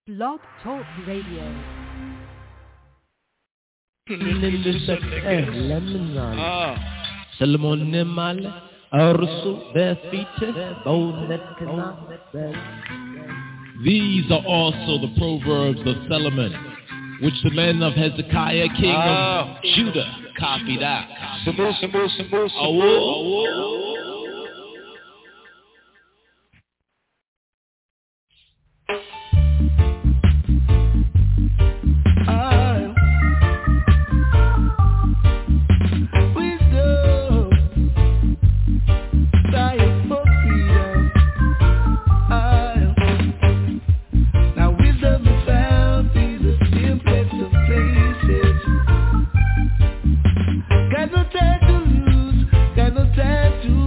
Blog Talk Radio. سلمون مال أرسو بفيته بونتنا. These are also the proverbs of Solomon, which the men of Hezekiah, king of Judah, copied out. Got no time to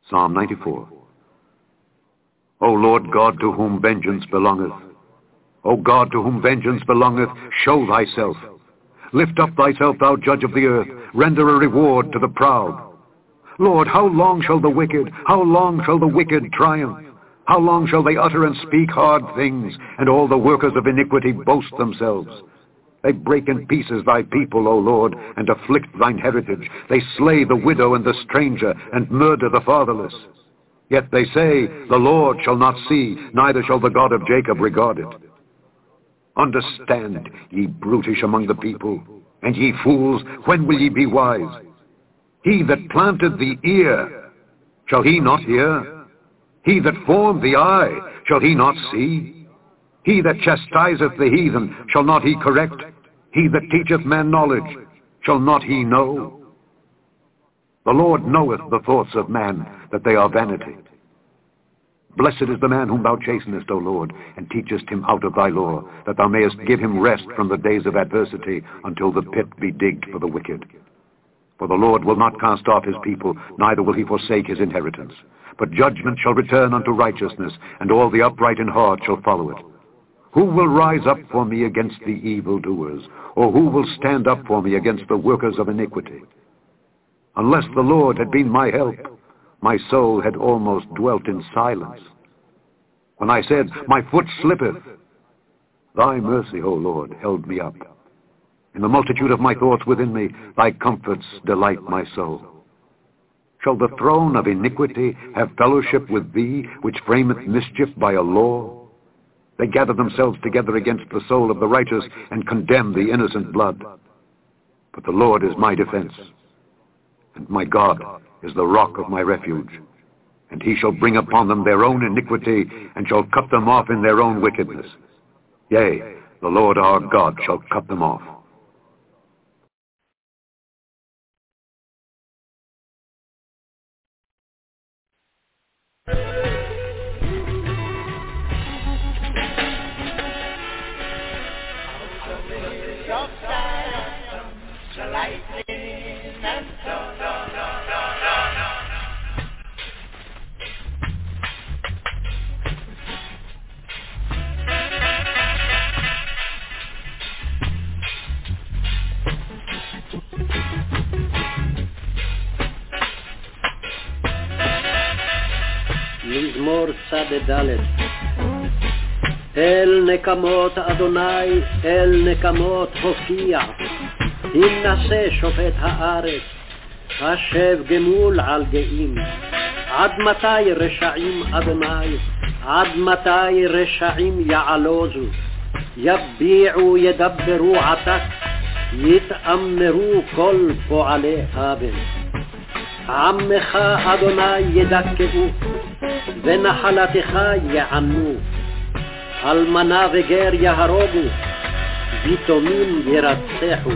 Psalm 94. O Lord God, to whom vengeance belongeth, O God, to whom vengeance belongeth, show thyself. Lift up thyself, thou judge of the earth. Render a reward to the proud. Lord, how long shall the wicked triumph? How long shall they utter and speak hard things, and all the workers of iniquity boast themselves? They break in pieces thy people, O Lord, and afflict thine heritage. They slay the widow and the stranger, and murder the fatherless. Yet they say, the Lord shall not see, neither shall the God of Jacob regard it. Understand, ye brutish among the people, and ye fools, when will ye be wise? He that planted the ear, shall he not hear? He that formed the eye, shall he not see? He that chastiseth the heathen, shall not he correct? He that teacheth man knowledge, shall not he know? The Lord knoweth the thoughts of man, that they are vanity. Blessed is the man whom thou chastenest, O Lord, and teachest him out of thy law, that thou mayest give him rest from the days of adversity, until the pit be digged for the wicked. For the Lord will not cast off his people, neither will he forsake his inheritance. But judgment shall return unto righteousness, and all the upright in heart shall follow it. Who will rise up for me against the evildoers? Or who will stand up for me against the workers of iniquity? Unless the Lord had been my help, my soul had almost dwelt in silence. When I said, my foot slippeth, thy mercy, O Lord, held me up. In the multitude of my thoughts within me, thy comforts delight my soul. Shall the throne of iniquity have fellowship with thee, which frameth mischief by a law? They gather themselves together against the soul of the righteous, and condemn the innocent blood. But the Lord is my defense, and my God is the rock of my refuge. And he shall bring upon them their own iniquity, and shall cut them off in their own wickedness. Yea, the Lord our God shall cut them off. מזמור צד אל נקמות אדוני, אל נקמות הופיע, הנשא שופט הארץ, השב גמול על גאים. עד מתי רשעים אדוני, עד מתי רשעים יעלוזו, יביעו ידברו עתק, יתאמרו כל פועלי אבן. עמך אדוני ידכאו, ונחלתך יענו, אלמנה וגר יהרוגו, ויתומים ירצחו.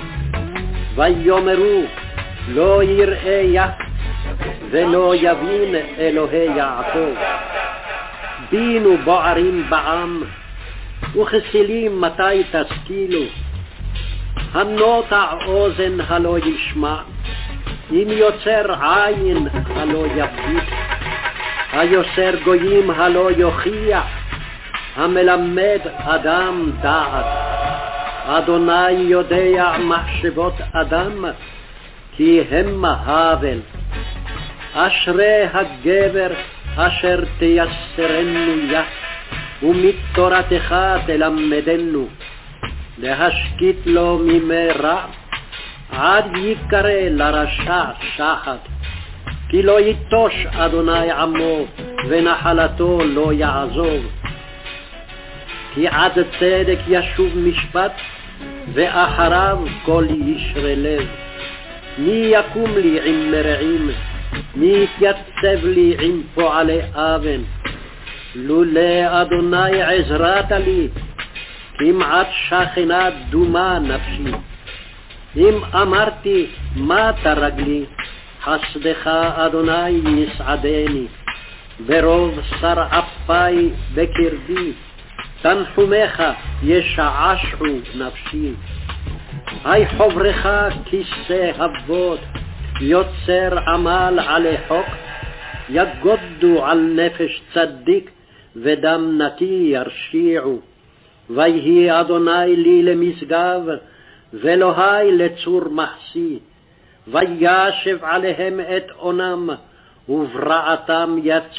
ויאמרו לא יראה יה, ולא יבין אלוהי יעקב. בינו בוערים בעם, וכסילים מתי תשכילו. הנוטע אוזן הלא ישמע, אם יוצר עין הלא יביט. היוסר גויים הלא יוכיח, המלמד אדם דעת. אדוני יודע מחשבות אדם, כי המה הבל. אשרי הגבר אשר תייסרנו יה, ומתורתך תלמדנו. להשקיט לו מימי רע, עד יקרא לרשע שחת. כי לא יתוש אדוני עמו, ונחלתו לא יעזוב. כי עד צדק ישוב משפט, ואחריו כל ישרי לב. מי יקום לי עם מרעים, מי יתייצב לי עם פועלי אבן. לולא אדוני עזרת לי, כמעט שכנה דומה נפשי. אם אמרתי מה תרגלי, חסדך אדוני יסעדני. ברוב שר אפי בקרבי, תנחומך ישעשעו נפשי. היי חברך כיסא אבות, יוצר עמל עלי חוק, יגודו על נפש צדיק ודם נקי ירשיעו. ויהי אדוני לי למשגב, ואלוהי לצור מחסי. וישב עליהם את אונם, וברעתם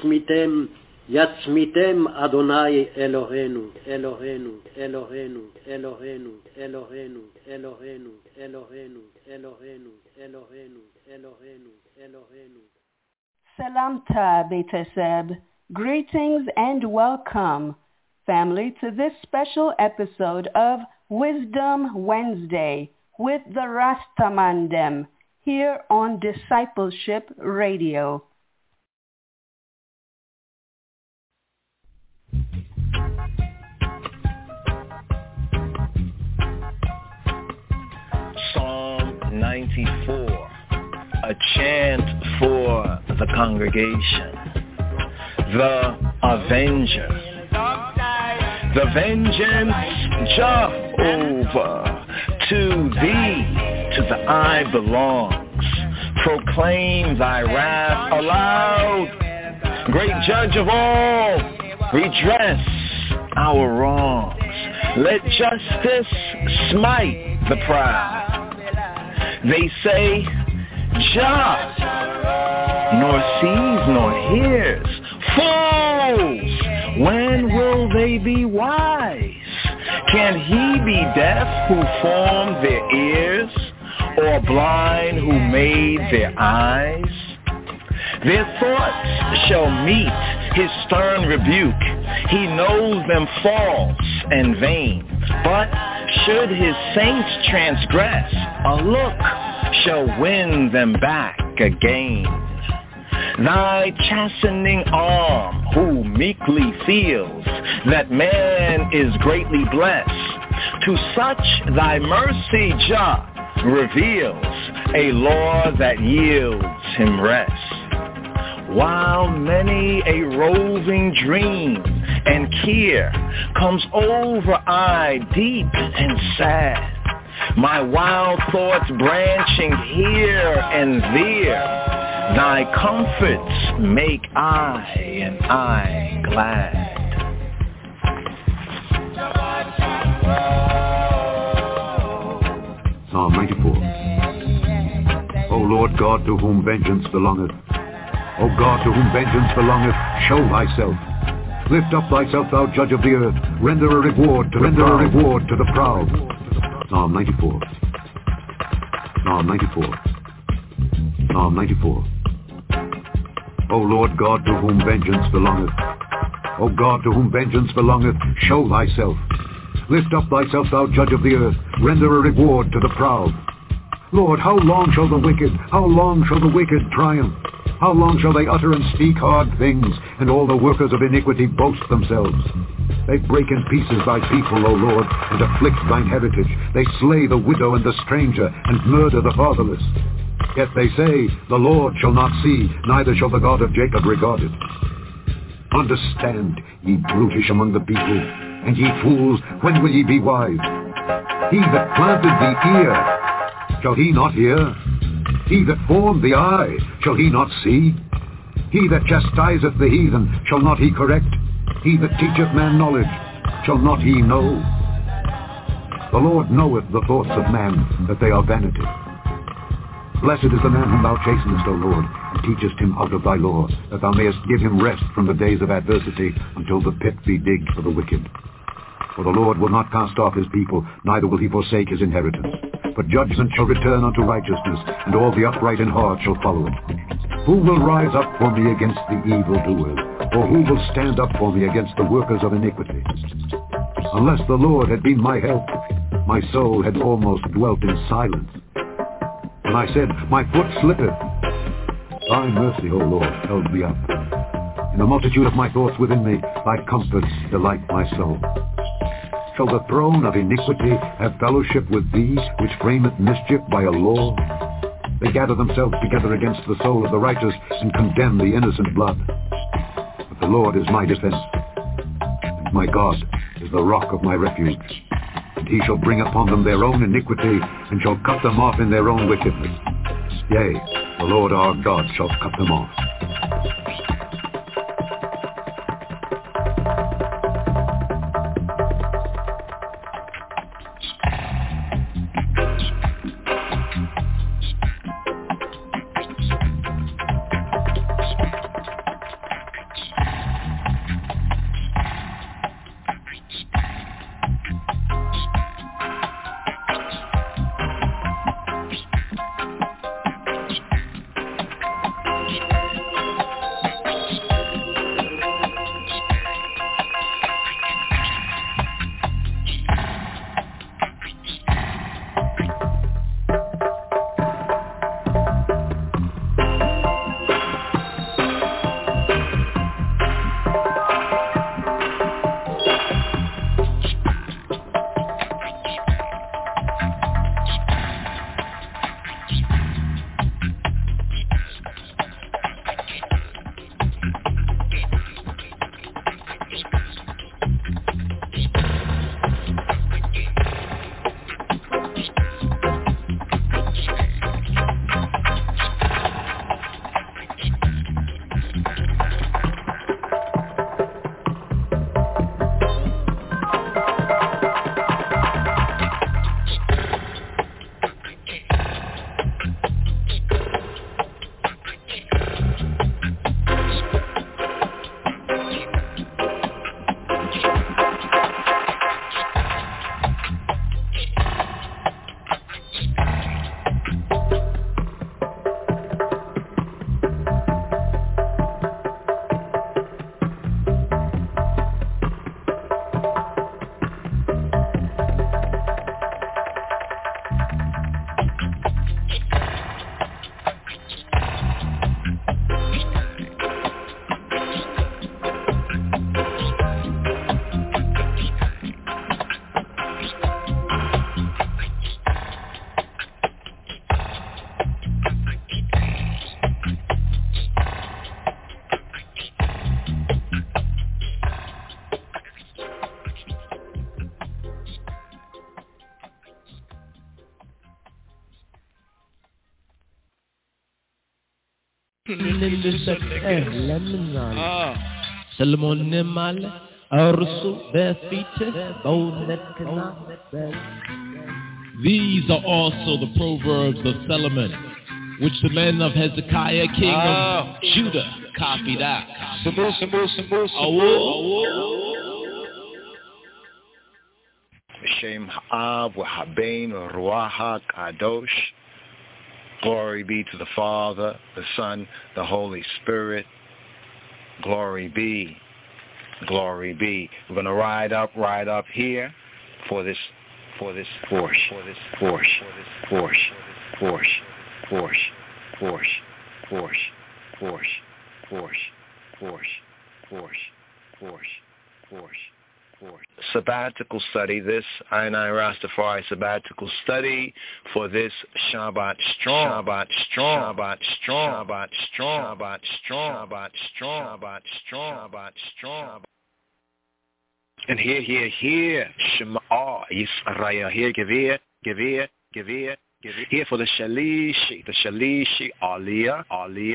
יצמיתם אדוני אלוהינו, אלוהינו, אלוהינו, אלוהינו, אלוהינו, אלוהינו, אלוהינו, אלוהינו, אלוהינו, אלוהינו, אלוהינו. Salamta B'Teseb. Greetings and welcome, family, to this special episode of Wisdom Wednesday with the Rastamandem here on Discipleship Radio. Psalm 94, a chant for the congregation. The Avenger. The vengeance, Jehovah, to thee, to the eye belongs. Proclaim thy wrath aloud. Great judge of all, redress our wrongs. Let justice smite the proud. They say, Jah, nor sees nor hears. Fools! When will they be wise? Can he be deaf who formed their ears, or blind who made their eyes? Their thoughts shall meet his stern rebuke. He knows them false and vain. But should his saints transgress, a look shall win them back again. Thy chastening arm, who meekly feels that man is greatly blessed, to such thy mercy, Jah, reveals a law that yields him rest. While many a roving dream and care comes over I deep and sad, my wild thoughts branching here and there, thy comforts make I glad. Psalm 94. O Lord God, to whom vengeance belongeth, O God, to whom vengeance belongeth, show thyself. Lift up thyself, thou judge of the earth. Render a reward to the proud. Psalm 94. Psalm 94. Psalm 94. O Lord God, to whom vengeance belongeth, O God, to whom vengeance belongeth, show thyself. Lift up thyself, thou judge of the earth. Render a reward to the proud. Lord, how long shall the wicked triumph? How long shall they utter and speak hard things, and all the workers of iniquity boast themselves? They break in pieces thy people, O Lord, and afflict thine heritage. They slay the widow and the stranger, and murder the fatherless. Yet they say, the Lord shall not see, neither shall the God of Jacob regard it. Understand, ye brutish among the people, and ye fools, when will ye be wise? He that planted the ear, shall he not hear? He that formed the eye, shall he not see? He that chastiseth the heathen, shall not he correct? He that teacheth man knowledge, shall not he know? The Lord knoweth the thoughts of man, that they are vanity. Blessed is the man whom thou chastenest, O Lord, and teachest him out of thy law, that thou mayest give him rest from the days of adversity, until the pit be digged for the wicked. For the Lord will not cast off his people, neither will he forsake his inheritance. But judgment shall return unto righteousness, and all the upright in heart shall follow it. Who will rise up for me against the evildoers? Or who will stand up for me against the workers of iniquity? Unless the Lord had been my help, my soul had almost dwelt in silence. When I said, my foot slippeth, thy mercy, O Lord, held me up. In the multitude of my thoughts within me, thy comforts delight my soul. Shall the throne of iniquity have fellowship with thee, which frameth mischief by a law? They gather themselves together against the soul of the righteous, and condemn the innocent blood. But the Lord is my defense, and my God is the rock of my refuge. And he shall bring upon them their own iniquity, and shall cut them off in their own wickedness. Yea, the Lord our God shall cut them off. These are also the Proverbs of Solomon, which the men of Hezekiah, king of Judah, copied out. Shem Ha'av Wa'habein Ruach HaKadosh. Glory be to the Father, the Son, the Holy Spirit. Glory be. Glory be. We're going to ride up here for this force. Sabbatical study, this Ainai Rastafari sabbatical study for this Shabbat strong. And here, Shema Yisrael, here, give ear. Here for the Shalishi, Aliyah.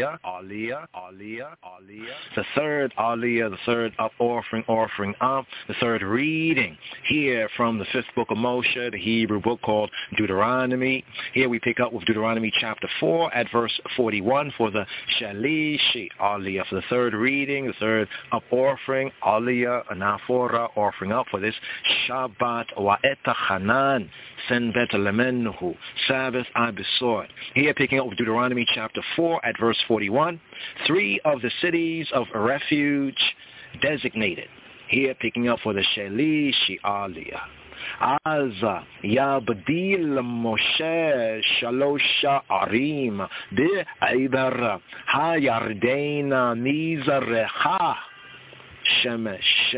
The third Aliyah, the third up offering up, the third reading. Here from the fifth book of Moshe, the Hebrew book called Deuteronomy. Here we pick up with Deuteronomy chapter 4 at verse 41 for the Shalishi Aliyah. For the third reading, the third up offering, Aliyah, Anafora, offering up for this Shabbat Wa'eta Hanan, Senbet Lemenuhu, Sabbath I besought. Here picking up with Deuteronomy chapter 4 at verse 41, 3 of the cities of refuge designated. Here picking up for the Shalishi Aliyah. Aza Yabdil Moshe Shalosha Arim Be'Iber Hayardena Mizarecha Shemesh.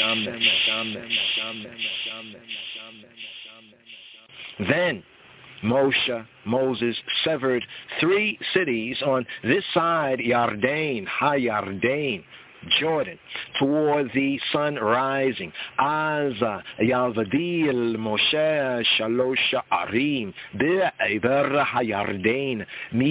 Then Moses severed 3 cities on this side Hayardain, Jordan, toward the sun rising. Aza Yavadil Moshe Shalosha Arim Be'Iber Hayardain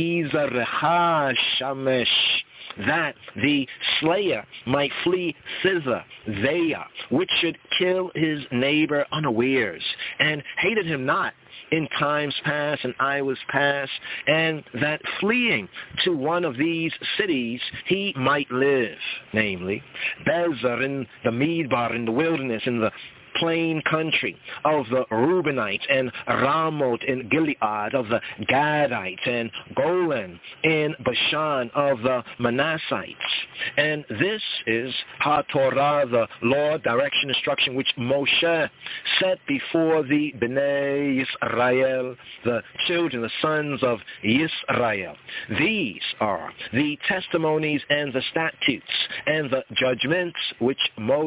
Mizarecha Shemesh, that the slayer might flee thither, which should kill his neighbor unawares, and hated him not in times past and hours past, and that fleeing to one of these cities he might live, namely Bezer in the Midbar, in the wilderness, in the plain country of the Reubenites, and Ramoth in Gilead of the Gadites, and Golan in Bashan of the Manassites. And this is HaTorah, the law, direction, instruction, which Moshe set before the Bnei Yisrael, the children, the sons of Yisrael. These are the testimonies and the statutes and the judgments which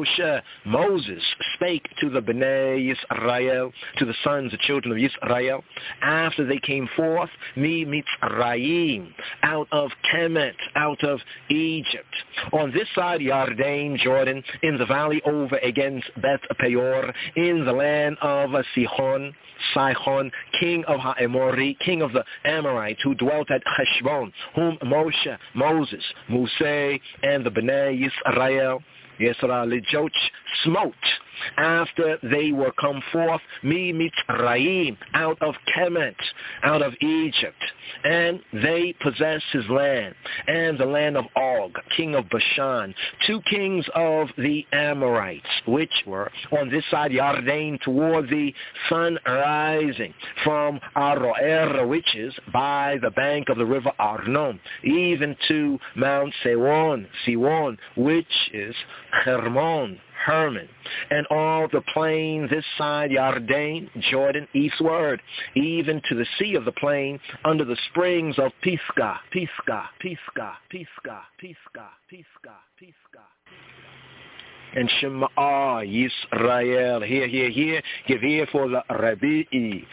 Moses spake to the Bnei Yisrael, to the sons, the children of Yisrael, after they came forth, Mitzrayim, out of Kemet, out of Egypt. On this side, Yarden, Jordan, in the valley over against Beth Peor, in the land of Sihon, king of Ha'emori, king of the Amorites, who dwelt at Heshbon, whom Moses, Museh, and the Bnei Yisrael, Yisrael smote after they were come forth Mitzrayim, out of Kemet, out of Egypt, and they possessed his land, and the land of Og, king of Bashan, 2 kings of the Amorites, which were on this side Yarden, toward the sun rising, from Aroer, which is by the bank of the river Arnon, even to Mount Siwon, which is Hermon, and all the plain this side Yarden, Jordan, eastward, even to the sea of the plain, under the springs of Pisgah. And Shema Yisrael, here, give ear for the Rabi'i,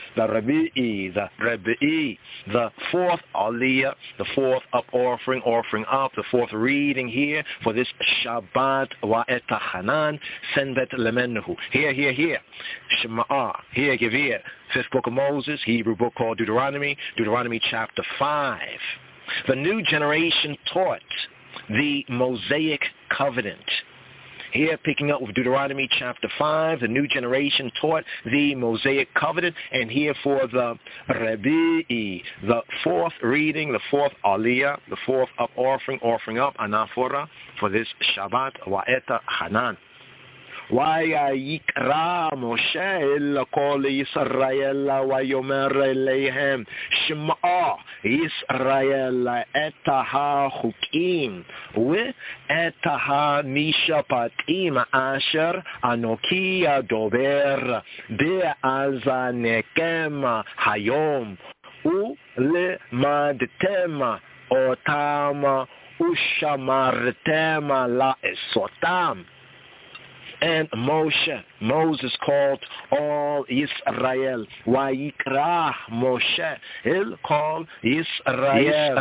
the 4th Aliyah, the 4th up offering up, the 4th reading here for this Shabbat Wa'eta Hanan, Senbet Lemenuhu. Here, Shema, here, give ear. 5th book of Moses, Hebrew book called Deuteronomy chapter 5. The new generation taught the Mosaic covenant. Here, picking up with Deuteronomy chapter 5, the new generation taught the Mosaic covenant. And here for the Rebi'i, the fourth reading, the fourth Aliyah, the fourth up offering up, Anaphora, for this Shabbat, Wa'eta Hanan. ויקרא משה אל כל ישראל ויאמר אליהם שמעו ישראל את החוקים ואת המשפטים אשר אנוכי אדבר באזניכם היום ולמדתם אותם ושמרתם לעשותם. And Moses called all Israel. Vayikra Moshe. He'll call Israel.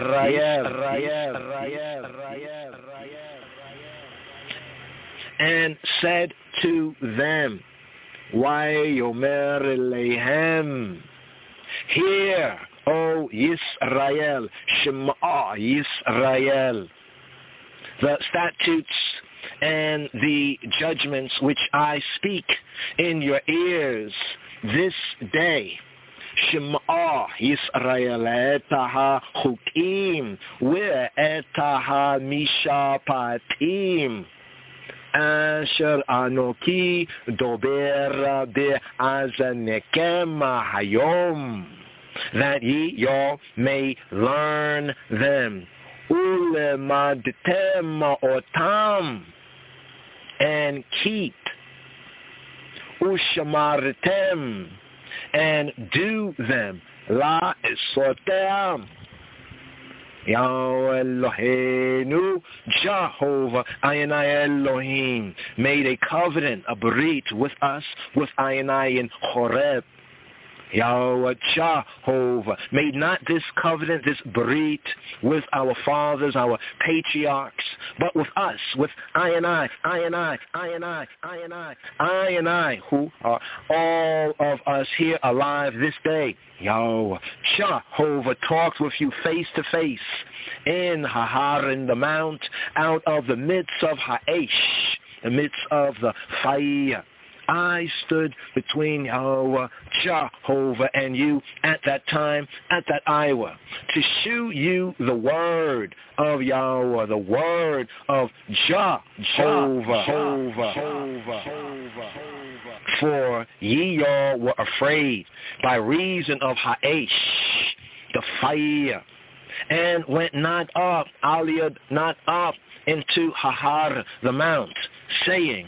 And said to them, Vayomer Eleihem. Hear, O Israel, Shema Israel. The statutes and the judgments which I speak in your ears this day. Shema Yisrael etaha chukim ve'etaha mishapatim asher anoki dober be'azanekem hayom, that ye y'all may learn them. Ulemadtem otam, and keep, ushamartem, and do them, la esotem. Yahweh Eloheinu, Jehovah, Ayanai Elohim, made a covenant, a brit with us, with Ayanai in Horeb. Yahweh Jehovah made not this covenant, this brit, with our fathers, our patriarchs, but with us, with I and I, who are all of us here alive this day. Yahweh Jehovah talks with you face to face in Hahar, in the mount, out of the midst of Ha'esh, the midst of the fire. I stood between Yahweh, Jehovah, and you at that time, at that hour, to shew you the word of Yahweh, the word of Jehovah. For ye all were afraid by reason of Ha'esh, the fire, and went not up, aliyah not up into Hahar, the mount, saying,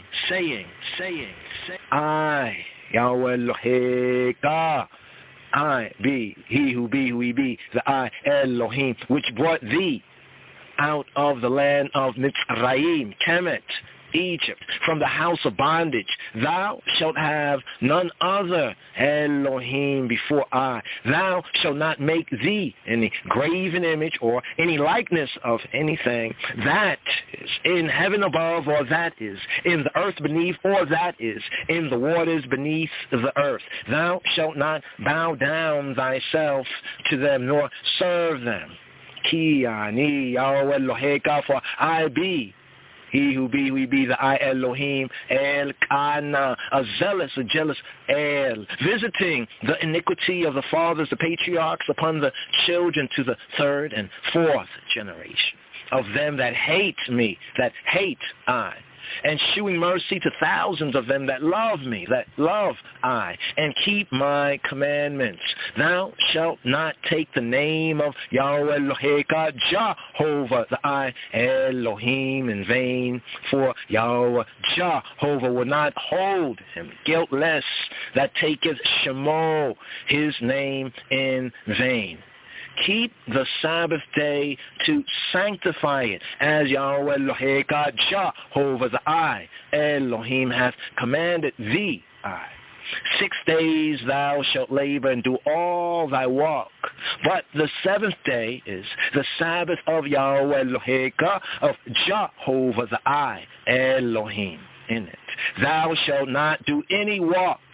I, Yahweh Eloheka, I be, he who he be, the I, Elohim, which brought thee out of the land of Mitzrayim, Kemet, Egypt, from the house of bondage. Thou shalt have none other Elohim before I. Thou shalt not make thee any graven image or any likeness of anything that is in heaven above, or that is in the earth beneath, or that is in the waters beneath the earth. Thou shalt not bow down thyself to them, nor serve them. Ki ani Yahweh Eloheka, for I be he who be the I Elohim, El Kana, a jealous El, visiting the iniquity of the fathers, the patriarchs, upon the children to the third and fourth generation of them that hate me, that hate I, and shewing mercy to thousands of them that love me, that love I, and keep my commandments. Thou shalt not take the name of Yahweh Eloheka, Jehovah, the I Elohim, in vain, for Yahweh Jehovah will not hold him guiltless that taketh Shemo, his name, in vain. Keep the Sabbath day to sanctify it, as Yahweh Eloheka, Jehovah the I, Elohim, hath commanded thee. 6 days thou shalt labor and do all thy work, but the seventh day is the Sabbath of Yahweh Eloheka, of Jehovah the I, Elohim, in it. Thou shalt not do any work,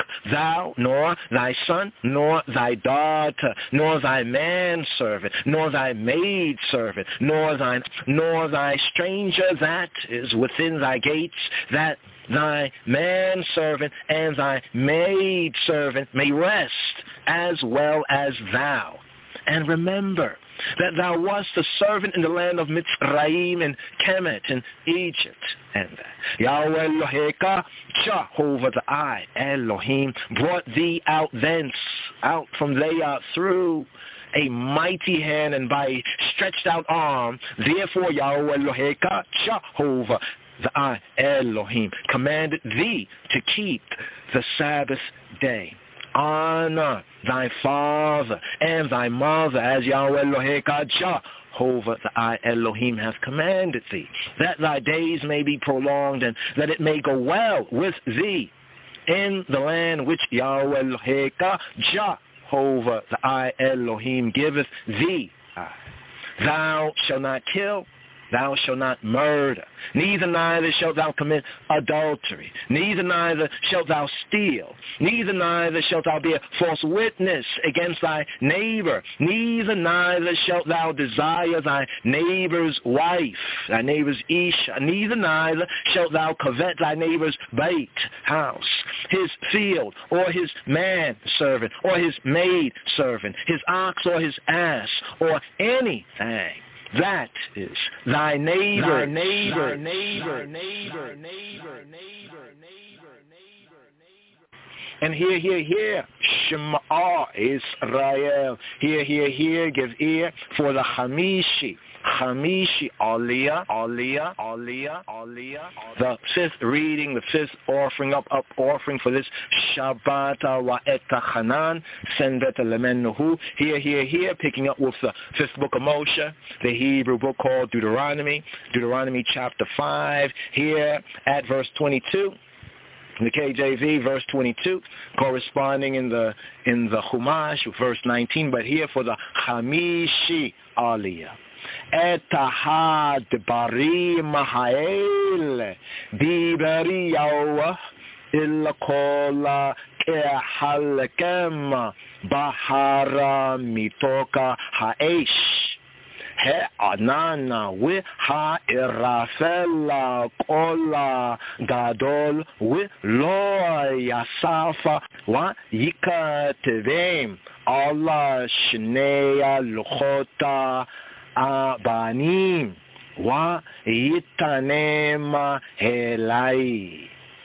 thou, nor thy son, nor thy daughter, nor thy manservant, nor thy maidservant, nor thy stranger that is within thy gates, that thy manservant and thy maidservant may rest as well as thou. And remember that thou wast a servant in the land of Mitzrayim and Kemet in Egypt, and that Yahweh Eloheka, Jehovah the I, Elohim, brought thee out thence, out from there through a mighty hand and by a stretched out arm. Therefore Yahweh Eloheka, Jehovah the I, Elohim, commanded thee to keep the Sabbath day. Honor thy father and thy mother as Yahweh Eloheka, Jehovah the I, Elohim, hath commanded thee, that thy days may be prolonged and that it may go well with thee in the land which Yahweh Eloheka, Jehovah the I, Elohim, giveth thee. Thou shalt not kill. Thou shalt not murder, neither shalt thou commit adultery, neither shalt thou steal, neither shalt thou bear false witness against thy neighbor, neither shalt thou desire thy neighbor's wife, thy neighbor's isha, neither shalt thou covet thy neighbor's bait, house, his field, or his manservant, or his maidservant, his ox or his ass, or anything that is thy neighbor. And hear, Shema Israel. Hear, give ear for the Hamishi, Aliyah. The fifth reading, the fifth offering, offering for this Shabbat Wa'eta Hanan, Sendet Lemenuhu. Here, picking up with the fifth book of Moshe, the Hebrew book called Deuteronomy chapter 5, here at verse 22. In the KJV, verse 22, corresponding in the Chumash, verse 19, but here for the Hamishi Aliyah. Etahad barim ha'el diberi Yahweh illa kola kehalkem bahara mitoka ha'esh He'anana we ha'irafela kola gadol we lo yasafa wa yikatevim Allah shneya luchota abanim wa yitanema helai.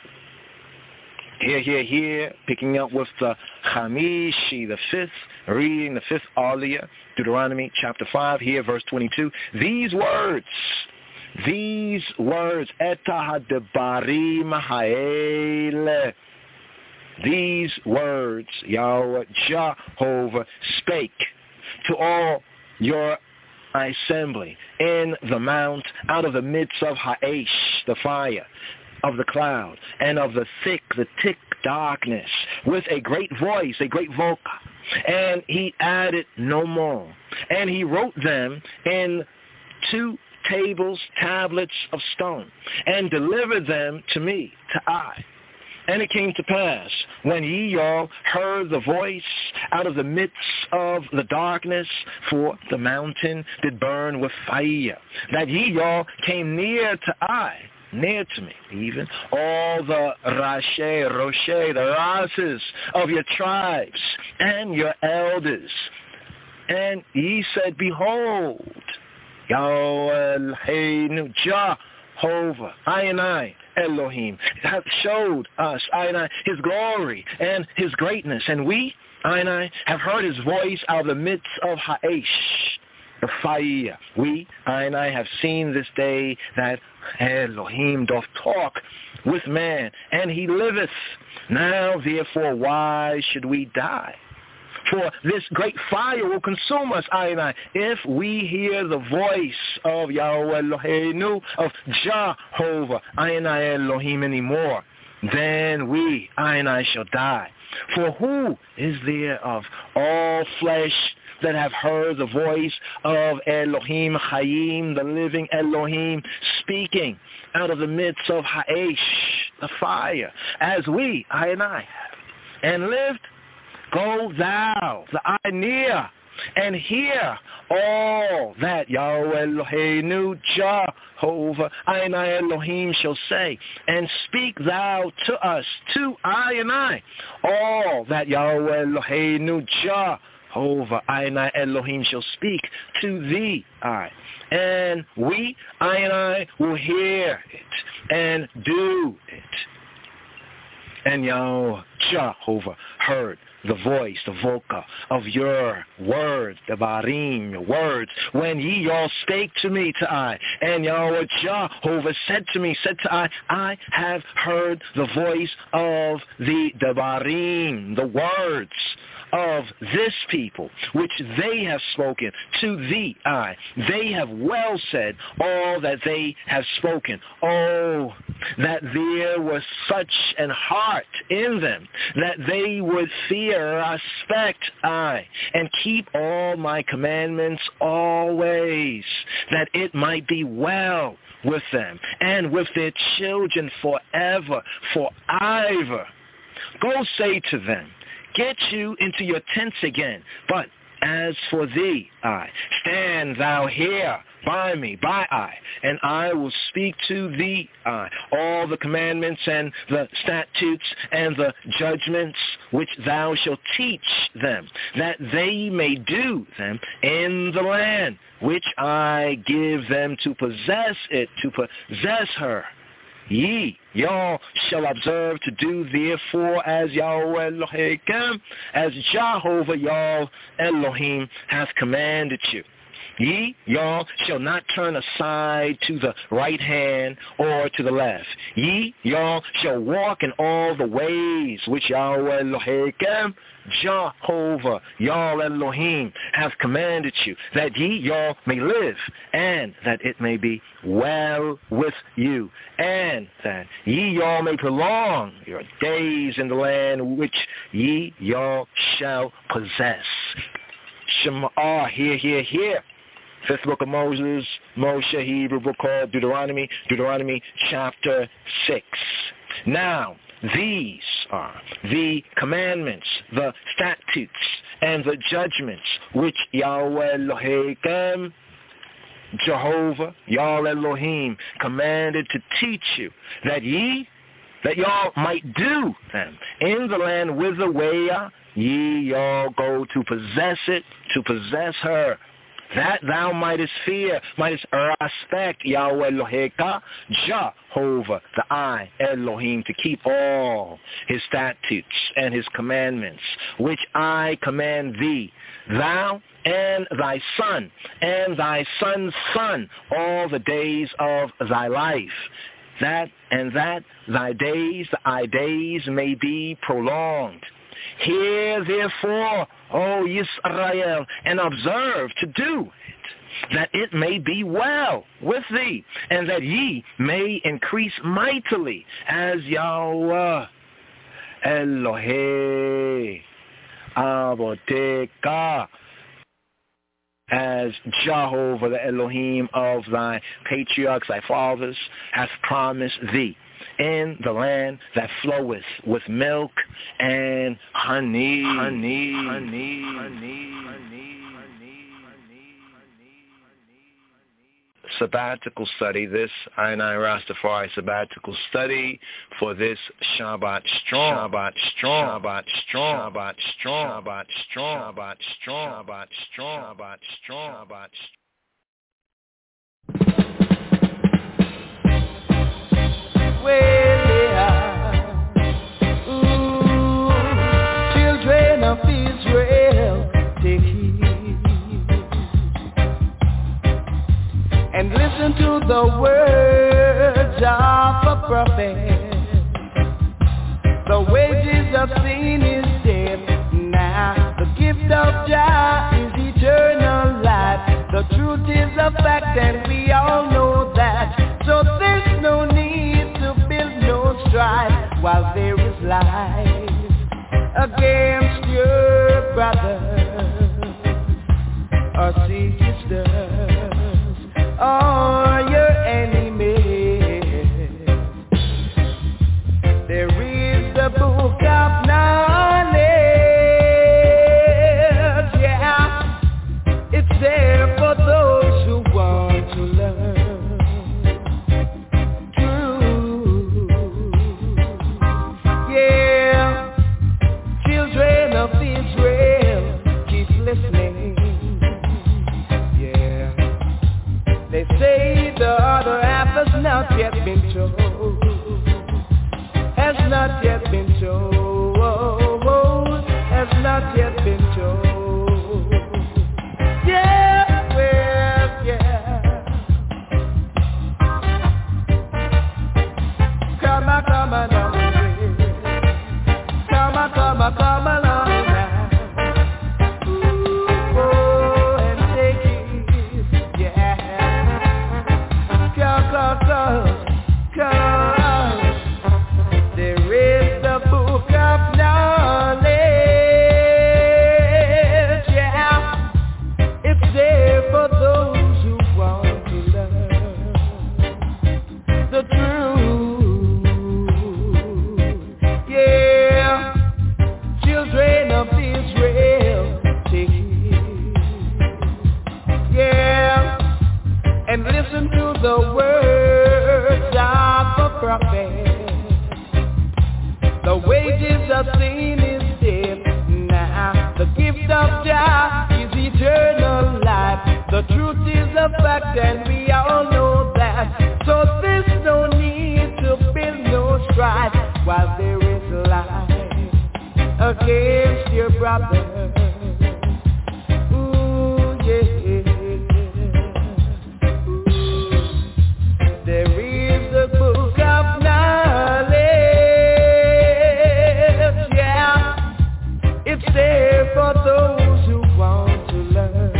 Here, picking up with the Hamishi, the fifth reading, the fifth Aliyah, Deuteronomy chapter 5, here verse 22. These words, Etahadebarim ha'ele, these words, Yahweh, Jehovah, spake to all your assembly in the mount, out of the midst of Ha'esh, the fire, of the cloud, and of the thick darkness, with a great voice, a great voca. And he added no more. And he wrote them in 2 tablets of stone, and delivered them to me, to I. And it came to pass, when ye all heard the voice out of the midst of the darkness, for the mountain did burn with fire, that ye all came near to I, near to me, even all the Rosheh, the Rases of your tribes and your elders. And ye said, behold, Yahweh Eloheinu, Jehovah, I, Elohim, hath showed us, his glory and his greatness. And we, I, have heard his voice out of the midst of Ha'esh, the fire. We, I have seen this day that Elohim doth talk with man, and he liveth. Now, therefore, why should we die? For this great fire will consume us, if we hear the voice of Yahweh Eloheinu, of Jehovah, Elohim anymore. Then we, shall die. For who is there of all flesh that have heard the voice of Elohim Chaim, the living Elohim, speaking out of the midst of Ha'esh, the fire, as we, I have? and lived? Go thou, the eye near, and hear all that Yahweh Eloheinu, Jehovah, Einai Elohim shall say, and speak thou to us, to I and I, all that Yahweh Eloheinu, Jehovah, Einai Elohim shall speak to thee, I. And we, I and I, will hear it and do it. And Yahweh, Jehovah, heard the voice, the voca of your words, the barim, your words, when ye all spake to me, to I. And Yahweh Jehovah said to me, said to I have heard the voice of the devarim, the words of this people, which they have spoken to thee, I. They have well said all that they have spoken. Oh, that there was such an heart in them, that they would fear, respect, I, and keep all my commandments always, that it might be well with them and with their children forever, forever. Go say to them, get you into your tents again. But as for thee, I, stand thou here by me, by I, and I will speak to thee, I, all the commandments and the statutes and the judgments which thou shalt teach them, that they may do them in the land which I give them to possess it, to possess her. Ye, y'all shall observe to do therefore as Yahweh Elohim, as Jehovah y'all Elohim hath commanded you. Ye, y'all shall not turn aside to the right hand or to the left. Ye, y'all shall walk in all the ways which Yahweh Elohim, Jehovah, y'all Elohim, hath commanded you, that ye, y'all, may live, and that it may be well with you, and that ye, y'all, may prolong your days in the land which ye, y'all, shall possess. Shema, hear. Fifth book of Moses, Moshe, Hebrew book called Deuteronomy, Deuteronomy chapter 6. Now, these are the commandments, the statutes, and the judgments which Yahweh Elohim, Jehovah, Yahweh Elohim, commanded to teach you, that y'all might do them in the land whither way ye y'all go to possess it, to possess her, that thou mightest fear, mightest respect Yahweh Eloheka, Jehovah, the I, Elohim, to keep all his statutes and his commandments, which I command thee, thou and thy son, and thy son's son, all the days of thy life, that thy days may be prolonged. Hear therefore, O Yisrael, and observe to do it, that it may be well with thee, and that ye may increase mightily, as Yahweh Elohei Avoteka, as Jehovah the Elohim of thy patriarchs, thy fathers, hath promised thee, in the land that floweth with milk and honey. Sabbatical study, this Ainai Rastafari sabbatical study for this Shabbat strong. Children of Israel, take heed and listen to the words of a prophet. The wages of sin is death. Now the gift of Jah is eternal life. The truth is a fact, and we all know that. So there's no need to build no strife while there is life against your brothers or sisters or your enemies. There is the book of Nahum. say the other half has not yet been told, has not yet been told, has not yet been told. Yeah, well, yeah. Come on, come along now. Ooh, and take it, yeah. Cause there is the book of knowledge, yeah. It's there for those who want to learn the truth, yeah. Children of Israel, take it, yeah. And listen to the words of a prophet. The wages of sin is death. Now the gift of God is eternal life. The truth is a fact and we all know that. So there's no need to build no strife while there is life against your brother. Ooh, yeah. There is a book of knowledge, yeah. It's there for those who want to learn.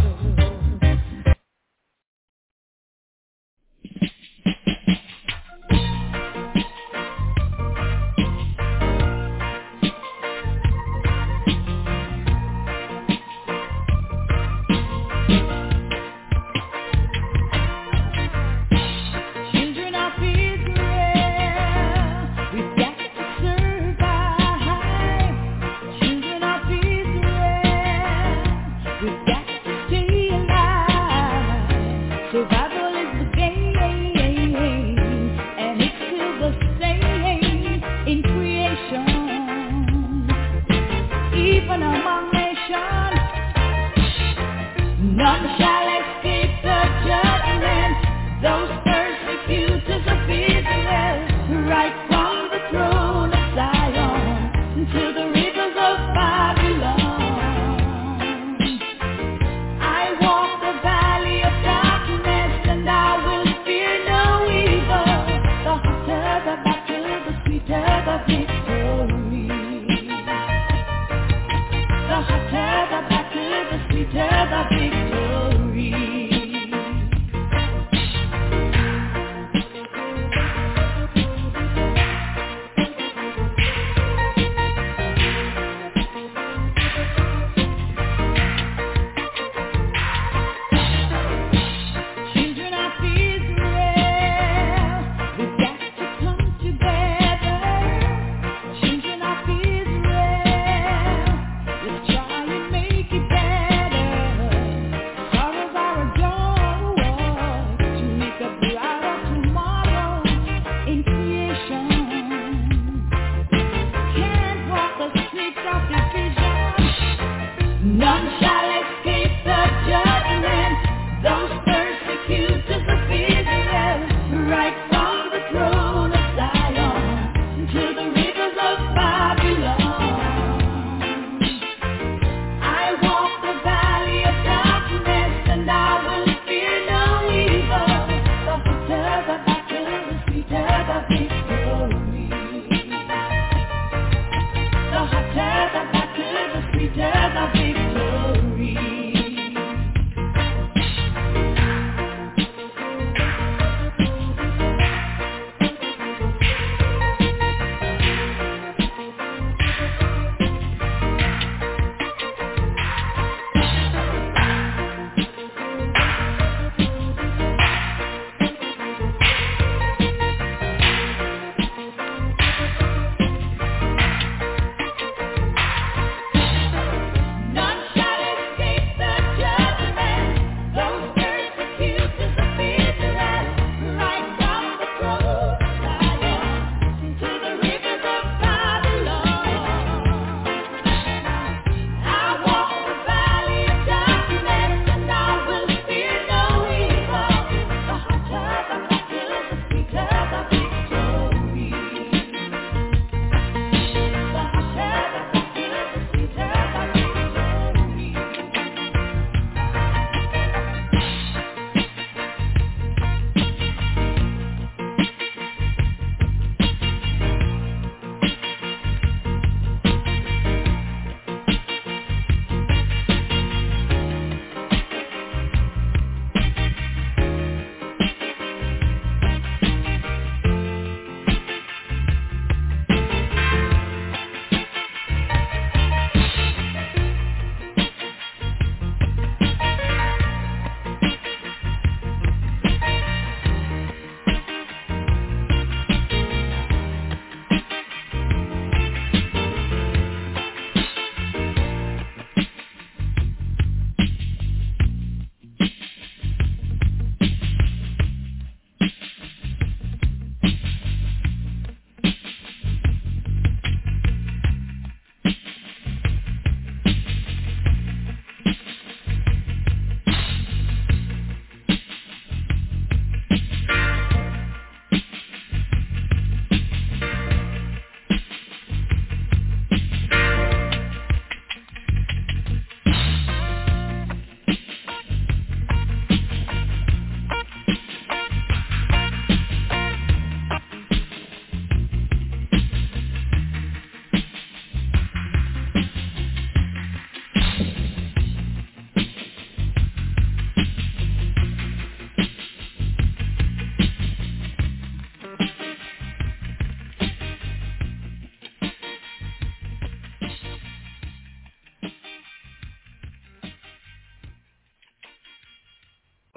None shall escape the judgment, those persecutors of Israel, right from the throne of Zion to the rivers of Babylon. I walk the valley of darkness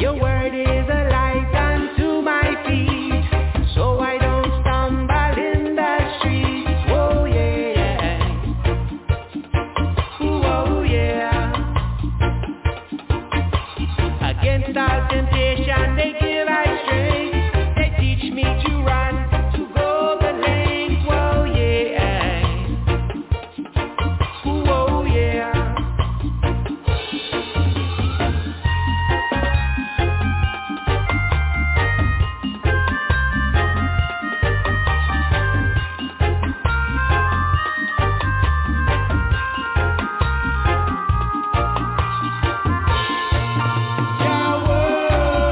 Your word is a light unto my feet, so I don't stumble in the street. Oh yeah, oh yeah. Against all temptation they give I strength. They teach me to run, to go the length. Oh yeah, oh yeah. Your word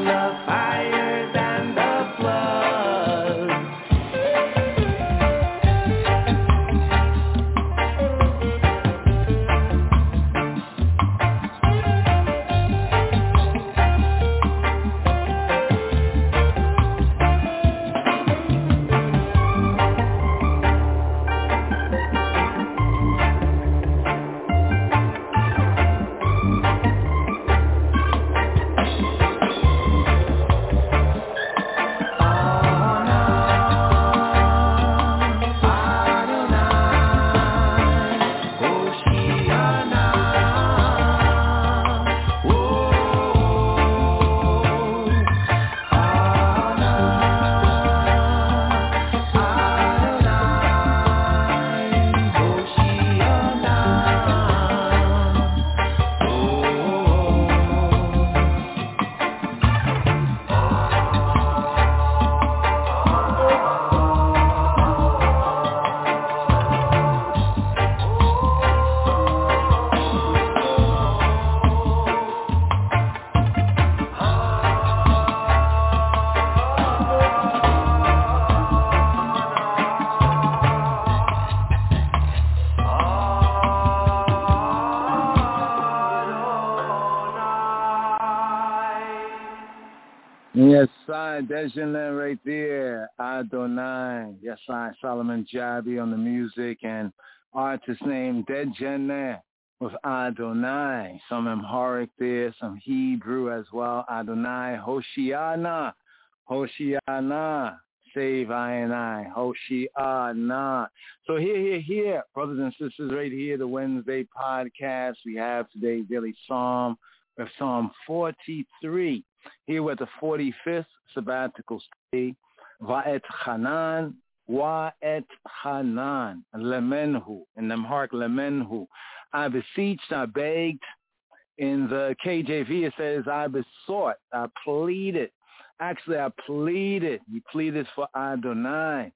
love higher than the flood. Yes, I, Dejanay right there, Adonai. Yes, I, Solomon Jabi on the music, and artist name Dejanay with Adonai. Some Amharic there, some Hebrew as well. Adonai, Hoshiana, Hoshiana, save I and I, Hoshiana. So here, brothers and sisters, right here, the Wednesday podcast. We have today's daily psalm, of Psalm 43. Here we're at the 45th sabbatical stay. Va'et Hanan, Wa'et Hanan, Lemenhu, in Amharic Lemenhu. I beseeched, I begged. In the KJV it says, I besought, I pleaded. Actually, I pleaded. You pleaded for Adonai,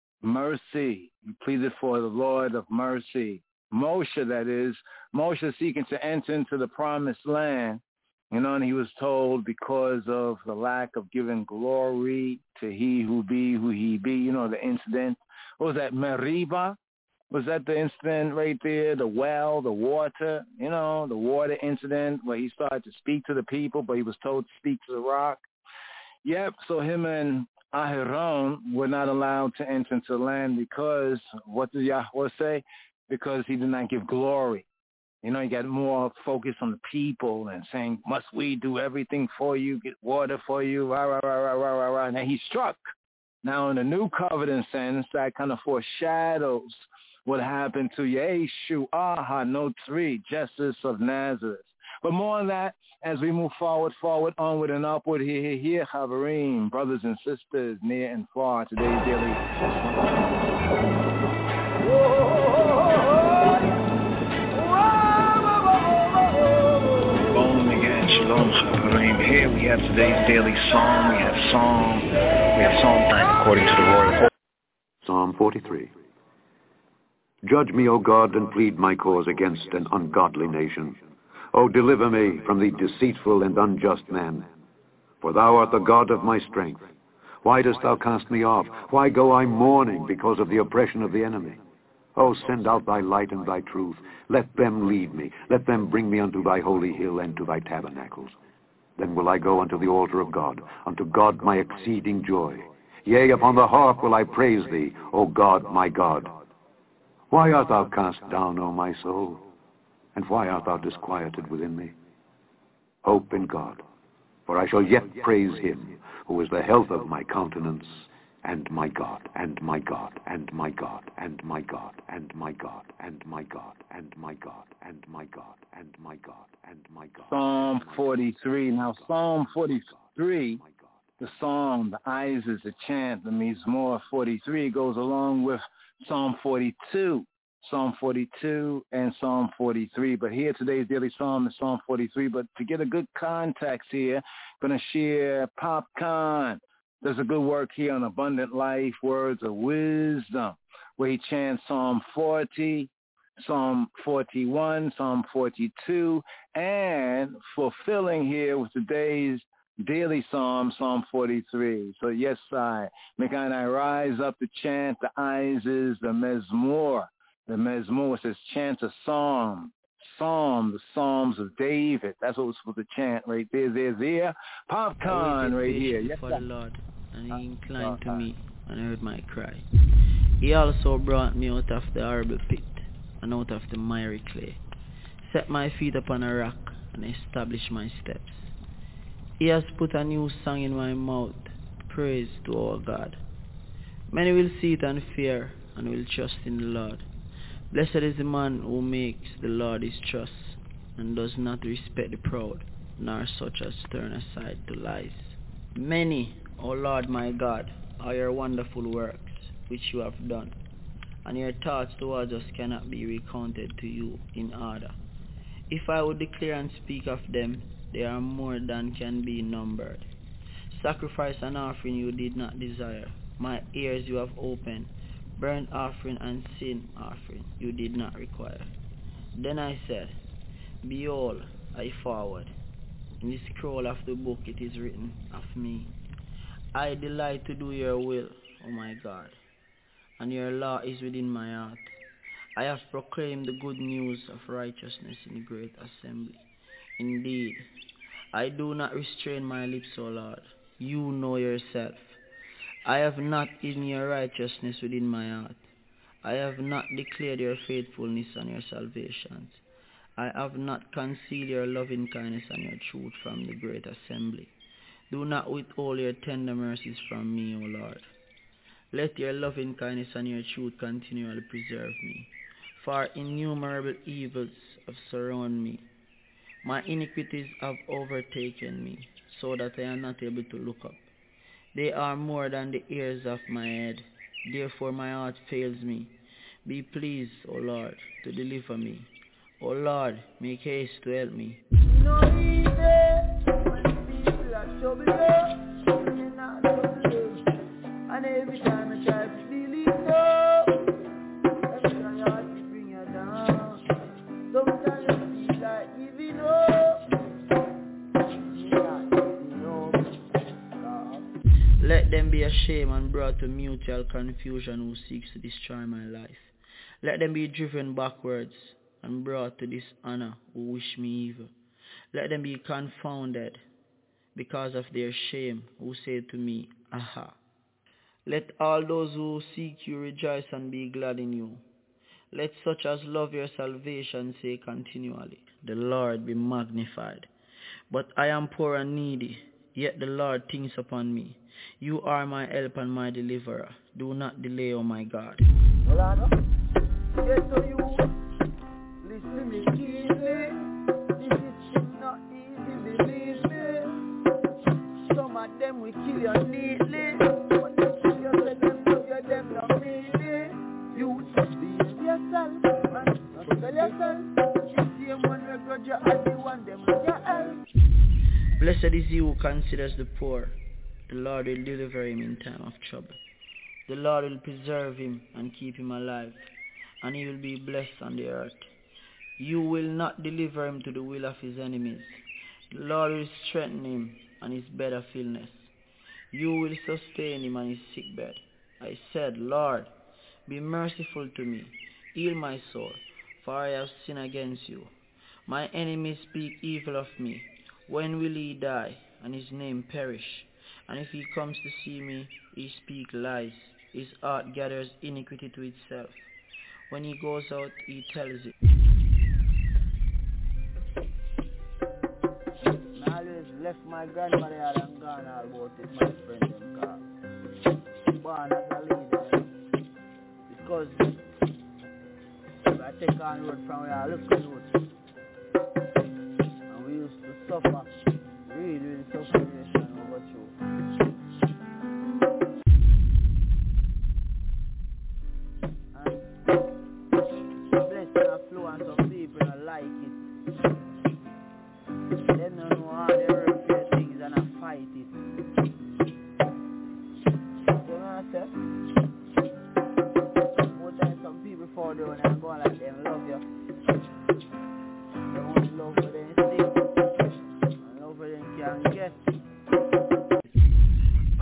mercy. You pleaded for the Lord of mercy. Moshe, that is. Moshe seeking to enter into the promised land. You know, and he was told because of the lack of giving glory to he who be who he be. You know, the incident. What was that, Meribah? Was that the incident right there? The well, the water, you know, the water incident where he started to speak to the people, but he was told to speak to the rock. Yep, so him and Aharon were not allowed to enter into the land because, what did Yahweh say? Because he did not give glory. You know, he got more focus on the people and saying, must we do everything for you, get water for you, rah, rah, rah, rah, rah, rah, rah. And he struck. Now, in the new covenant sense, that kind of foreshadows what happened to Yeshua HaNotzri, Jesus of Nazareth. But more on that as we move forward, onward and upward, here, Chavarim, brothers and sisters, near and far, today's daily. Shalom, Chavarim. Here we have today's daily psalm. We have Psalm 9 according to the royal. Psalm 43. Judge me, O God, and plead my cause against an ungodly nation. O deliver me from the deceitful and unjust man. For thou art the God of my strength. Why dost thou cast me off? Why go I mourning because of the oppression of the enemy? O send out thy light and thy truth. Let them lead me. Let them bring me unto thy holy hill and to thy tabernacles. Then will I go unto the altar of God, unto God my exceeding joy. Yea, upon the harp will I praise thee, O God, my God. Why art thou cast down, O my soul? And why art thou disquieted within me? Hope in God, for I shall yet praise him, who is the health of my countenance, and my God, and my God, and my God, and my God, and my God, and my God, and my God, and my God, and my God, and my God. Psalm 43. Now, Psalm 43, the psalm, the eyes is the chant, the Mizmor 43 goes along with Psalm 42. Psalm 42 and Psalm 43. But here today's daily psalm is Psalm 43. But to get a good context here, I'm going to share Popcorn. There's a good work here on Abundant Life, Words of Wisdom, where he chants Psalm 40, Psalm 41, Psalm 42, and fulfilling here with today's daily Psalm 43. So yes, I rise up to chant the Isis, the Mezmor. The Mezmor says chant a psalm, the Psalms of David. That's what we're supposed to chant right there. There. Popcorn right here. Yes, for the Lord, and he inclined to me and heard my cry. He also brought me out of the horrible pit and out of the miry clay, set my feet upon a rock and established my steps. He has put a new song in my mouth, praise to our God. Many will see it and fear and will trust in the Lord. Blessed is the man who makes the Lord his trust and does not respect the proud, nor such as turn aside to lies. Many, O Lord my God, are your wonderful works which you have done, and your thoughts towards us cannot be recounted to you in order. If I would declare and speak of them, they are more than can be numbered. Sacrifice and offering you did not desire, my ears you have opened. Burnt offering and sin offering you did not require. Then I said, behold, I forward. In the scroll of the book it is written of me. I delight to do your will, O my God, and your law is within my heart. I have proclaimed the good news of righteousness in the great assembly. Indeed, I do not restrain my lips, O Lord. You know yourself. I have not hidden your righteousness within my heart. I have not declared your faithfulness and your salvations. I have not concealed your loving kindness and your truth from the great assembly. Do not withhold your tender mercies from me, O Lord. Let your loving kindness and your truth continually preserve me, for innumerable evils have surrounded me. My iniquities have overtaken me, so that I am not able to look up. They are more than the hairs of my head, therefore my heart fails me. Be pleased, O Lord, to deliver me. O Lord, make haste to help me. No easy when people are trouble, you're not trouble. And every time I try to believe every time your heart will bring you down. Sometimes you feel like giving up. Let them be ashamed and brought to mutual confusion who seeks to destroy my life. Let them be driven backwards and brought to dishonor who wish me evil. Let them be confounded because of their shame who say to me, aha. Let all those who seek you rejoice and be glad in you. Let such as love your salvation say continually, the Lord be magnified. But I am poor and needy, yet the Lord thinks upon me. You are my help and my deliverer. Do not delay, O my God. Well, I know. Get to you. Listen me easy. This is not easy, believe me. Some of them will kill you neatly. But they kill you, let them love you, them not needy. You just be yourself, man. Not tell yourself. You see one regret you as the one them with your help. Blessed is he who considers the poor. The Lord will deliver him in time of trouble. The Lord will preserve him and keep him alive, and he will be blessed on the earth. You will not deliver him to the will of his enemies. The Lord will strengthen him on his bed of illness. You will sustain him on his sick bed. I said, Lord, be merciful to me. Heal my soul, for I have sinned against you. My enemies speak evil of me. When will he die, and his name perish? And if he comes to see me, he speak lies. His heart gathers iniquity to itself. When he goes out, he tells it. I always left my grandmother out and gone all about it, my friend them car. Born as a leader, because I take on road from where I look to road. And we used to suffer, really sufferation over through. And blessing a flow and some people don't like it. They don't know how they work their things and I fight it. You know what I said? More time some people fall down and go like them love you.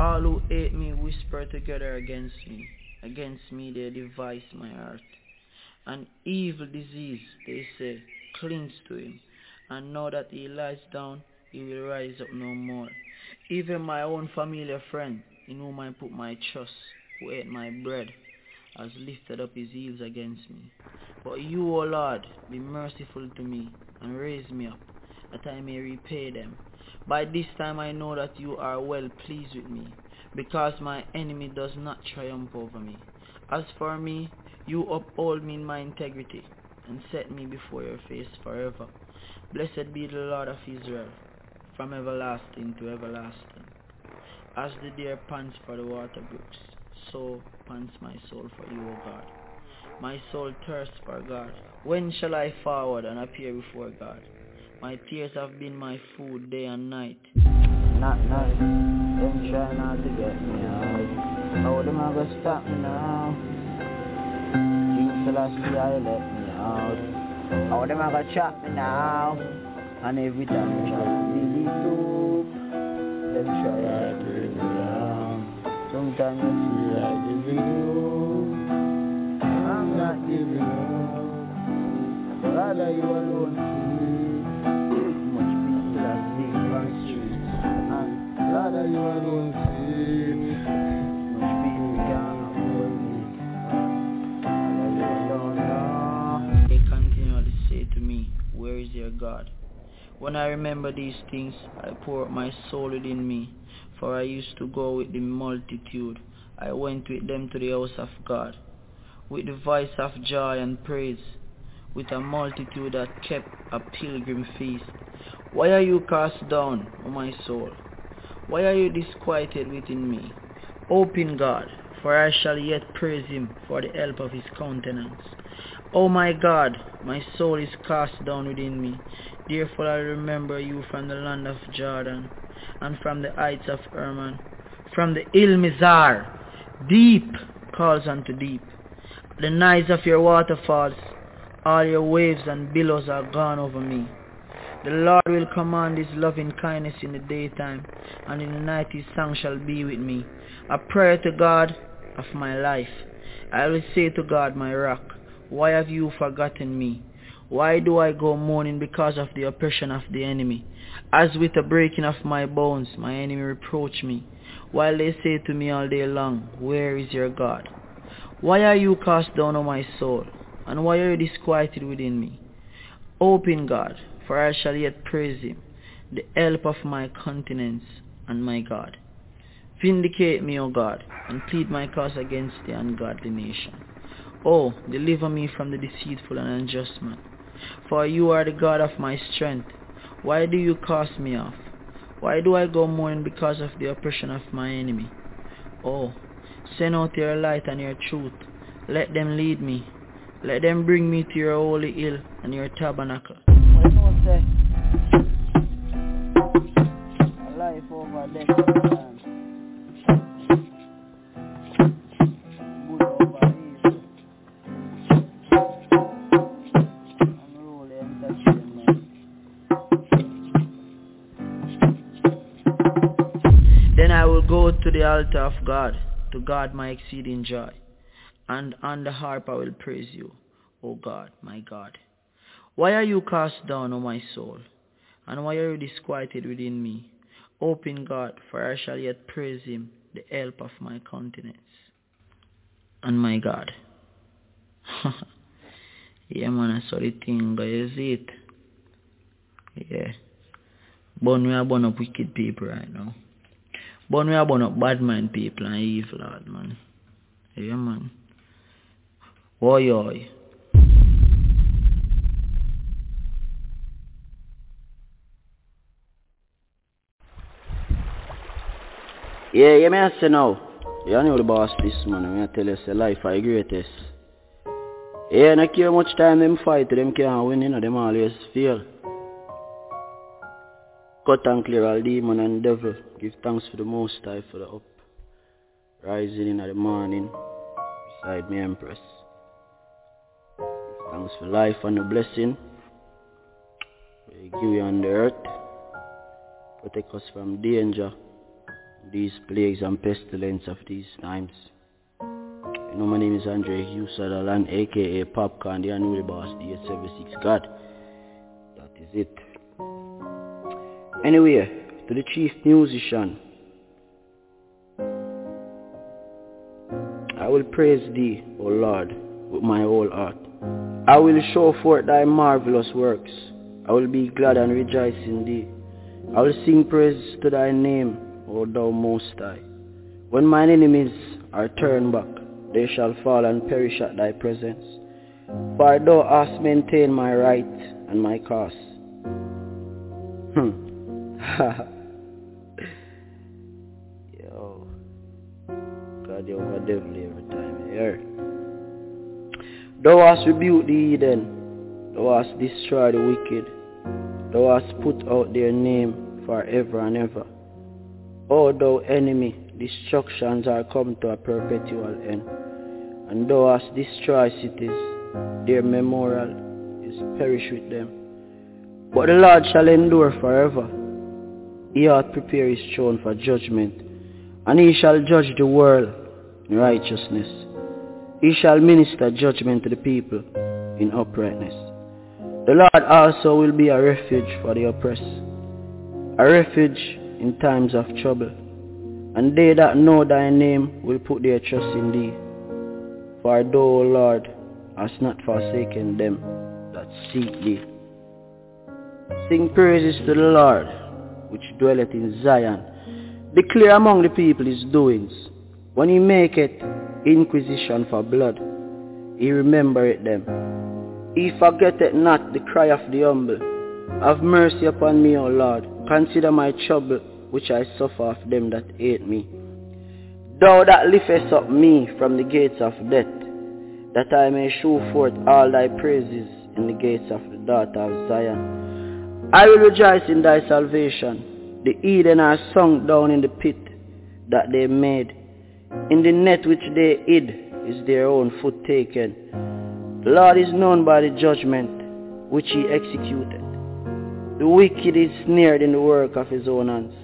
All who hate me whisper together against me. Against me they devise my heart. An evil disease, they say, clings to him. And now that he lies down, he will rise up no more. Even my own familiar friend, in whom I put my trust, who ate my bread, has lifted up his heels against me. But you, O Lord, be merciful to me, and raise me up, that I may repay them. By this time I know that you are well pleased with me, because my enemy does not triumph over me. As for me, you uphold me in my integrity, and set me before your face forever. Blessed be the Lord of Israel, from everlasting to everlasting. As the deer pants for the water brooks, so pants my soul for you, O God. My soul thirsts for God. When shall I forward and appear before God? My tears have been my food day and night. Not night, them try not to get me out. How them a go stop me now? King Selassie, I let me out. How them a go chop me now? And every time I try to be the truth, them try to bring me down. Sometimes I feel like giving you, I'm not giving you. Rather you alone see. Much people are sick from streets, and rather you alone see. Much people can't hold me. Rather you alone know. They continually say to me, where is your God? When I remember these things, I pour out my soul within me, for I used to go with the multitude. I went with them to the house of God, with the voice of joy and praise, with a multitude that kept a pilgrim feast. Why are you cast down, O my soul? Why are you disquieted within me? Hope in God, for I shall yet praise him for the help of his countenance. O my God, my soul is cast down within me. Therefore I remember you from the land of Jordan, and from the heights of Hermon, from the hill Mizar. Deep calls unto deep. The noise of your waterfalls, all your waves and billows are gone over me. The Lord will command his loving kindness in the daytime, and in the night his song shall be with me, a prayer to God of my life. I will say to God, my rock, why have you forgotten me? Why do I go mourning because of the oppression of the enemy? As with the breaking of my bones, my enemy reproach me, while they say to me all day long, where is your God? Why are you cast down, O my soul, and why are you disquieted within me? Hope in God, for I shall yet praise him, the help of my countenance and my God. Vindicate me, O God, and plead my cause against the ungodly nation. Oh, deliver me from the deceitful and unjust man, for you are the God of my strength. Why do you cast me off? Why do I go mourning because of the oppression of my enemy? Oh, send out your light and your truth. Let them lead me. Let them bring me to your holy hill and your tabernacle. What you know, say? A life over death, man. Good over evil. Unruly entertainment. Then I will go to the altar of God, to God my exceeding joy. And on the harp I will praise you, O God, my God. Why are you cast down, O my soul? And why are you disquieted within me? Hope in God, for I shall yet praise him, the help of my countenance and my God. Yeah, man, I saw the thing, guys, it. Yeah. But we are born up wicked people right now. But we are born up bad mind people and evil, Lord, man. Yeah, man. Oi, oi. Yeah, you may have say now. You know the boss this man, I'm going to tell you say life is greatest. Yeah, not care much time them fight, them can't win, you know, them always fail. Cut and clear all demon and devil. Give thanks for the Most High for the up. Rising in the morning, beside me Empress. Give thanks for life and the blessing. We give you on the earth. Protect us from danger. these plagues and pestilence of these times. You know, my name is Andre Hugh Sutherland, aka Popcorn, the unruly boss, the 876 God. That is it. Anyway, to the chief musician, I will praise thee, O Lord, with my whole heart. I will show forth thy marvelous works. I will be glad and rejoice in thee. I will sing praise to thy name, O thou most high. When mine enemies are turned back, they shall fall and perish at thy presence. For thou hast maintained my right and my cause. Yo. God, you are devil every time you hear. Thou hast rebuked the heathen. Thou hast destroyed the wicked. Thou hast put out their name forever and ever. O thou enemy, destructions are come to a perpetual end. And thou hast destroyed cities, their memorial is perished with them. But the Lord shall endure forever. He hath prepared his throne for judgment, and he shall judge the world in righteousness. He shall minister judgment to the people in uprightness. The Lord also will be a refuge for the oppressed, a refuge in times of trouble. And they that know thy name will put their trust in thee. For thou, O Lord, hast not forsaken them that seek thee. Sing praises to the Lord, which dwelleth in Zion. Declare among the people his doings. When he maketh inquisition for blood, he remembereth them. He forgetteth not the cry of the humble. Have mercy upon me, O Lord. Consider my trouble, which I suffer of them that hate me. Thou that liftest up me from the gates of death, that I may shew forth all thy praises in the gates of the daughter of Zion. I will rejoice in thy salvation. The heathen are sunk down in the pit that they made. In the net which they hid is their own foot taken. The Lord is known by the judgment which he executed. The wicked is snared in the work of his own hands.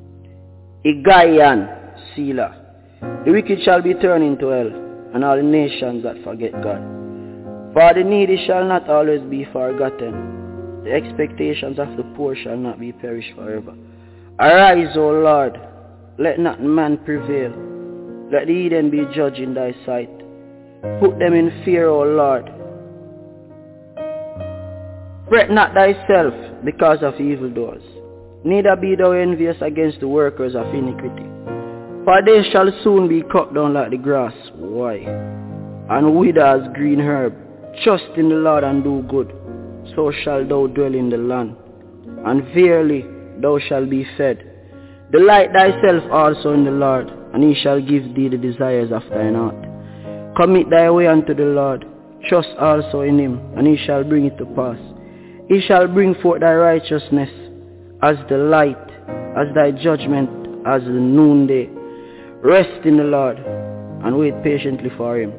Igayan, Selah. The wicked shall be turned into hell, and all the nations that forget God. For the needy shall not always be forgotten. The expectations of the poor shall not be perished forever. Arise, O Lord, let not man prevail. Let the heathen be judged in thy sight. Put them in fear, O Lord. Fret not thyself because of evildoers, neither be thou envious against the workers of iniquity. For they shall soon be cut down like the grass, why? And wither as green herb. Trust in the Lord and do good, so shall thou dwell in the land, and verily thou shalt be fed. Delight thyself also in the Lord, and he shall give thee the desires of thine heart. Commit thy way unto the Lord, trust also in him, and he shall bring it to pass. He shall bring forth thy righteousness as the light, as thy judgment as the noonday. Rest in the Lord, and wait patiently for him.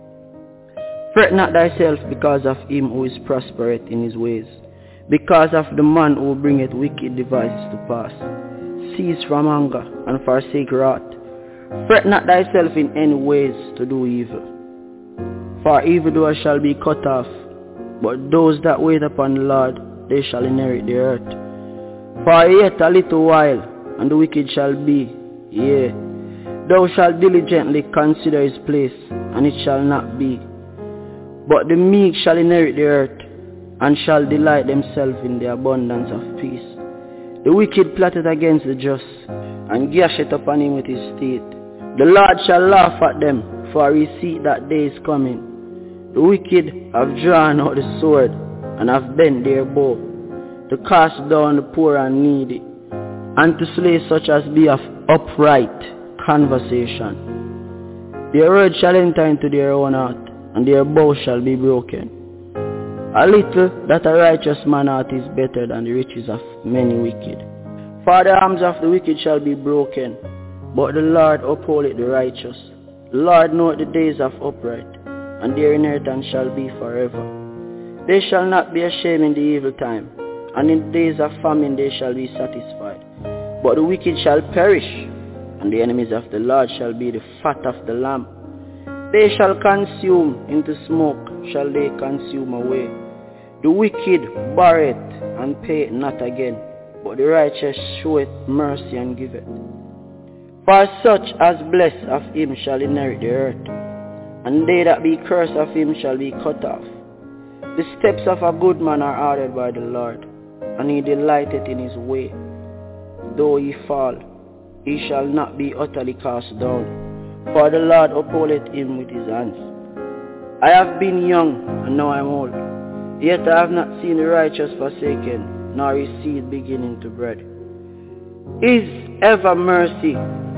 Fret not thyself because of him who is prospereth in his ways, because of the man who bringeth wicked devices to pass. Cease from anger, and forsake wrath. Fret not thyself in any ways to do evil. For evildoers shall be cut off, but those that wait upon the Lord, they shall inherit the earth. For yet a little while, and the wicked shall be, yea, thou shalt diligently consider his place, and it shall not be. But the meek shall inherit the earth, and shall delight themselves in the abundance of peace. The wicked plotted against the just, and gasheth upon him with his teeth. The Lord shall laugh at them, for he seeth that day is coming. The wicked have drawn out the sword, and have bent their bow, to cast down the poor and needy, and to slay such as be of upright conversation. Their word shall enter into their own heart, and their bow shall be broken. A little that a righteous man hath is better than the riches of many wicked. For the arms of the wicked shall be broken, but the Lord upholdeth the righteous. The Lord knoweth the days of upright, and their inheritance shall be forever. They shall not be ashamed in the evil time, and in the days of famine they shall be satisfied. But the wicked shall perish, and the enemies of the Lord shall be the fat of the lamb. They shall consume, into smoke shall they consume away. The wicked borroweth and pay it not again, but the righteous showeth mercy and giveth. For such as bless of him shall inherit the earth, and they that be cursed of him shall be cut off. The steps of a good man are ordered by the Lord, and he delighteth in his way. Though he fall, he shall not be utterly cast down, for the Lord upholdeth him with his hands. I have been young, and now I am old, yet I have not seen the righteous forsaken, nor his seed beginning to bread. Is ever merciful,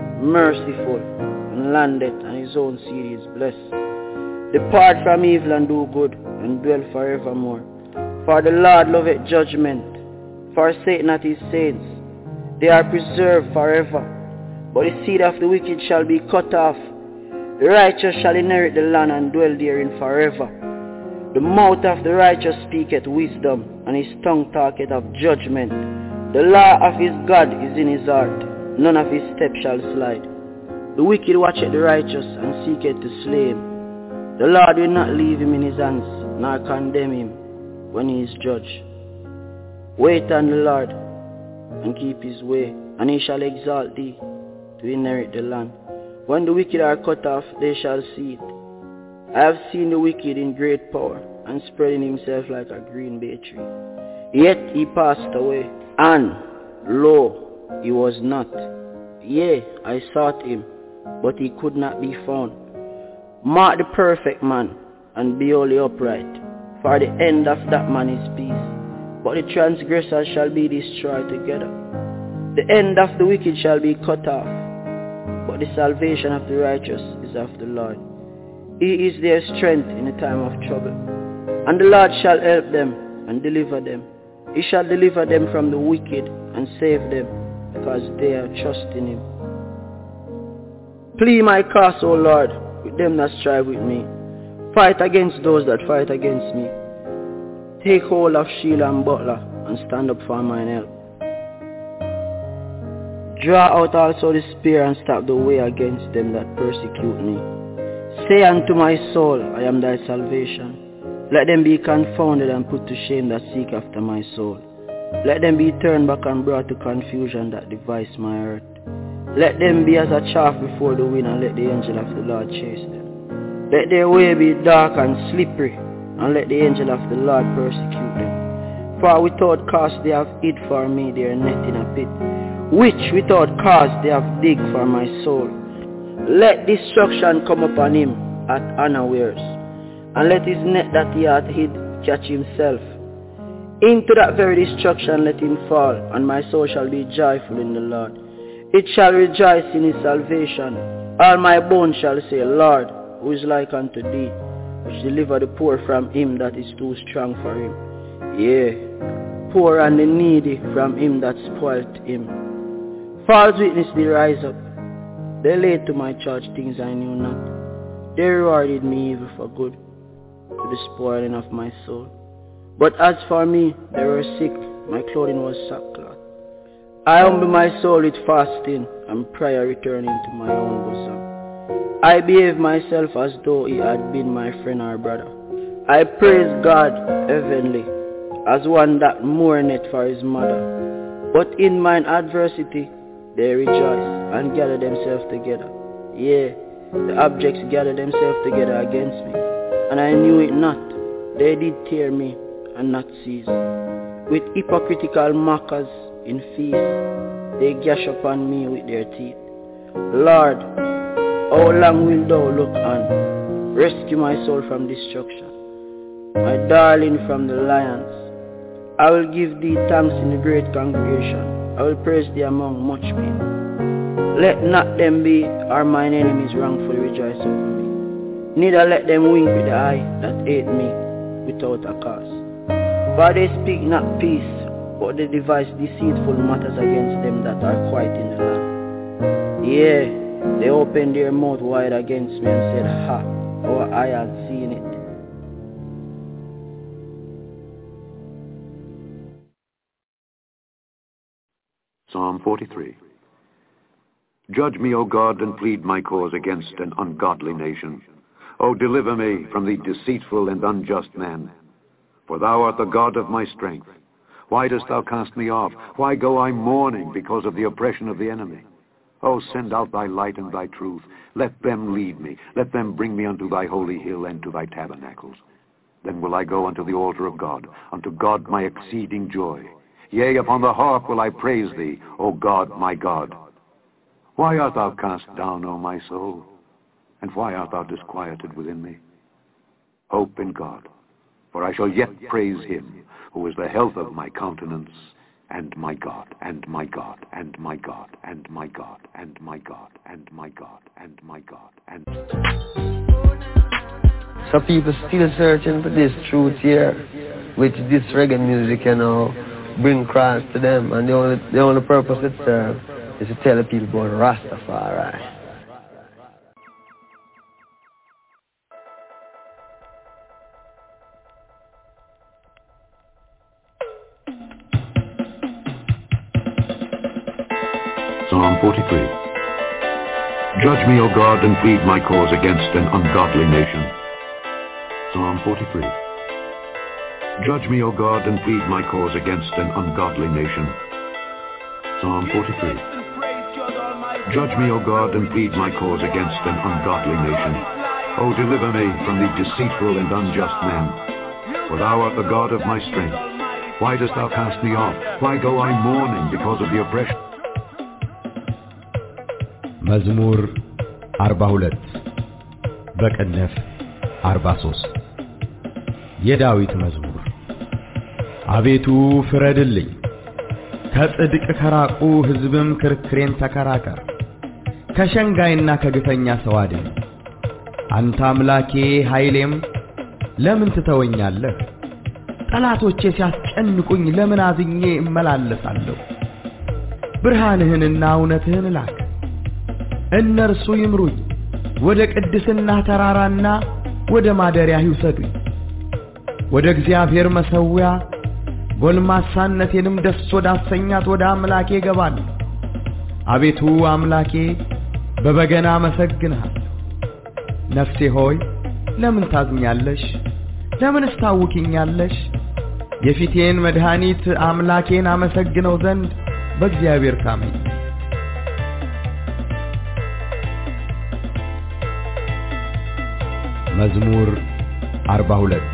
and landeth, and his own seed is blessed. Depart from evil and do good, and dwell forevermore. For the Lord loveth judgment, forsake not his saints. They are preserved forever, but the seed of the wicked shall be cut off. The righteous shall inherit the land and dwell therein forever. The mouth of the righteous speaketh wisdom, and his tongue talketh of judgment. The law of his God is in his heart, none of his steps shall slide. The wicked watcheth the righteous, and seeketh to slay him. The Lord will not leave him in his hands, nor condemn him when he is judged. Wait on the Lord, and keep his way, and he shall exalt thee to inherit the land. When the wicked are cut off, they shall see it. I have seen the wicked in great power, and spreading himself like a green bay tree. Yet he passed away, and, lo, he was not. Yea, I sought him, but he could not be found. Mark the perfect man, and be wholly upright, for the end of that man is peace. But the transgressors shall be destroyed together. The end of the wicked shall be cut off, but the salvation of the righteous is of the Lord. He is their strength in the time of trouble. And the Lord shall help them and deliver them. He shall deliver them from the wicked and save them, because they have trust in him. Plead my cause, O Lord, with them that strive with me. Fight against those that fight against me. Take hold of shield and buckler, and stand up for mine help. Draw out also the spear, and stop the way against them that persecute me. Say unto my soul, I am thy salvation. Let them be confounded and put to shame that seek after my soul. Let them be turned back and brought to confusion that devise my hurt. Let them be as a chaff before the wind, and let the angel of the Lord chase them. Let their way be dark and slippery, and let the angel of the Lord persecute them. For without cause they have hid for me their net in a pit, which without cause they have digged for my soul. Let destruction come upon him at unawares, and let his net that he hath hid catch himself. Into that very destruction let him fall, and my soul shall be joyful in the Lord. It shall rejoice in his salvation. All my bones shall say, Lord, who is like unto thee, which deliver the poor from him that is too strong for him. Yea, poor and the needy from him that spoilt him. False witness did rise up. They laid to my charge things I knew not. They rewarded me evil for good, to the spoiling of my soul. But as for me, they were sick, my clothing was sackcloth. I humble my soul with fasting, and prayer returning to my own bosom. I behave myself as though he had been my friend or brother. I praise God heavenly, as one that mourneth for his mother. But in mine adversity, they rejoice and gather themselves together. Yea, the objects gather themselves together against me, and I knew it not. They did tear me and not cease. With hypocritical mockers in feast, they gash upon me with their teeth. Lord, how long wilt thou look on? Rescue my soul from destruction, my darling from the lions. I will give thee thanks in the great congregation. I will praise thee among much people. Let not them be, or mine enemies wrongfully rejoice over me. Neither let them wink with the eye that hate me without a cause. For they speak not peace, but they devise deceitful matters against them that are quiet in the land. Yea, they opened their mouth wide against me and said, Ha, our eye hath seen it. Psalm 43. Judge me, O God, and plead my cause against an ungodly nation. O deliver me from the deceitful and unjust man. For thou art the God of my strength. Why dost thou cast me off? Why go I mourning because of the oppression of the enemy? O send out thy light and thy truth. Let them lead me. Let them bring me unto thy holy hill and to thy tabernacles. Then will I go unto the altar of God, unto God my exceeding joy. Yea, upon the harp will I praise thee, O God, my God. Why art thou cast down, O my soul? And why art thou disquieted within me? Hope in God, for I shall yet praise him, who is the health of my countenance, and my God, and my God, and my God, and my God, and my God, and my God, and my God, and... So people still searching for this truth here, which this reggae music, bring across to them, and the only purpose it serves is to tell the people about Rastafari. Psalm 43. Judge me, O God, and plead my cause against an ungodly nation. Psalm 43. Judge me, O God, and plead my cause against an ungodly nation. Psalm 43. Judge me, O God, and plead my cause against an ungodly nation. O deliver me from the deceitful and unjust man. For thou art the God of my strength. Why dost thou cast me off? Why go I mourning because of the oppression? መዝሙር 42 በቅንፍ 43 የዳዊት መዝሙር። አቤቱ ፍረድልኝ፣ ከጽድቅ ከራቁ ሕዝብም ክርክሬን ተከራከር። ከሸንጋይና ከግፈኛ ሰው አድን። አንተ አምላኬ ኃይሌም ለምን ትተወኛለህ? ጠላቶቼ ሲያስጨንቁኝ ለምን አዝኜ እመላለሳለሁ? ብርሃንህንና እውነትህን ላክ፣ እነርሱ ይምሩኝ። ወደ ቅድስና ተራራና ወደ ማደሪያ ይውሰዱኝ። ወደ እግዚአብሔር መሠዊያ ጎልማሳነቴንም ደስ ወዳሰኛት ወደ አምላኬ እገባለሁ። አቤቱ አምላኬ በበገና አመሰግንሃለሁ። ነፍሴ ሆይ ለምን ታዝኛለሽ? ለምንስ ታውኪኛለሽ? የፊቴን መድኃኒት አምላኬን አመሰግነው ዘንድ በእግዚአብሔር ታመኝ። መዝሙር 42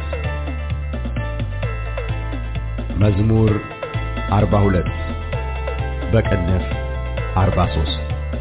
መዝሙር 42 በቅንፍ 43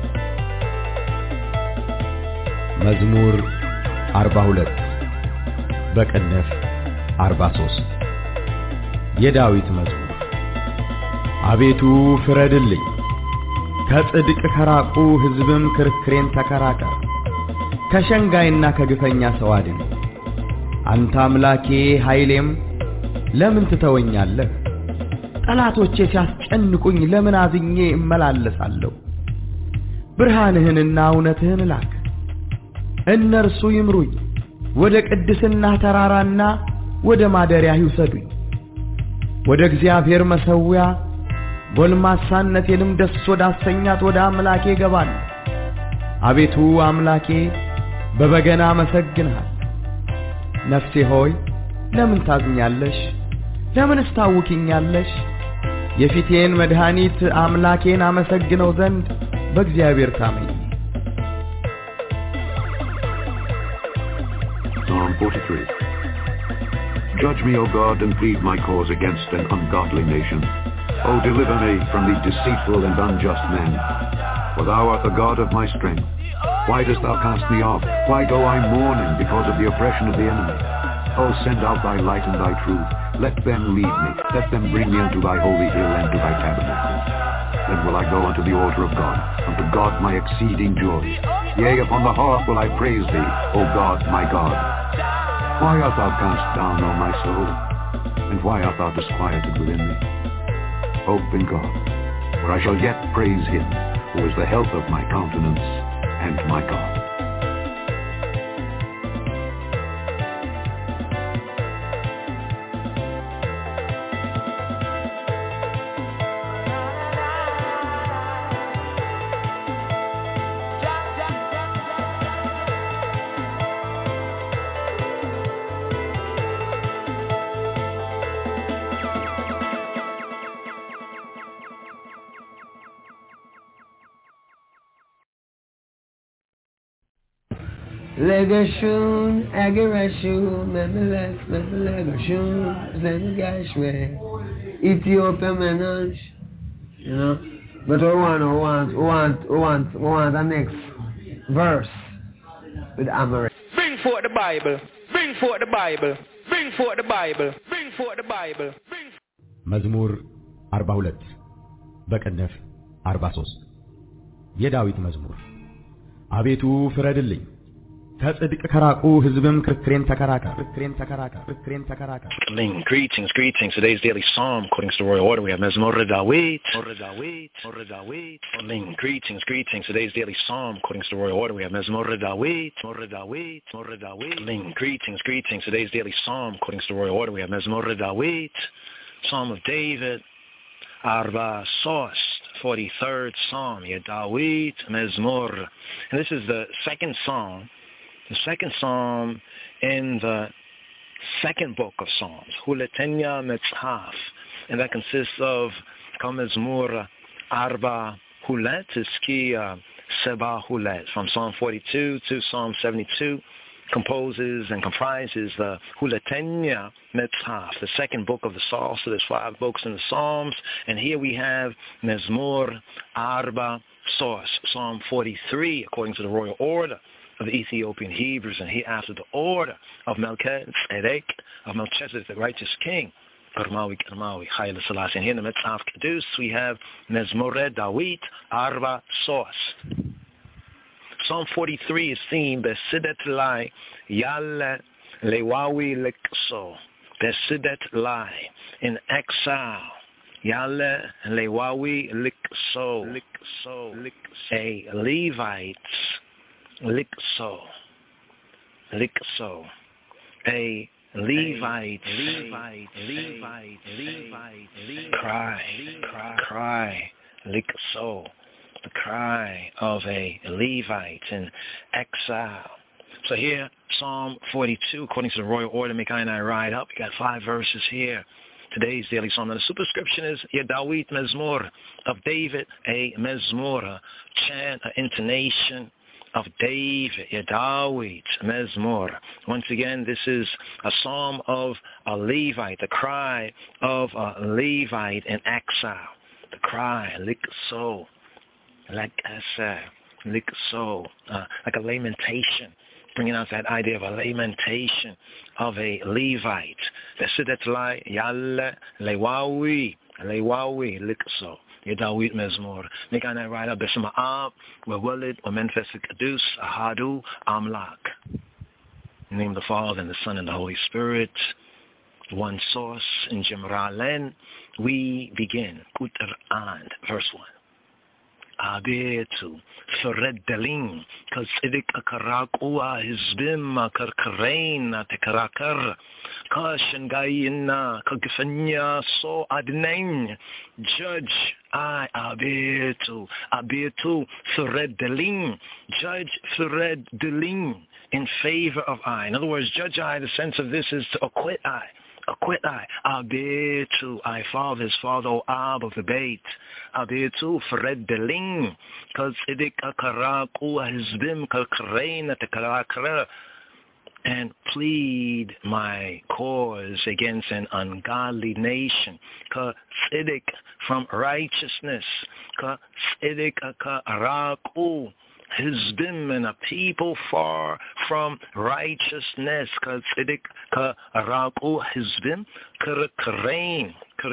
መዝሙር 42 በቅንፍ 43 የዳዊት መዝሙር። አቤቱ ፍረድልኝ፣ ከጽድቅ ከራቁ ሕዝብም ክርክሬን ተከራከር። ከሸንጋይና ከግፈኛ ሰው አድን። አንተ አምላኬ ኃይሌም ለምን ትተወኛለህ? ጠላቶቼ ሲያስጨንቁኝ ለምን አዝኜ እመላለሳለሁ? ብርሃንህንና እውነትህን ላክ፣ እነርሱ ይምሩኝ። ወደ ቅድስና ተራራና ወደ ማደሪያ ይውሰዱኝ። ወደ እግዚአብሔር መሠዊያ ጎልማሳነቴንም ደስ ወዳሰኛት ወደ አምላኬ እገባለሁ። አቤቱ አምላኬ በበገና አመሰግንሃለሁ። ነፍሴ ሆይ ለምን ታዝኛለሽ? ለምንስ ታውኪኛለሽ? የፊቴን መድኃኒት አምላኬን አመሰግነው ዘንድ በእግዚአብሔር ታመኝ። Psalm 43. Judge me, O God, and plead my cause against an ungodly nation. O deliver me from the deceitful and unjust men. For thou art the God of my strength. Why dost thou cast me off? Why go I mourning because of the oppression of the enemy? O send out thy light and thy truth. Let them lead me. Let them bring me unto thy holy hill and to thy tabernacle. Then will I go unto the altar of God, unto God my exceeding joy. Yea, upon the harp will I praise thee, O God, my God. Why art thou cast down, O my soul? And why art thou disquieted within me? Hope in God, for I shall yet praise him, who is the health of my countenance and my God. Legashun, Agarashun, Legashun, Zengashwe, Ethiopia Menage, you know. But we want the next verse with Amaret. Bring forth the Bible, bring forth the Bible, bring forth the Bible, bring forth the Bible. መዝሙር 42 በቅንፍ 43 የዳዊት መዝሙር። አቤቱ ፍረድልኝ ከጽድቅ ከራቁ ሕዝብም ክርክሬን ተከራከር. Greetings. Today's daily psalm, according to the royal order, we have Mezmor Dawit. Greetings. Today's daily psalm, according to the royal order, we have Mezmor Dawit. Greetings. Today's daily psalm, according to the royal order, we have Mezmor Dawit, Psalm of David, Arba Sost, 43rd Psalm, Yedawit Mezmor. And this is the second psalm in the second book of Psalms, Huletenya Metzhaf, and that consists of Kamezmur Arba Hulet, Iskia Seba Hulet, from Psalm 42 to Psalm 72, composes and comprises the Huletenya Metzhaf, the second book of the Psalms. So there's 5 books in the Psalms, and here we have Mezmor Arba Sos, Psalm 43, according to the royal order of the Ethiopian Hebrews, and here after the order of Melchizedek, the righteous king, Karmawi, Haile Selassie. And here in the Metzhaf Kedus, we have Mezmore Dawit Arba Sos. Psalm 43 is themed Besidet Lai Yale Lewawi Likso. Besidet Lai, in exile. Yale Lewawi Likso. A Levite. Likso. A Levite. Cry. Likso. The cry of a Levite in exile. So here, Psalm 42, according to the royal order, Mikai and I ride up. We got 5 verses here. Today's daily psalm. And the superscription is Yedawit Mezmor, of David, a Mezmor, a chant, an intonation of David, Yedawit Mezmor. Once again, this is a psalm of a Levite, the cry of a Levite in exile. The cry, Likso. Like a lamentation, bringing out that idea of a lamentation of a Levite. Besidet Lai Yale Lewawi Likso. Yedawit Mezmor. Mekanai Rida Besima Ab, Wewelid, Omenfes Kadus, Ahadu, Amlak. In the name of the Father, and the Son, and the Holy Spirit, one source in Jemralen, we begin. Kuter and verse 1. Abetu, Feredeling, Kasidik Akarakua, Hizbim, Karkarain, Tekarakar, Kashangaina, Kagifanya, So Adnain, Judge I, Abetu, Feredeling, Judge Feredeling, in favor of I. In other words, judge I, the sense of this is to acquit I. Acquit I. Abetu, I father's father, O Ab of the bait. Abetu, Feredeling, Kasidik Akarakua, Hizbim, Karkarain, Tekarakar, and plead my cause against an ungodly nation. Ka-tziddik, from righteousness. Ka-tziddik ka-raku, hizbim, and a people far from righteousness. Ka-tziddik ka-raku, hizbim, kar-karain.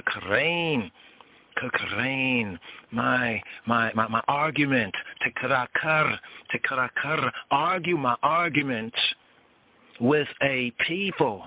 My argument. Tekarakar, argue my argument with a people,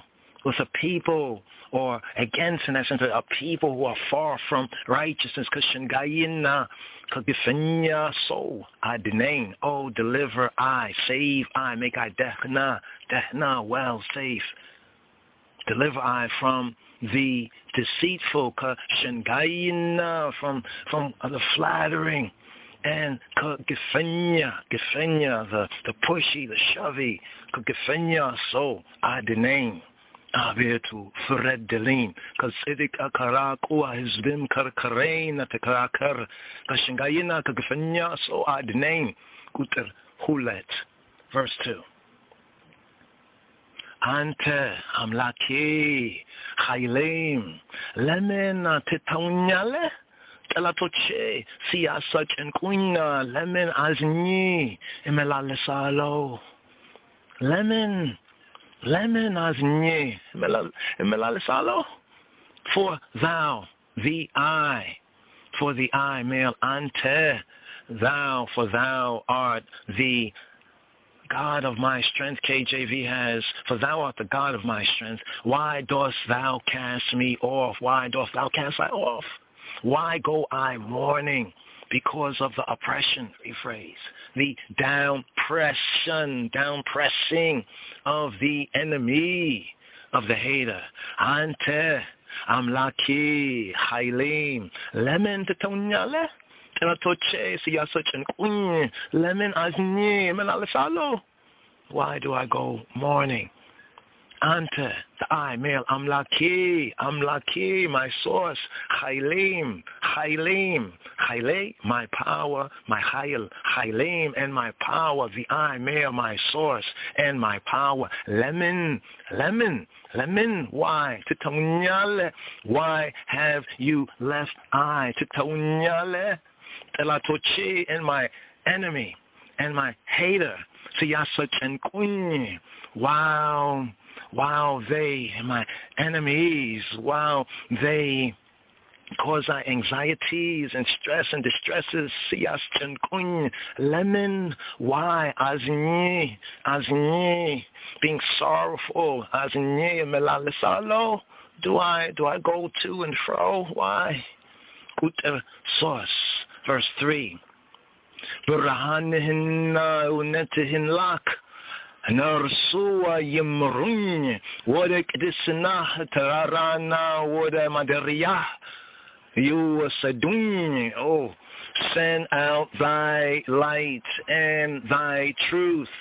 or against, in essence, a people who are far from righteousness. Kashangayina, kagifenya, so adinain, oh, deliver I, save I, make I dehna, well, safe. Deliver I from the deceitful, kashangayina, from the flattering. And Gefenya, the pushy, the shovey, Gefenya, so Adinain, Abetu, Feredelin, Kasidik Akarakua, Hizbim Karkarain, Tekarakar, Kashingayina, Gefenya, so Adinain, Kuter Hulet. Verse 2. Ante Amlaki Chaylim Lemen Titaunyale Telatoche Siasa Chenkuina Lemen Azni Imelalesalo Lemon Azni Imelalesalo. For thou, the I, for the I, male ante, thou, for thou art the God of my strength, KJV has, for thou art the God of my strength. Why dost thou cast me off? Why dost thou cast I off? Why go I mourning? Because of the oppression, rephrase, the downpressing of the enemy, of the hater. Ante, Amlaki, Hailim, Lemon Tetonyale, Telatoche, Siyasachan, Lemon Azni, Menalesalo. Why do I go mourning? Ante, the I, male, Amlaki, my source, Chaylim, my power, my Chayil, Chaylim, and my power, the I, male, my source, and my power, Lemon, why? Tetonyale, why have you left I? Tetonyale, Telatoche, and my enemy, and my hater, Siyasach and Kunyi, Wow, they, my enemies, wow, they cause our anxieties and stress and distresses. Siyas Chankun, Lemon, why? Azni, being sorrowful. Azni, Melalisalo, do I go to and fro? Why? Uter source, verse 3. Burahanihin unetihin lak. Narsua Yimrun, Wodek Disna, Tararana, Woda Maderia, you Sadun, oh, send out thy light and thy truth.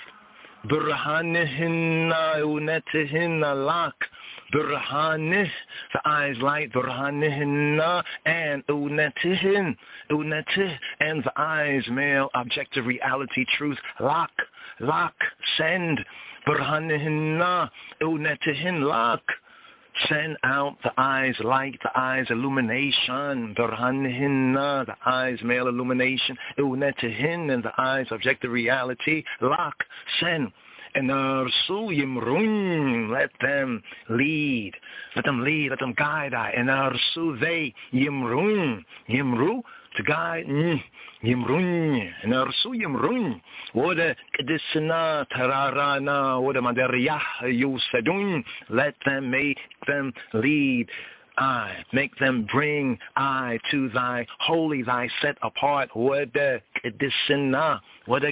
Burhanihinna, Unetihinna lak, Burhanih, the eyes light, Burhanihinna, and Unetih, and the eyes male, objective reality, truth, lak, send, Burhanihinna, Unetihin lak, send out the eyes light, the eyes illumination, Burhanihinna, the eyes male illumination, Unetihin, and the eyes objective reality, lak, send. And Arsu Yimrun, let them lead, let them guide I. And Arsu they Yimrun, to guide Yimrun, and Arsu Yimrun, Woda Kedisna Tararana, Woda Maderiyah Yusadun, let them make them lead. I make them bring I to thy holy, thy set apart, Wada Kedisna,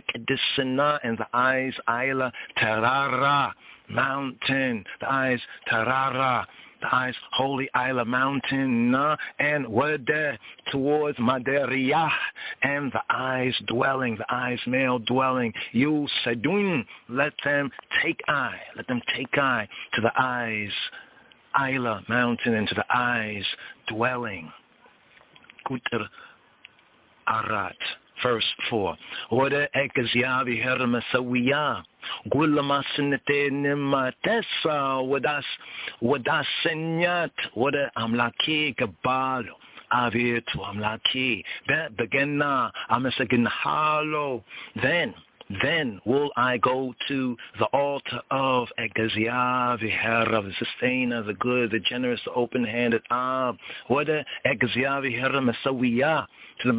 and the eyes Isla Tarara, mountain, the eyes Tarara, the eyes holy Isla mountain, and Wada towards Maderiyah, and the eyes dwelling, the eyes male dwelling, you Sadun, let them take I to the eyes Isla mountain, and to the eyes dwelling. Kuter Arat. Verse 4. Wada ekazyavi hermasawiya. Gulama sinete nimatesa. Wadas senyat. Wada amlaki kabalo. Avitu amlaki. That beginna amasagin halo. Then will I go to the altar of Egazia, Vihera, the sustainer, the good, the generous, the open-handed Ab. What a Egazia, Vihera, Masawiya, to the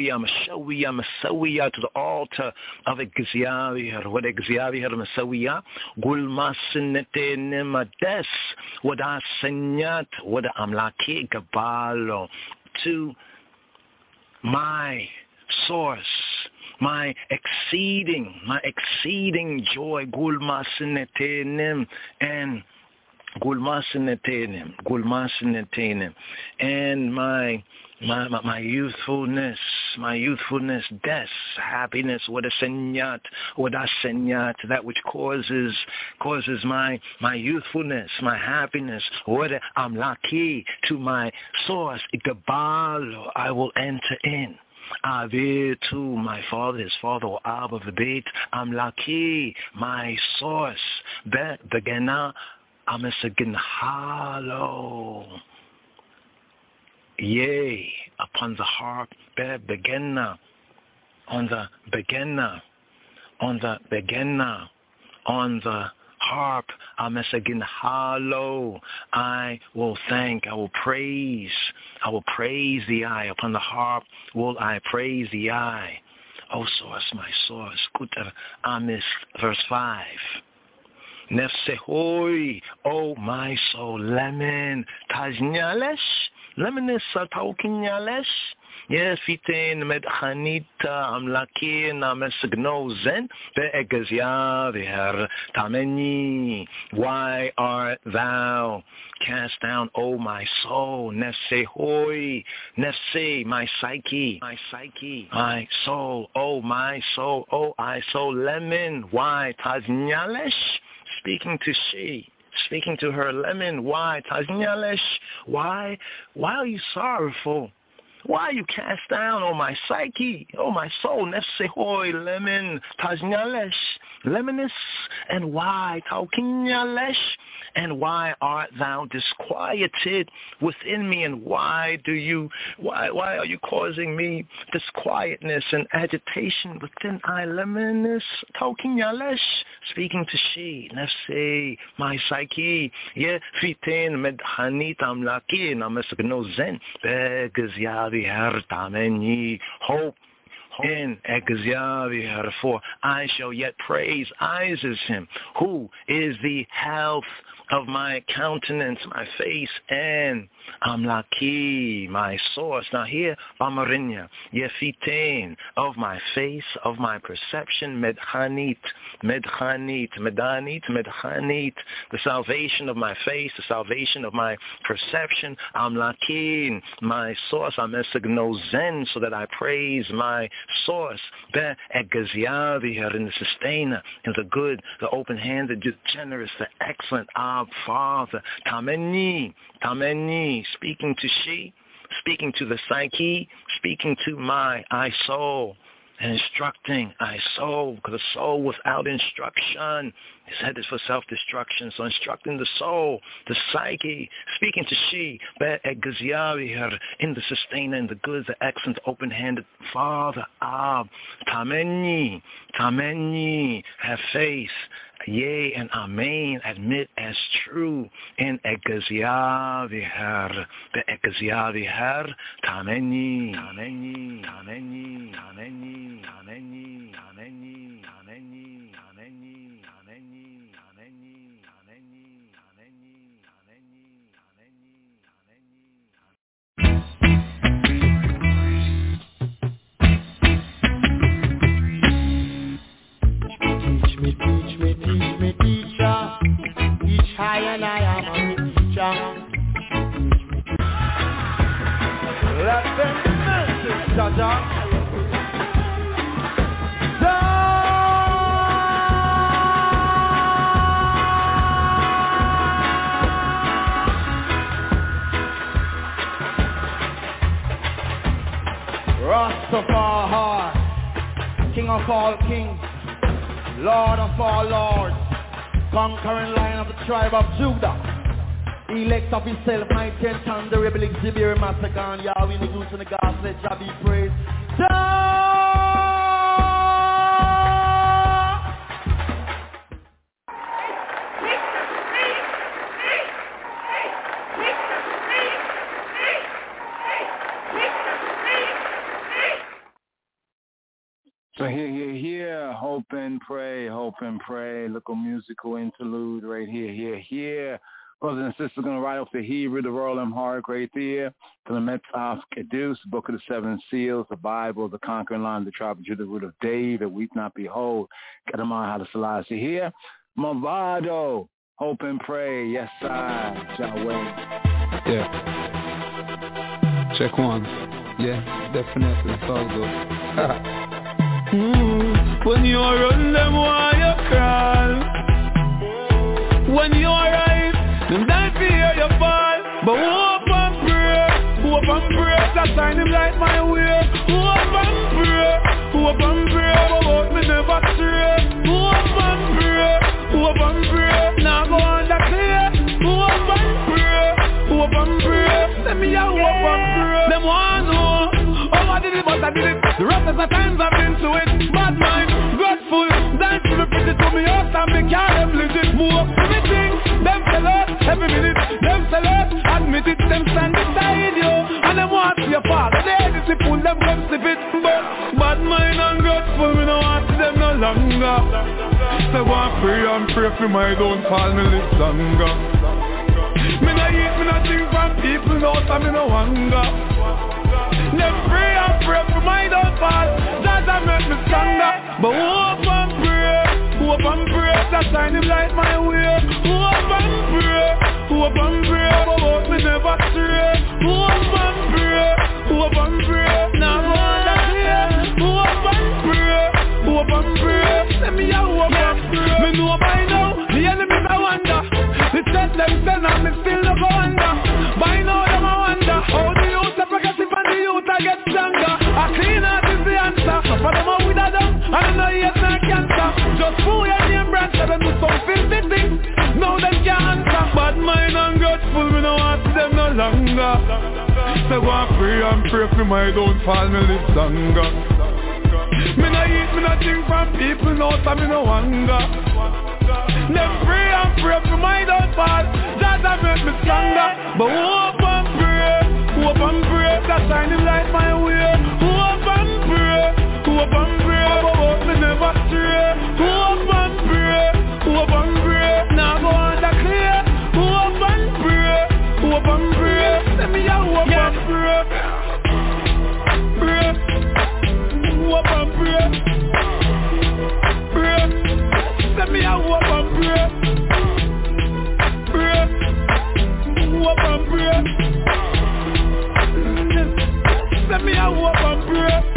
Masawiya, to the altar of Egazia, Vihera. What Egazia, Vihera, Masawiya, Gulmasinete Nimades, what I senyat, what Amlaki Gabalo, to my source, my exceeding joy, Gulmasinetinem, and and my youthfulness, des, happiness, what a senyat, that which causes my youthfulness, my happiness, what I'm lucky to my source, Igabalo, I will enter in. Avir to my father, his father, or Abba V'beit, Amlaki, my source, Begena, Amesagin Halo. Yea, upon the harp, Begena, on the Begena, on the Begena, on the harp, Amesagin Halo. I will thank, I will praise the I. Upon the harp will I praise the I. O source, my source. Kuter Amis, verse 5. Nefsehoi, oh my soul, lemon, tajnyalesh, lemonis sataukinyalesh. Yes, fitin medchanita amlakin amesgnozen be'egazia v'her tameni. Why art thou cast down, O my soul? Nefsehoi, nefse, my psyche, my soul, oh my soul, oh I soul, lemon. Why tajnyalesh? Speaking to she, speaking to her, lemon. Why tajnyalesh? Why are you sorrowful? Why are you cast down, O my psyche, O my soul? Nefsehoi, lemon, tajnyalesh, lemonis, and why taukinyalesh? And why art thou disquieted within me? And why are you causing me disquietness and agitation within I, lemonis, taukinyalesh? Speaking to she, nefse, my psyche, ye fitin medhanit amlakin amesgnozen begazyavi hertameni. Hope in Egazyavi, for I shall yet praise Isis him, who is the health of my countenance, my face, and Amlaki, my source. Now here, Bamarinya, Yefitain, of my face, of my perception, Medhanit, the salvation of my face, the salvation of my perception, Amlaki, my source, Amesagnozen, so that I praise my source, Be Egazyavi, in the sustainer, in the good, the open-handed, the generous, the excellent, Father, Tameni, speaking to she, speaking to the psyche, speaking to my I soul, and instructing I soul, because the soul without instruction is headed for self-destruction. So instructing the soul, the psyche, speaking to she, in the sustainer, in the good, the excellent, open-handed Father, Tameni, have faith, yea and amen, admit as true in Egazyaviher, the Egazyaviher, Tameni. High and I am a teacher. Let them message, Jaja. Rastafari, King of all kings, Lord of all lords, conquering Lion of the tribe of Judah, elect of himself, mighty and thunder, rebel exhibit, massacre, Yahweh in the goose and the gospel, let Jah be praised. So here, hope and pray, little musical interlude right here. Brothers and sisters, going to write off the Hebrew, the Royal Heart right there, to the Metzaf Kedus, Book of the Seven Seals, the Bible, the Conquering Line, the Tribe of Judah, the Root of David, Weep Not Behold, Kedamah Haile Selassie here. Movado, hope and pray, yes I, Yahweh. Yeah. Check one. Yeah, definitely, it's all good. When you run them, why you crawl? When you arrive, them don't fear you fall. But hope and pray, that's time them light my way. Hope and did it. The roughest of times I've been to it. Bad mind, grateful, dance to me pretty to me house and me can't legit. Move up to me thing, them sell out every minute. Them sell out, admit it, them stand beside you. And them want to see your part, they just pull them come slip it. But bad mind and grateful, me no want to them no longer. So go and pray for my downfall, me live longer. Me no eat, me no drink from people, no time, me no hunger. Them pray for my downfall, that make me stronger. But hope and pray, that shine him light my way. Hope and pray, but me never stray. Hope and pray, now go on that way. Hope and pray, let me a hope and pray. Me know by now, the enemies I wonder. They set themselves and me still no go under. By now them I wonder, how the youth are progressive and the youth I get stronger. A clean heart is the answer, for them are with a dumb, and I know yet no cancer. Just pull your name branch, so them do some filthy things. Now them can't answer. Bad mind and grateful, me no want them no longer. So go and pray for my downfall, me live longer. Me no eat, me no drink from people, no time, me no hunger. Them pray for my downfall, that make me stronger. But hope and pray, that shining light my way. Hope and pray, but me never stray. Hope and pray, now go on the clear. Hope and pray, let me a hope and pray. Hope and pray, let me a hope and pray. Hope and pray, let me a hope and pray.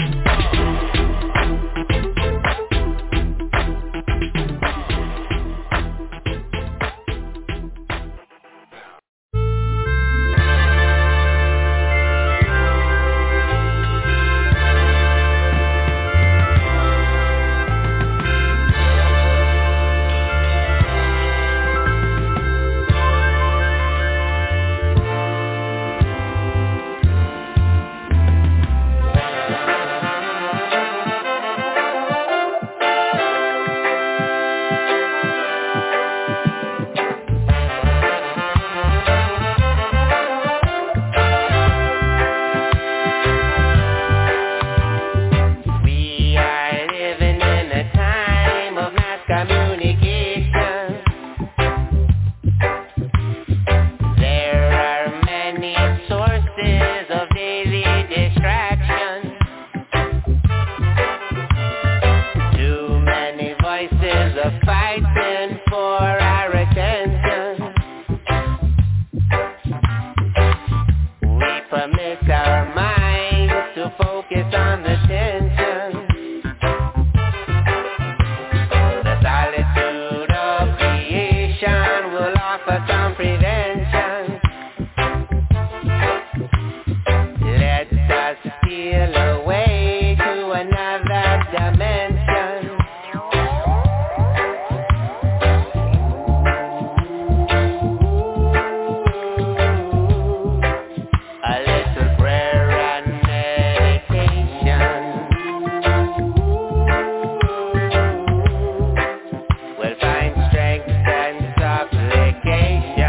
Will find strength and supplication.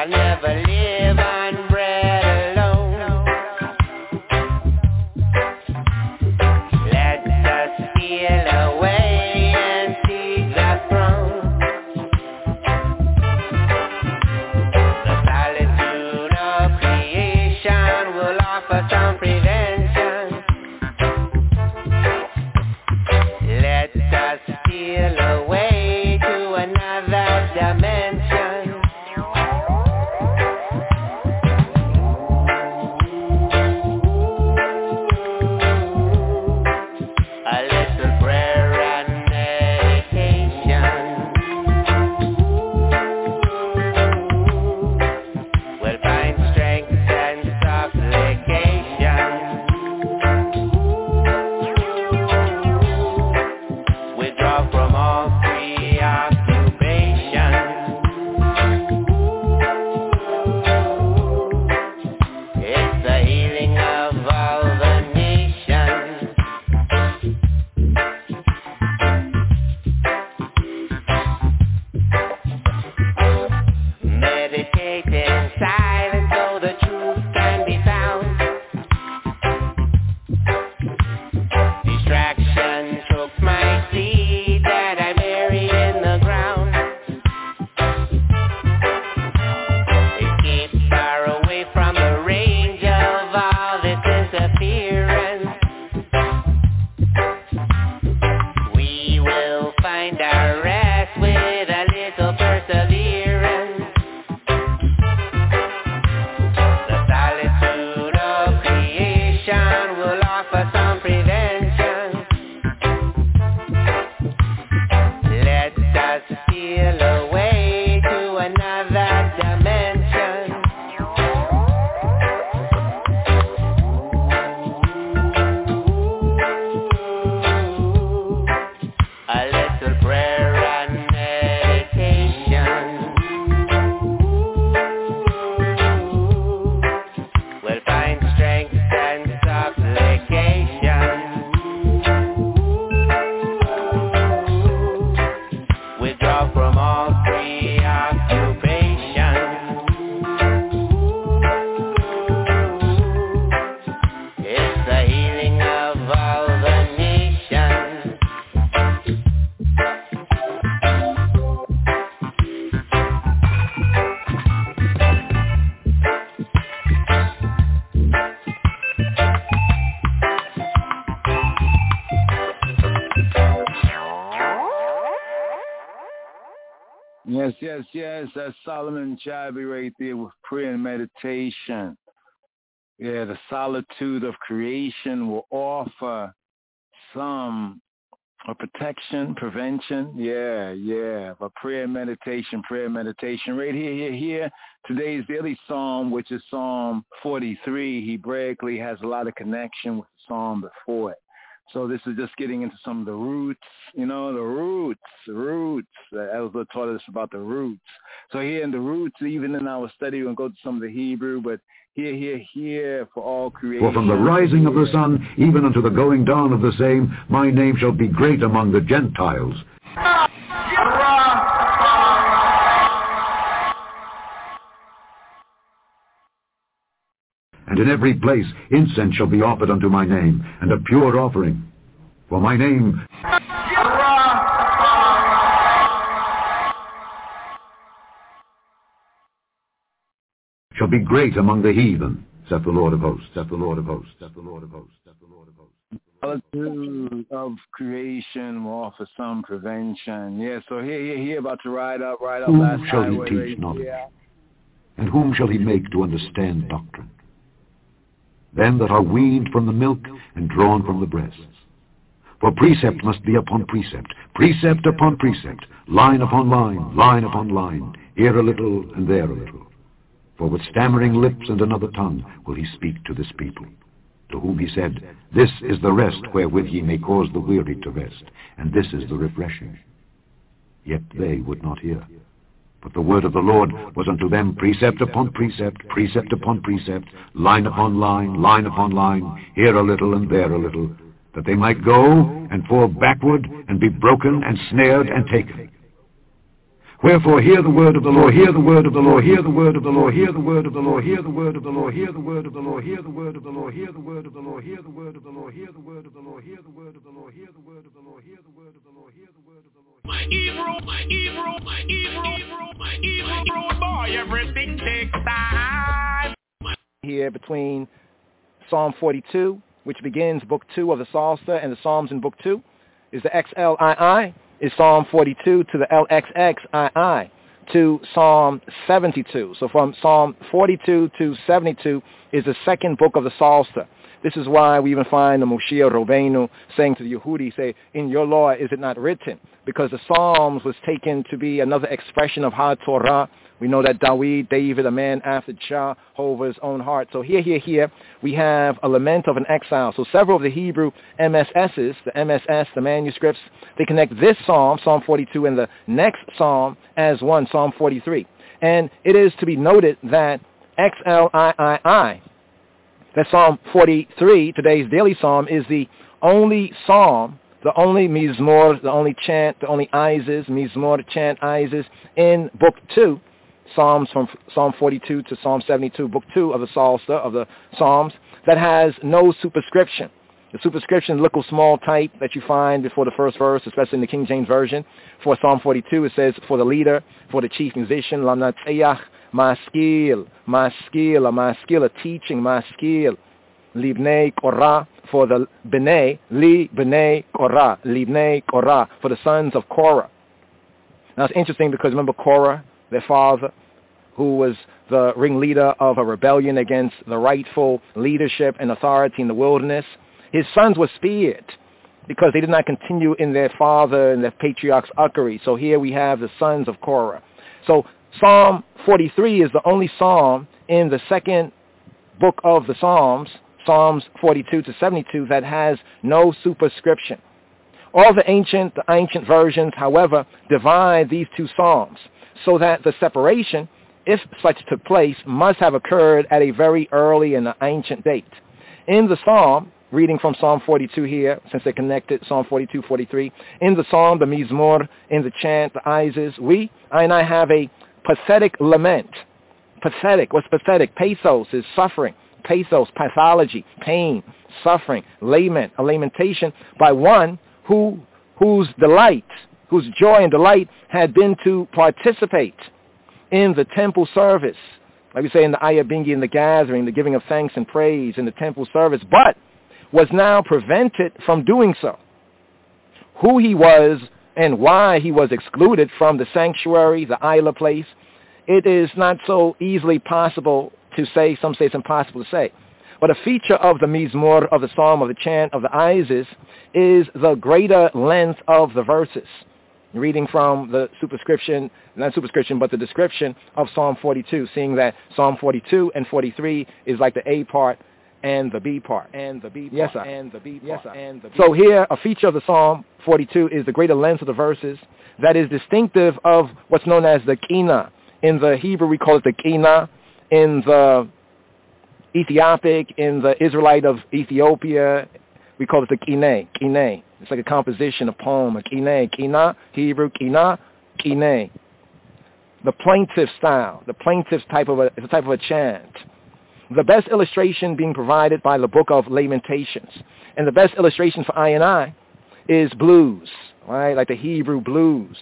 shall never live on bread alone. Let us steal away and seek the throne. The solitude of creation will offer some prevention. Let us steal away to another dimension. A little prayer and meditation will find strength and supplication. Withdraw from all preoccupation. It's the healing of all the nations. Meditate in silence so the truth can be found. Distraction chokes my seed that I bury in the ground. Escape far away from the range of all this interference. We will find our rest with a little perseverance. The solitude of creation will offer some prevention. Let us steal away to another dimension. A little prayer and meditation will find strength and supplication. Withdraw from all preoccupation. It's the healing of all the nations. Yes. That's Solomon Jabi right there with prayer and meditation. Yeah, the solitude of creation will offer some protection, prevention. Yeah. But prayer and meditation. Right here. Today's daily psalm, which is Psalm 43, Hebraically has a lot of connection with the psalm before it. So this is just getting into some of the roots, the roots. Elza taught us about the roots. So here in the roots, even in our study, we'll go to some of the Hebrew, but here for all creation. For from the rising of the sun, even unto the going down of the same, my name shall be great among the Gentiles. And in every place incense shall be offered unto my name, and a pure offering. For my name shall be great among the heathen, saith the Lord of hosts, saith the Lord of hosts, saith the Lord of hosts, saith the Lord of hosts. Solitude of creation will offer some prevention. Yeah, so here about to ride up Whom last shall he highway teach right knowledge? here. And whom shall he make to understand doctrine? Them that are weaned from the milk and drawn from the breasts. For precept must be upon precept, precept upon precept, line upon line, line upon line, here a little and there a little. For with stammering lips and another tongue will he speak to this people, to whom he said, This is the rest wherewith ye may cause the weary to rest, and this is the refreshing. Yet they would not hear. But the word of the Lord was unto them precept upon precept, precept upon precept, line upon line, line upon line, here a little and there a little, that they might go and fall backward and be broken and snared and taken. Wherefore hear the word of the Lord, hear the word of the Lord, hear the word of the Lord, hear the word of the Lord, hear the word of the Lord, hear the word of the Lord, hear the word of the Lord, hear the word of the Lord, hear the word of the Lord, hear the word of the Lord, hear the word of the Lord, hear the word of the Lord, hear the word of the Lord, hear the word of the Lord. My Hebrew boy, everything takes time. Here between Psalm 42, which begins Book 2 of the Psalter, and the Psalms in Book 2, is the XLII, is Psalm 42 to the LXXII to Psalm 72. So from Psalm 42 to 72 is the second book of the Psalter. This is why we even find the Moshe Rabbeinu saying to the Yehudi, say, in your law is it not written? Because the Psalms was taken to be another expression of HaTorah. We know that David, a man after Jehovah's own heart. So here, we have a lament of an exile. So several of the Hebrew MSSs, the manuscripts, they connect this psalm, Psalm 42, and the next psalm as one, Psalm 43. And it is to be noted that XLII, that Psalm 43, today's daily psalm, is the only psalm, the only mizmor, the only chant, the only izes, mizmor, chant, izes, in Book 2, Psalms from Psalm 42 to Psalm 72, Book 2 of the Psalter, of the Psalms, that has no superscription. The superscription, little small type that you find before the first verse, especially in the King James Version. For Psalm 42, it says, for the leader, for the chief musician, lamnatzeyach, maskil, a teaching, maskil, libnei korah, for the bnei, bnei korah, libnei korah, for the sons of Korah. Now it's interesting because remember Korah, their father, who was the ringleader of a rebellion against the rightful leadership and authority in the wilderness. His sons were spared because they did not continue in their father and their patriarch's uckery. So here we have the sons of Korah. So Psalm 43 is the only psalm in the second book of the Psalms, Psalms 42 to 72, that has no superscription. All the ancient versions, however, divide these two psalms so that the separation, if such took place, must have occurred at a very early and ancient date. In the psalm, reading from Psalm 42 here, since they connected Psalm 42, 43, in the psalm, the mizmor, in the chant, the izes, I have a pathetic lament. Pathetic. What's pathetic? Pathos is suffering. Pathos, pathology, pain, suffering, lament, a lamentation by one whose delight, whose joy and delight had been to participate in the temple service. Like we say in the Ayabingi, in the gathering, the giving of thanks and praise in the temple service, but was now prevented from doing so. Who he was and why he was excluded from the sanctuary, the Isla place, it is not so easily possible to say. Some say it's impossible to say. But a feature of the mizmor, of the psalm, of the chant, of the izes, is the greater length of the verses. Reading from the superscription, not superscription, but the description of Psalm 42, seeing that Psalm 42 and 43 is like the A part and the B part. Yes, sir. So here, a feature of the Psalm 42 is the greater length of the verses that is distinctive of what's known as the Qina. In the Hebrew, we call it the Qina. In the Ethiopic, in the Israelite of Ethiopia, we call it the Qine. Qine. It's like a composition, a poem, a Qine, Hebrew, Qine. The plaintive style, the plaintive type of it's a type of a chant. The best illustration being provided by the Book of Lamentations. And the best illustration for I is blues, right? Like the Hebrew blues,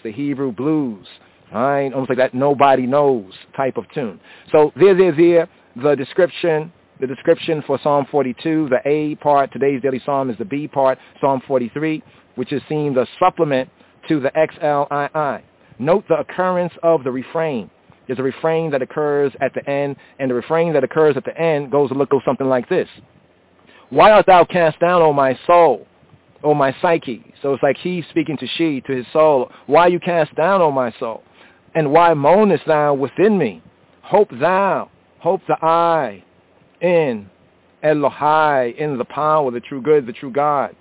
right? Almost like that nobody knows type of tune. So there, the description for Psalm 42, the A part, today's daily psalm is the B part, Psalm 43, which is seen the supplement to the XLII. Note the occurrence of the refrain. There's a refrain that occurs at the end, and the refrain that occurs at the end goes a little something like this. Why art thou cast down, O my soul, O my psyche? So it's like he's speaking to his soul. Why you cast down, O my soul? And why moanest thou within me? Hope the I in Elohai, in the power, the true good, the true God.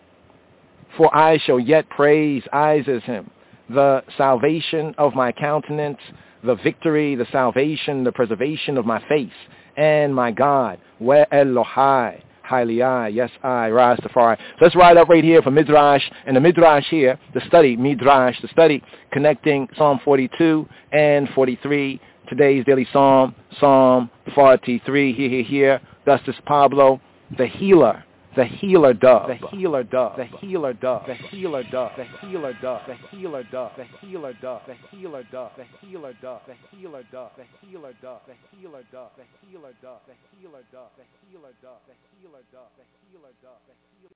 For I shall yet praise, Ises him, the salvation of my countenance, the victory, the salvation, the preservation of my face, and my God, where Elohai, highly I, yes I, Rastafari. So let's ride up right here for Midrash, and the Midrash here, the study, Midrash, the study, connecting Psalm 42 and 43, today's daily Psalm, Psalm 43, here, Justice Pablo, the healer. The healer dove, the healer dove, the healer dove, the healer dove, the healer dove, the healer dove, the healer dove, the healer dove, the healer dove, the healer dove, the healer dove, the healer dove, the healer dove, the healer dove, the healer dove, the healer dove, the healer dove, the healer.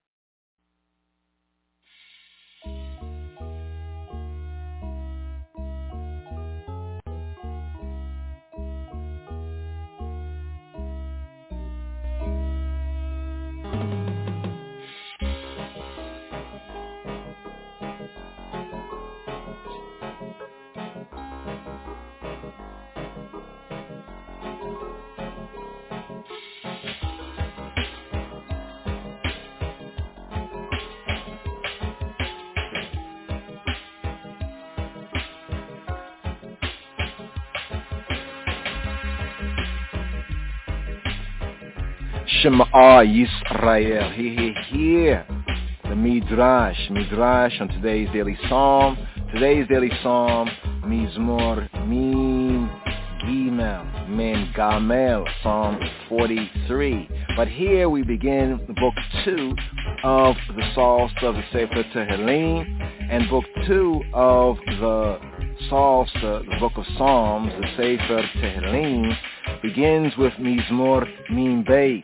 Shema Yisrael, here, the Midrash on today's daily Psalm. Today's daily Psalm, Mizmor Mim Gimel, Men Gamel, Psalm 43. But here we begin book 2 of the Psalter of the Sefer Tehillim, and book 2 of the Psalter, the book of Psalms, the Sefer Tehillim, begins with Mizmor Mim Beit,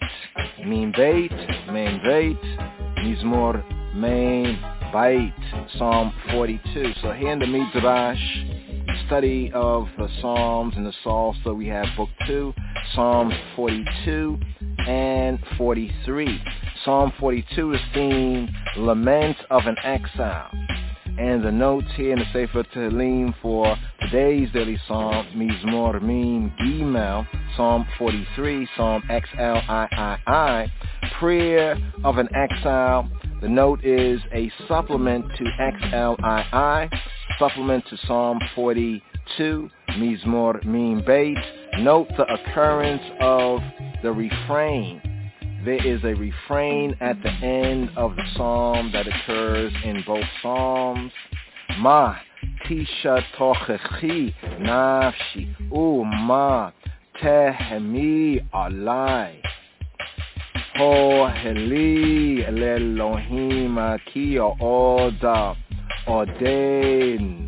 Mizmor Mim Beit, Psalm 42. So here in the Midrash, study of the Psalms and the Psalter, we have book 2, Psalms 42 and 43. Psalm 42 is themed Lament of an Exile. And the notes here in the Sefer Tehillim for today's daily Psalm, Mizmor Mim Gimel, Psalm 43, Psalm XLIII, Prayer of an Exile. The note is a supplement to XLII, supplement to Psalm 42, Mizmor Mim Beit. Note the occurrence of the refrain. There is a refrain at the end of the psalm that occurs in both psalms. Ma tisha tochechi nafshi ma tehemi alai ho heli lelohim ki oda oden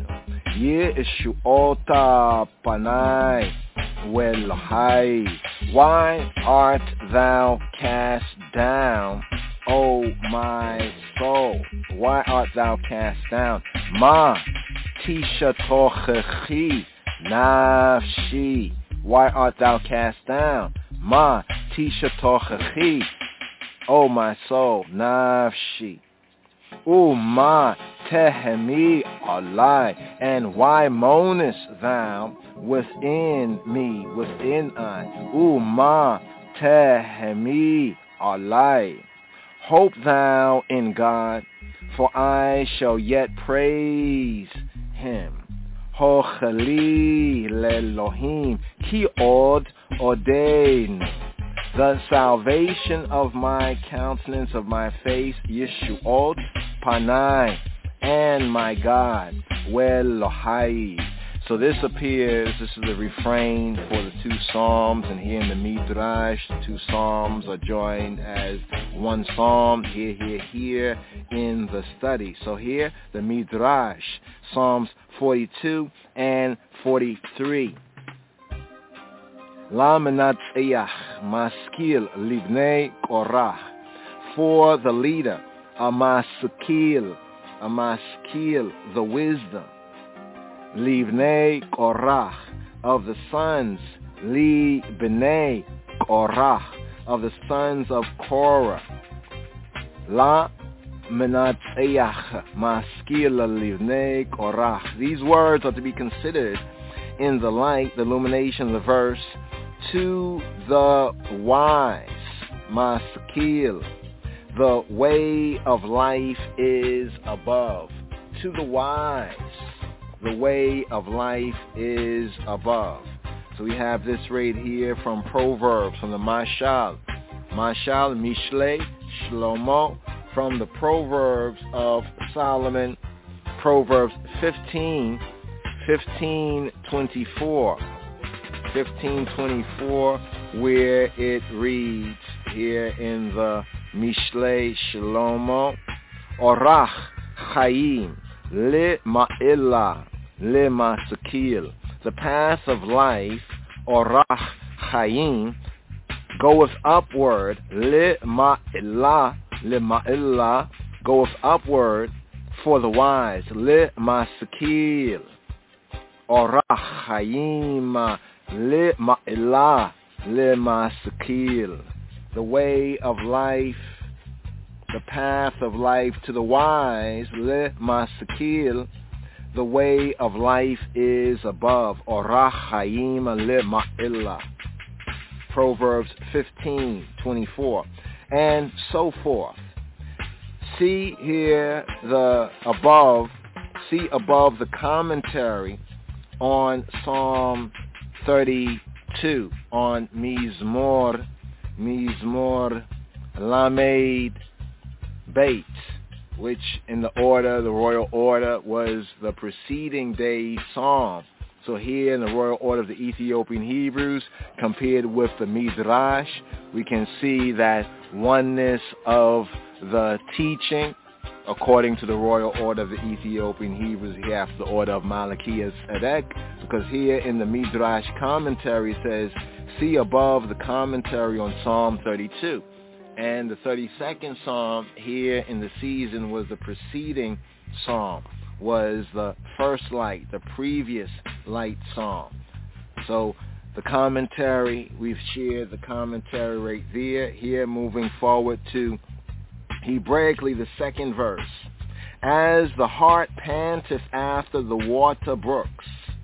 yeshuota panai well hai. Why art thou cast down, O my soul? Why art thou cast down? Ma tisha tochechi nafshi. Why art thou cast down? Ma tisha tochechi, O my soul, nafshi. Ma tehemi alai. And why moanest thou within me, within I? Ma tehemi alai. Hope thou in God, for I shall yet praise him. Hocheli lelohim ki od odein. The salvation of my countenance, of my face, Yeshuot panai, and my God, Welohai. So this is the refrain for the two psalms, and here in the Midrash, the two psalms are joined as one psalm, here in the study. So here, the Midrash, Psalms 42 and 43. La menatziach maskil livnei korach, for the leader, a maskil, the wisdom, livnei korach, of the sons, li bnei korach, of the sons of Korah. La menatziach maskil livnei korach. These words are to be considered in the light, the illumination of the verse, to the wise, maskil. The way of life is above. To the wise, the way of life is above. So we have this right here from Proverbs, from the Mashal Mashal, Mishle, Shlomo, from the Proverbs of Solomon, Proverbs 15:24, where it reads here in the Mishle Shlomo, Orach Chaim Le Ma'ila Le Masakil. The path of life, Orach Chaim, goeth upward, Le Ma'ila, goeth upward for the wise, Le Masakil. Orach Chaim Le Ma'ila Le Masakil. The way of life, the path of life to the wise, Le Masakil, the way of life is above, Orach Chaim Le Ma'ila. Proverbs 15:24, and so forth. See here above the commentary on Psalm 32, on Mizmor Lamed Beit, which in the royal order, was the preceding day's psalm. So here in the royal order of the Ethiopian Hebrews, compared with the Midrash, we can see that oneness of the teaching, according to the royal order of the Ethiopian Hebrews, we have the order of Malachi Tzedek, because here in the Midrash commentary it says, see above the commentary on Psalm 32. And the 32nd Psalm here in the season was the preceding Psalm, was the first light, the previous light Psalm. So the commentary, we've shared the commentary right there. Here moving forward to Hebraically the second verse. As the heart panteth after the water brooks.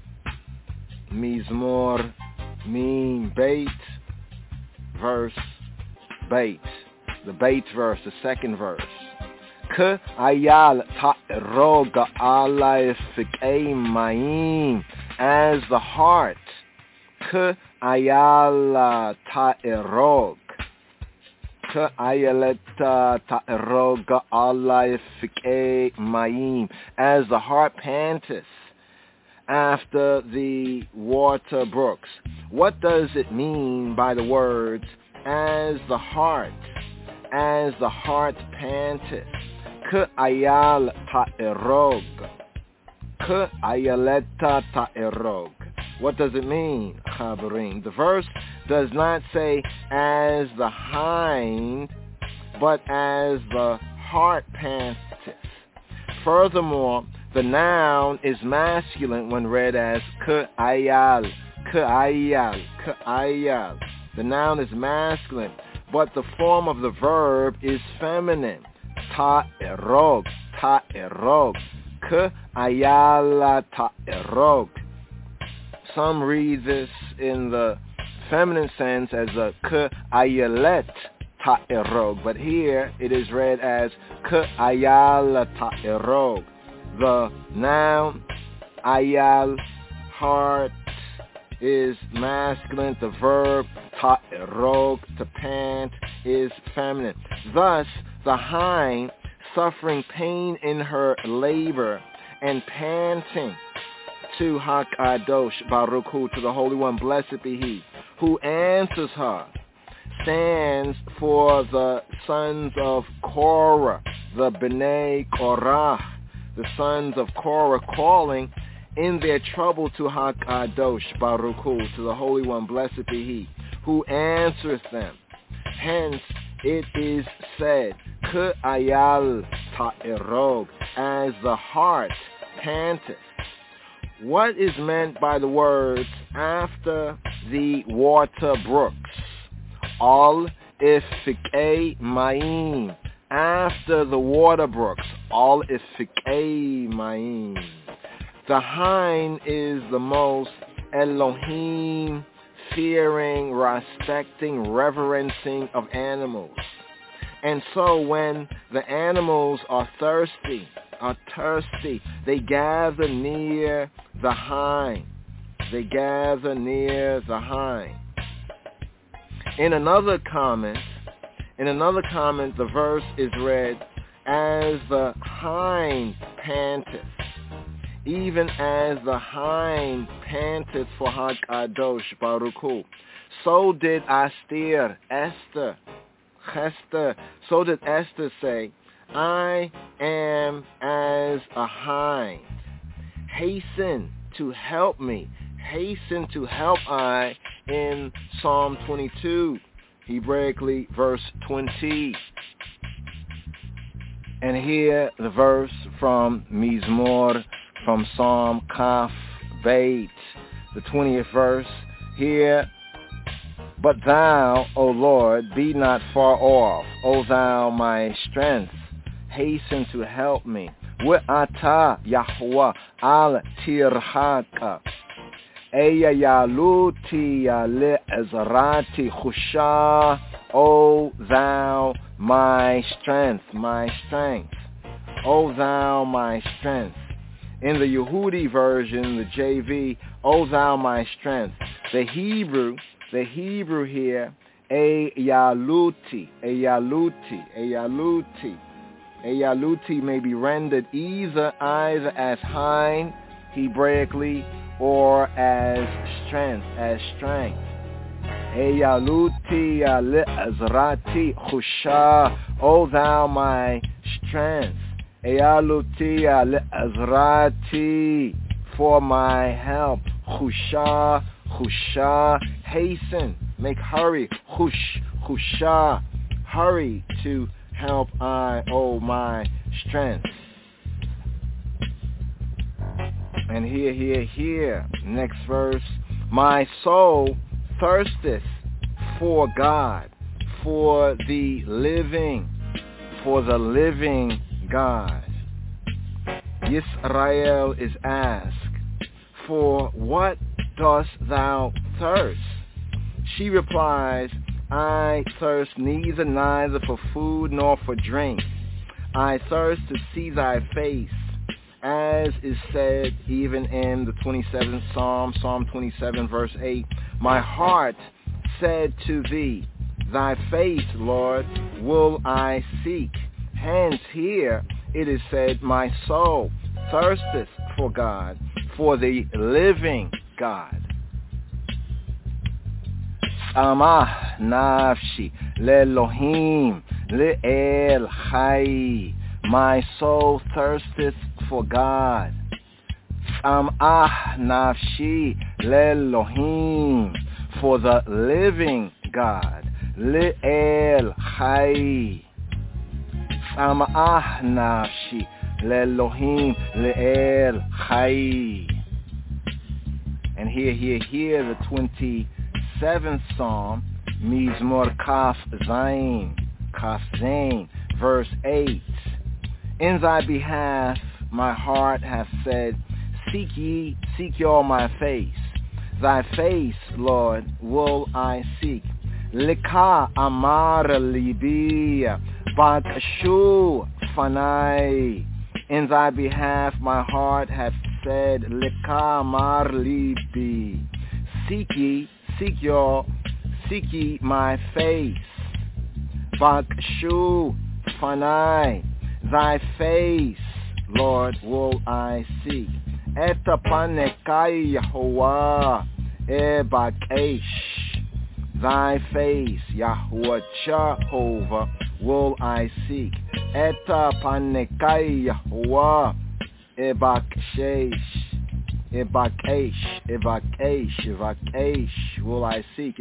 Mizmor Mim Beit, verse Beit. The Beit verse, the second verse. K ayal ta'roga alai fikei mayim. As the heart. K ayal ta'rog. K ayaleta ta'roga alai fikei mayim. As the heart panteth after the water brooks. What does it mean by the words, as the heart panteth? K'ayal ta'erog. K'ayaleta ta'erog. What does it mean, Chaverim? The verse does not say as the hind, but as the heart panteth. Furthermore, the noun is masculine when read as k'ayal, k'ayal, k'ayal. The noun is masculine, but the form of the verb is feminine. Ta'erog, ta'erog, k'ayala ta'erog. Some read this in the feminine sense as a k'ayalet ta'erog, but here it is read as k'ayala ta'erog. The noun, ayal, heart, is masculine. The verb, ta'erog, to pant, is feminine. Thus, the hind, suffering pain in her labor and panting to HaKadosh Baruch Hu, to the Holy One, blessed be He, who answers her, stands for the sons of Korah, the B'nai Korah, the sons of Korah, calling in their trouble to HaKadosh Baruch Hu, to the Holy One, blessed be He, who answereth them. Hence it is said, K'ayal ta'erog, as the heart panteth. What is meant by the words, after the water brooks? Al ifikei mayim. After the water brooks, all ifikei mayim. The hind is the most Elohim fearing, respecting, reverencing of animals. And so when the animals are thirsty, they gather near the hind. They gather near the hind. In another comment, In another comment, the verse is read, as the hind panteth, even as the hind panteth for HaKadosh Baruch Hu. So did Esther, so did Esther say, I am as a hind. Hasten to help me. Hasten to help I in Psalm 22, Hebraically verse 20. And here the verse from Mizmor, from Psalm Kaf Beit, the 20th verse. Here, but thou, O Lord, be not far off, O thou my strength, hasten to help me. We'ata Yahweh al tirhaka, Eya yaluti le ezrati chusha, O thou my strength, O thou my strength. In the Yehudi version, the JV, O thou my strength. The Hebrew here, Eyaluti may be rendered either as hind, Hebraically, or as strength, Eyaluti le'azrati chusha, O thou my strength. Eyaluti le'azrati, for my help. Chusha, hasten, make hurry. Chusha, hurry to help I, O my strength. And here, next verse. My soul thirsteth for God, for the living God. Yisrael is asked, for what dost thou thirst? She replies, I thirst neither for food nor for drink. I thirst to see thy face, as is said even in the 27th Psalm, Psalm 27, verse 8. My heart said to thee, thy face, Lord, will I seek. Hence here it is said, my soul thirsteth for God, for the living God. Amah nafshi le'Elohim le'el chai. My soul thirsteth for God. Amah nafshi le'Elohim, for the living God. Le'el chai. Amah nafshi le'Elohim le'el chai. And here, the 27th Psalm, Mizmor Kaf Zayin, verse 8. In thy behalf my heart hath said, seek ye all my face. Thy face, Lord, will I seek. Lika amar libi, bakshu fanai. In thy behalf my heart hath said, Lika amar libi. Seek ye my face. Bakshu fanai. Thy face, Lord, will I seek. Eta panekai Yahuwah ebakesh. Thy face, Yahuwah Jehovah, will I seek. Eta panekai Yahuwah ebakesh. Will I seek.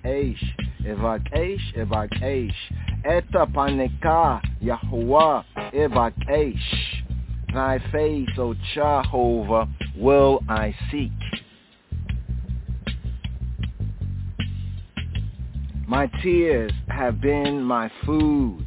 Ebakesh. Eta paneka Yahuwah ebakesh. Thy face, O Jehovah, will I seek. My tears have been my food.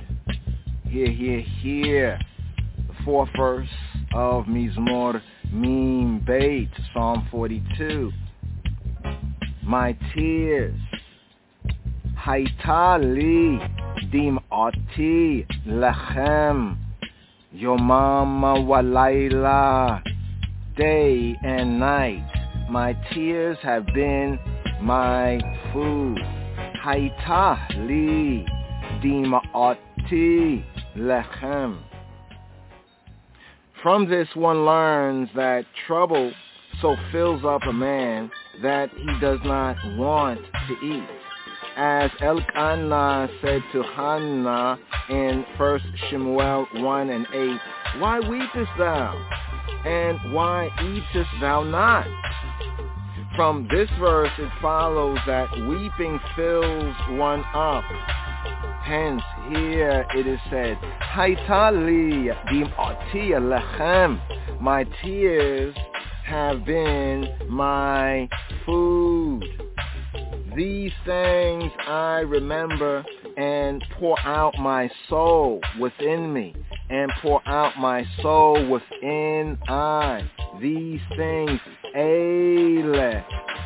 Here. The fourth verse of Mizmor Mim Beit, Psalm 42. My tears. Haita li dim'ati lechem yomam walayla. Day and night, my tears have been my food. Haita li dima'ati lechem. From this one learns that trouble so fills up a man that he does not want to eat. As Elkanah said to Hannah in 1 Shemuel 1:8, why weepest thou, and why eatest thou not? From this verse it follows that weeping fills one up. Hence, here it is said, Haitali dim'ati lechem. My tears have been my food. These things I remember and pour out my soul within me, and pour out my soul within I. These things, Eile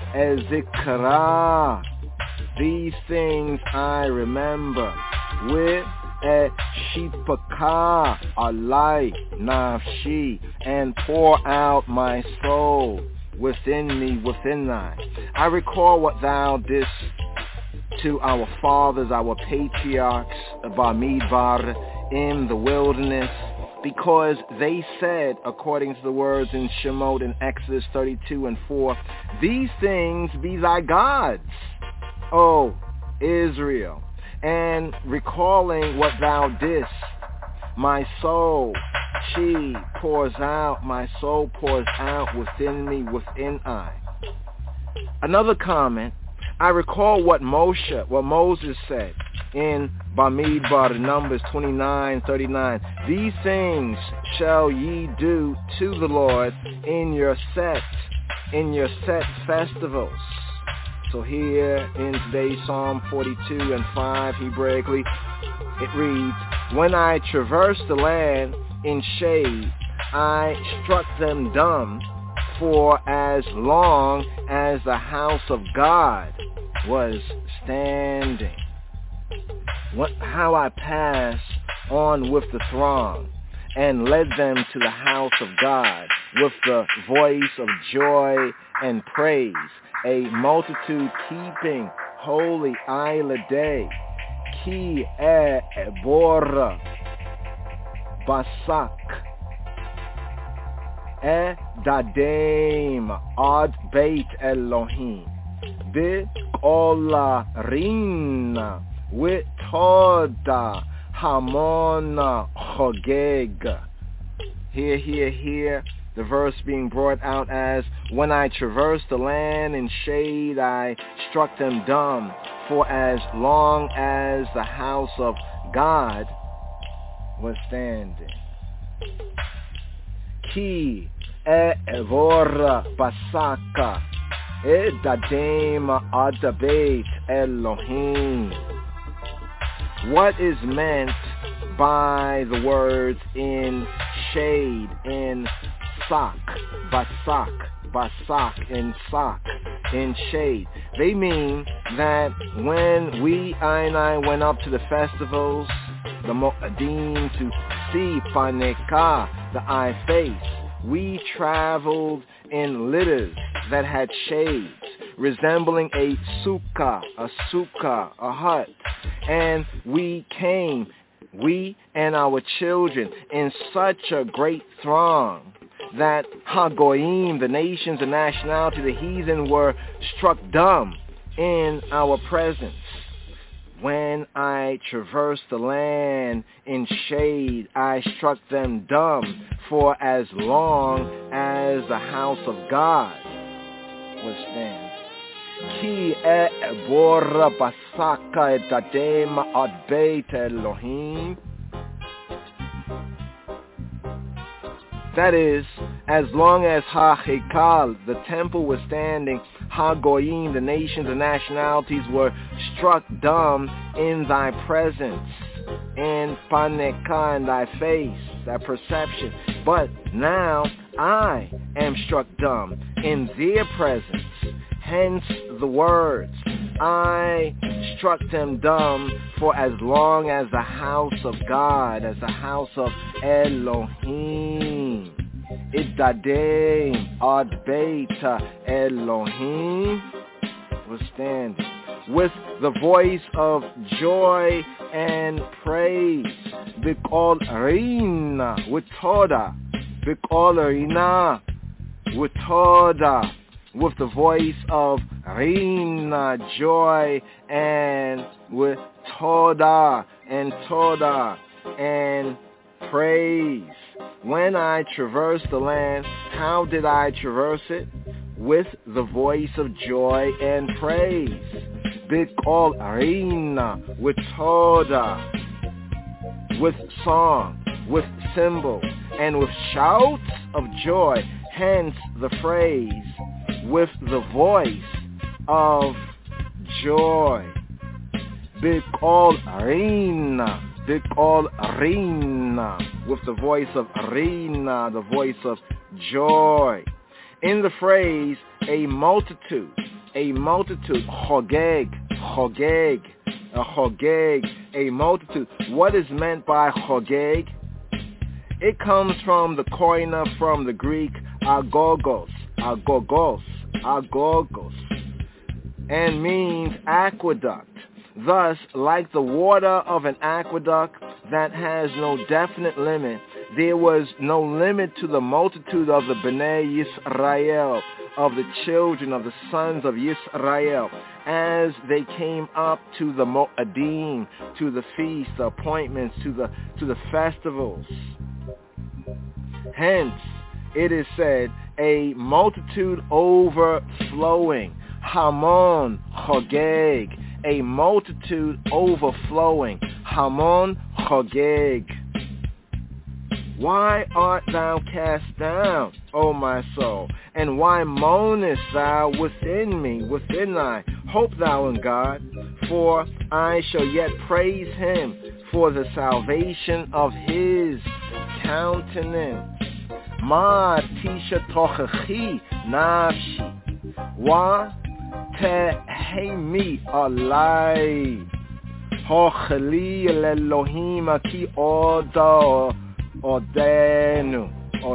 ezikra. These things I remember. With a shipaka alai nafshi, and pour out my soul within me, within I. I recall what thou didst to our fathers, our patriarchs, Bamidbar, in the wilderness, because they said, according to the words in Shemot in Exodus 32:4, these things be thy gods, O Israel. And recalling what thou didst, my soul, she pours out, my soul pours out within me, within I. Another comment, I recall what Moses said in Bamidbar, Numbers 29:39. These things shall ye do to the Lord in your set festivals. So here in today's Psalm 42:5, Hebraically, it reads, when I traversed the land in shade, I struck them dumb for as long as the house of God was standing. How I passed on with the throng and led them to the house of God with the voice of joy and praise, a multitude keeping holy Isla Day. Ki bora basak dadem ad beit Elohim bi ola rina with toda hamona chogeg. Here, the verse being brought out as, when I traversed the land in shade, I struck them dumb, for as long as the house of God was standing. Ki evora basaka dadem adabeit Elohim. What is meant by the words in shade, in sak, basak, in sak, in shade? They mean that when I went up to the festivals, the Mo'adim, to see Paneka, the eye face, we traveled in litters that had shades, resembling a sukkah, a hut. And we came, we and our children, in such a great throng that Hagoyim, the nations and nationality, the heathen, were struck dumb in our presence. When I traversed the land in shade, I struck them dumb for as long as the house of God was standing. Ki bora basaka dadem ad beit Elohim. That is, as long as Ha-Hekal, the temple, was standing, Ha-Goyim, the nations and nationalities, were struck dumb in thy presence, in Paneka, in thy face, thy perception. But now I am struck dumb in their presence. Hence the words, I struck them dumb for as long as the house of God, as the house of Elohim. Idadem ad beit Elohim was standing. with the voice of joy and praise. Bikol Rina with Toda. Bikol Rina with Toda. With the voice of Rina, joy, and with Toda and praise. When I traversed the land, how did I traverse it? With the voice of joy and praise. Bikol Rina with Toda, with song, with cymbal, and with shouts of joy. Hence the phrase, with the voice of joy. Bikol Rina, Bikol Rina, with the voice of Rina, the voice of joy. In the phrase, a multitude, chogeg, a multitude. What is meant by chogeg? It comes from the koina, from the Greek agogos, and means aqueduct. Thus, like the water of an aqueduct that has no definite limit, there was no limit to the multitude of the Bnei Yisrael, of the children of the sons of Yisrael, as they came up to the Mo'adim, to the feast, the appointments, to the festivals. Hence, it is said, a multitude overflowing, Hamon Chogeg, a multitude overflowing, Hamon Chogeg. Why art thou cast down, O my soul? And why moanest thou within me, within thy? Hope thou in God, for I shall yet praise him for the salvation of his countenance. Ma tisha tochachi nafshi, wa tehemi alai, hochli Elohim ki odo Odenu,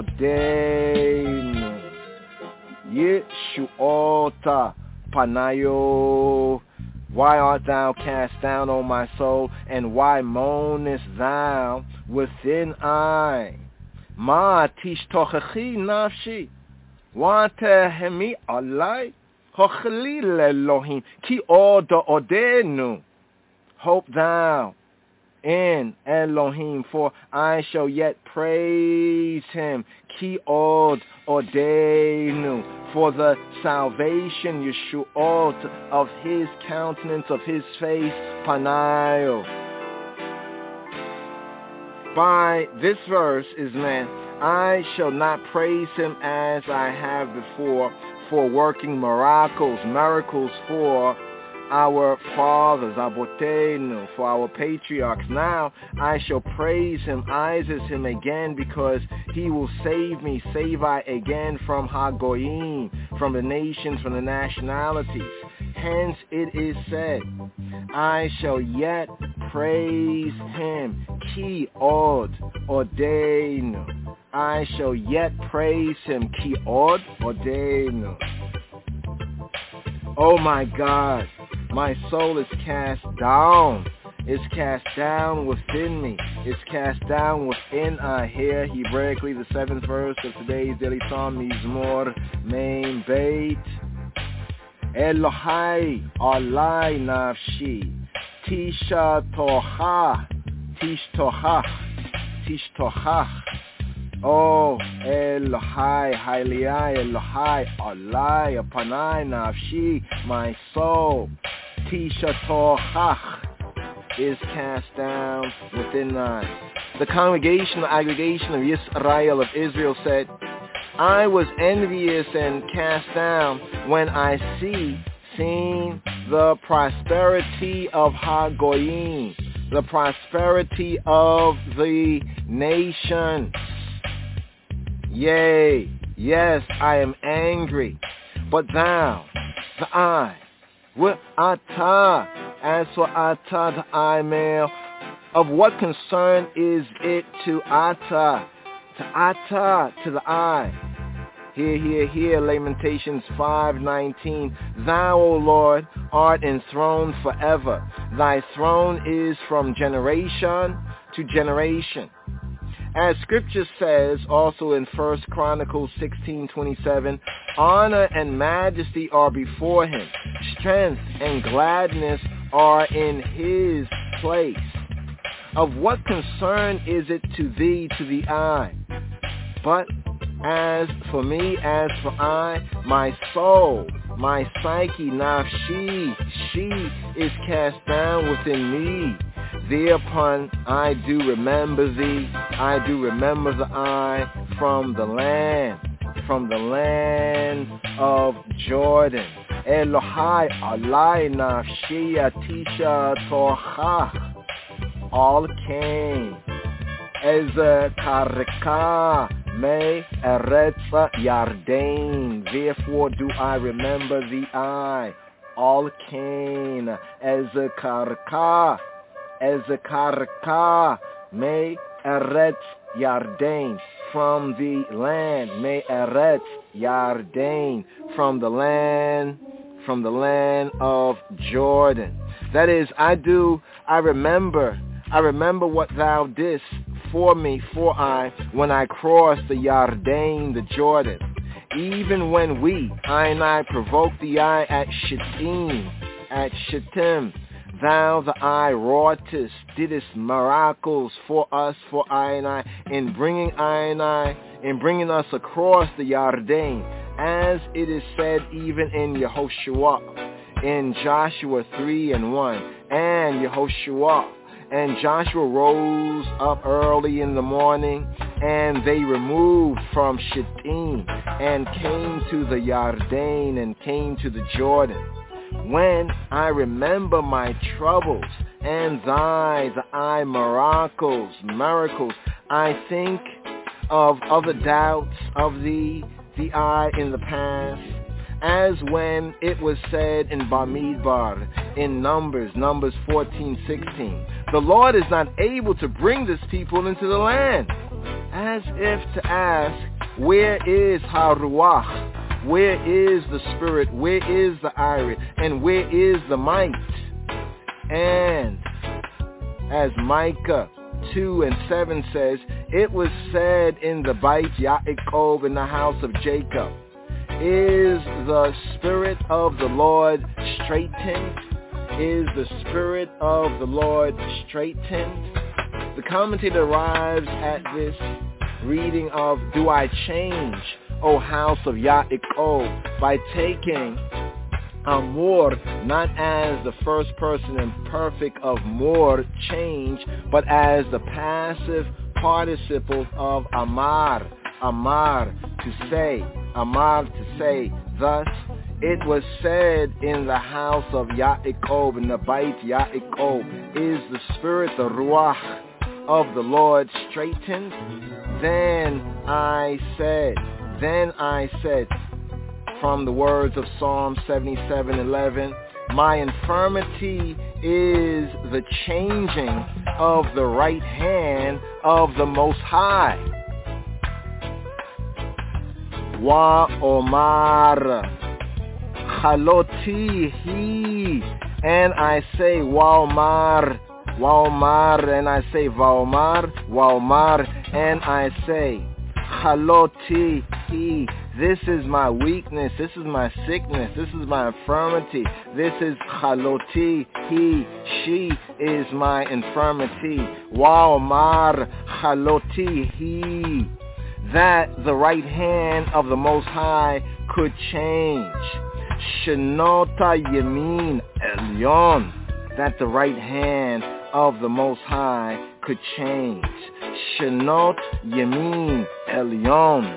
Yeshuota Panayo. Why art thou cast down, O my soul, and why moanest thou within I? Ma tishtochachi nafshi, wa tehemi alai, hochli Elohim ki odo odenu. Hope thou in Elohim, for I shall yet praise him, ki od odenu, for the salvation, Yeshuot, of his countenance, of his face, panayo. By this verse is meant, I shall not praise him as I have before, for working miracles for our fathers, Abotenu, for our patriarchs. Now I shall praise him, Isis him again, because he will save me, save I again from Hagoyim, from the nations, from the nationalities. Hence it is said, I shall yet praise him, Ki od odenu. I shall yet praise him, Ki od odenu. Oh my God, my soul is cast down. It's cast down within me. It's cast down within I. Hear Hebraically the 7th verse of today's daily psalm, Mizmor Mein Beit. Elohai alai nafshi, tisha tocha, tishtochach. Oh, Elohai, Hailiai, Elohai, Alai, Apanai, Nafshi, my soul, Tisha Tochach, is cast down within I. The congregation, the aggregation of Yisrael, of Israel, said, I was envious and cast down when I seen the prosperity of Hagoyim, the prosperity of the nation. Yea, yes, I am angry, but thou, the I, with Atah, as for Atah, the I male, of what concern is it to Atah, to the I? Hear, Lamentations 5:19. Thou, O Lord, art enthroned forever. Thy throne is from generation to generation. As Scripture says also in 1 Chronicles 16:27, honor and majesty are before him. Strength and gladness are in his place. Of what concern is it to thee, to the eye? But as for me, as for I, my soul, my psyche, nafshi, she is cast down within me. Thereupon I do remember thee, I do remember the eye from the land of Jordan. Elohai alai nafshi atisha torcha. All came. Eze karka me eretz yardain. Therefore do I remember the eye. All came. Eze karka me eretz yardain. From the land. Me eretz yardain. From the land of Jordan. That is, I remember what thou didst for me, for when I crossed the Yarden, the Jordan. Even when I and I provoked the eye at Shittim, thou the eye wroughtest, didst miracles for us, for I and I, in bringing us across the Yarden, as it is said even in Yehoshua, in Joshua 3:1, and Yehoshua. And Joshua rose up early in the morning, and they removed from Shittim, and came to the Yarden, and came to the Jordan. When I remember my troubles, and the eye miracles, I think of other doubts of the eye in the past, as when it was said in Bamidbar, in Numbers 14:16, the Lord is not able to bring this people into the land, as if to ask, where is Haruach? Where is the Spirit? Where is the Irit? And where is the might? And as Micah 2:7 says, it was said in the Beit Yaakov, in the house of Jacob, is the Spirit of the Lord straightened? Is the Spirit of the Lord straightened? The commentator arrives at this reading of, do I change, O house of Yaakov, by taking Amor not as the first person imperfect of more, change, but as the passive participle of Amar, to say, thus, it was said in the house of Yaakov, in the Beit Yaakov, is the Spirit, the Ruach of the Lord straightened? Then I said, from the words of Psalm 77:11, my infirmity is the changing of the right hand of the Most High. Wa Omar Haloti he, and I say Waomar, and I say Waomar, and I say Haloti he. This is my weakness, this is my sickness, this is my infirmity. This is Haloti he, she is my infirmity. Waomar Haloti he, that the right hand of the Most High could change. Shenota Yamin Elyon, that the right hand of the Most High could change. Shenot Yamin Elyon,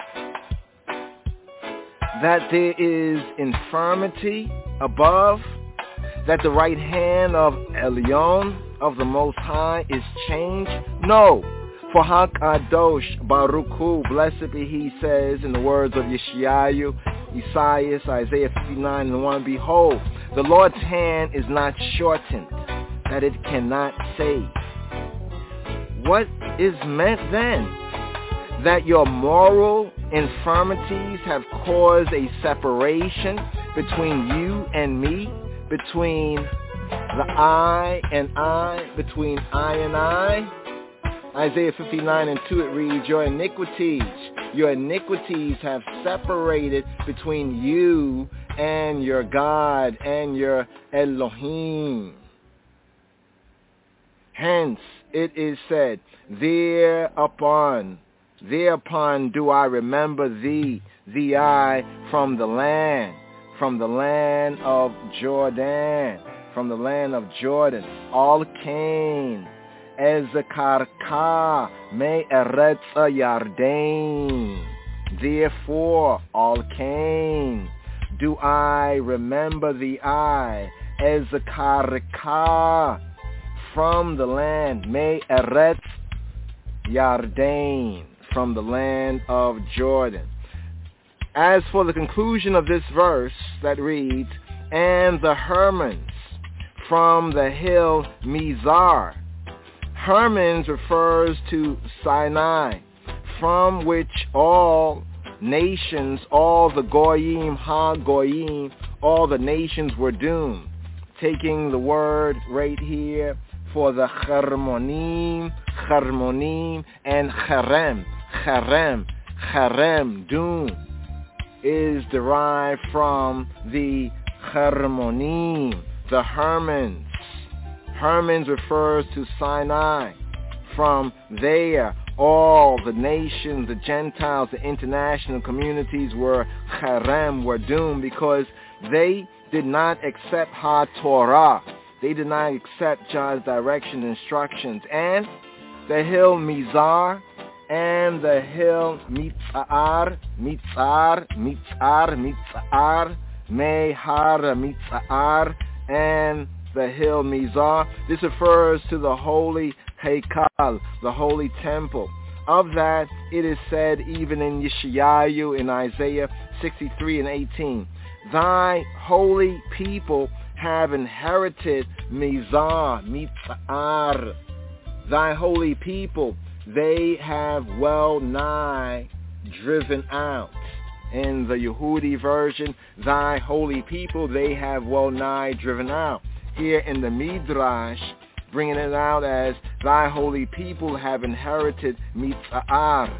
that there is infirmity above, that the right hand of Elyon, of the Most High, is changed? No. For HaKadosh Baruch Hu, blessed be he, says in the words of Yeshayahu, Isaiah, Isaiah 59:1, behold, the Lord's hand is not shortened, that it cannot save. What is meant then? That your moral Infirmities have caused a separation between you and me, between the I and I, between I and I. Isaiah 59:2 it reads, your iniquities have separated between you and your God and your Elohim. Hence it is said, thereupon do I remember thee, I from the land of Jordan, Al Cain, Ezekarka me eretz Yardain. Therefore, Al Cain, do I remember thee, I, Ezekarka, from the land, me eretz Yardain, from the land of Jordan. As for the conclusion of this verse that reads, and the Hermons from the hill Mizar. Hermons refers to Sinai, from which all nations, all the Goyim, Ha-Goyim, all the nations were doomed. Taking the word right here for the Charmonim, and Charem, doom, is derived from the Charmonim, the Hermons. Hermons refers to Sinai. From there, all the nations, the Gentiles, the international communities were doomed because they did not accept HaTorah. They did not accept God's direction and instructions. And the hill Mizar and the hill Mitzar, Mehar Mitzar, and the hill Mizar. This refers to the holy Heikal, the holy temple. Of that, it is said even in Yeshayahu, in Isaiah 63:18, thy holy people have inherited Mizar, Mitzar. Thy holy people, they have well nigh driven out. In the Yehudi version, thy holy people, they have well nigh driven out. Here in the Midrash, bringing it out as thy holy people have inherited Mitzar.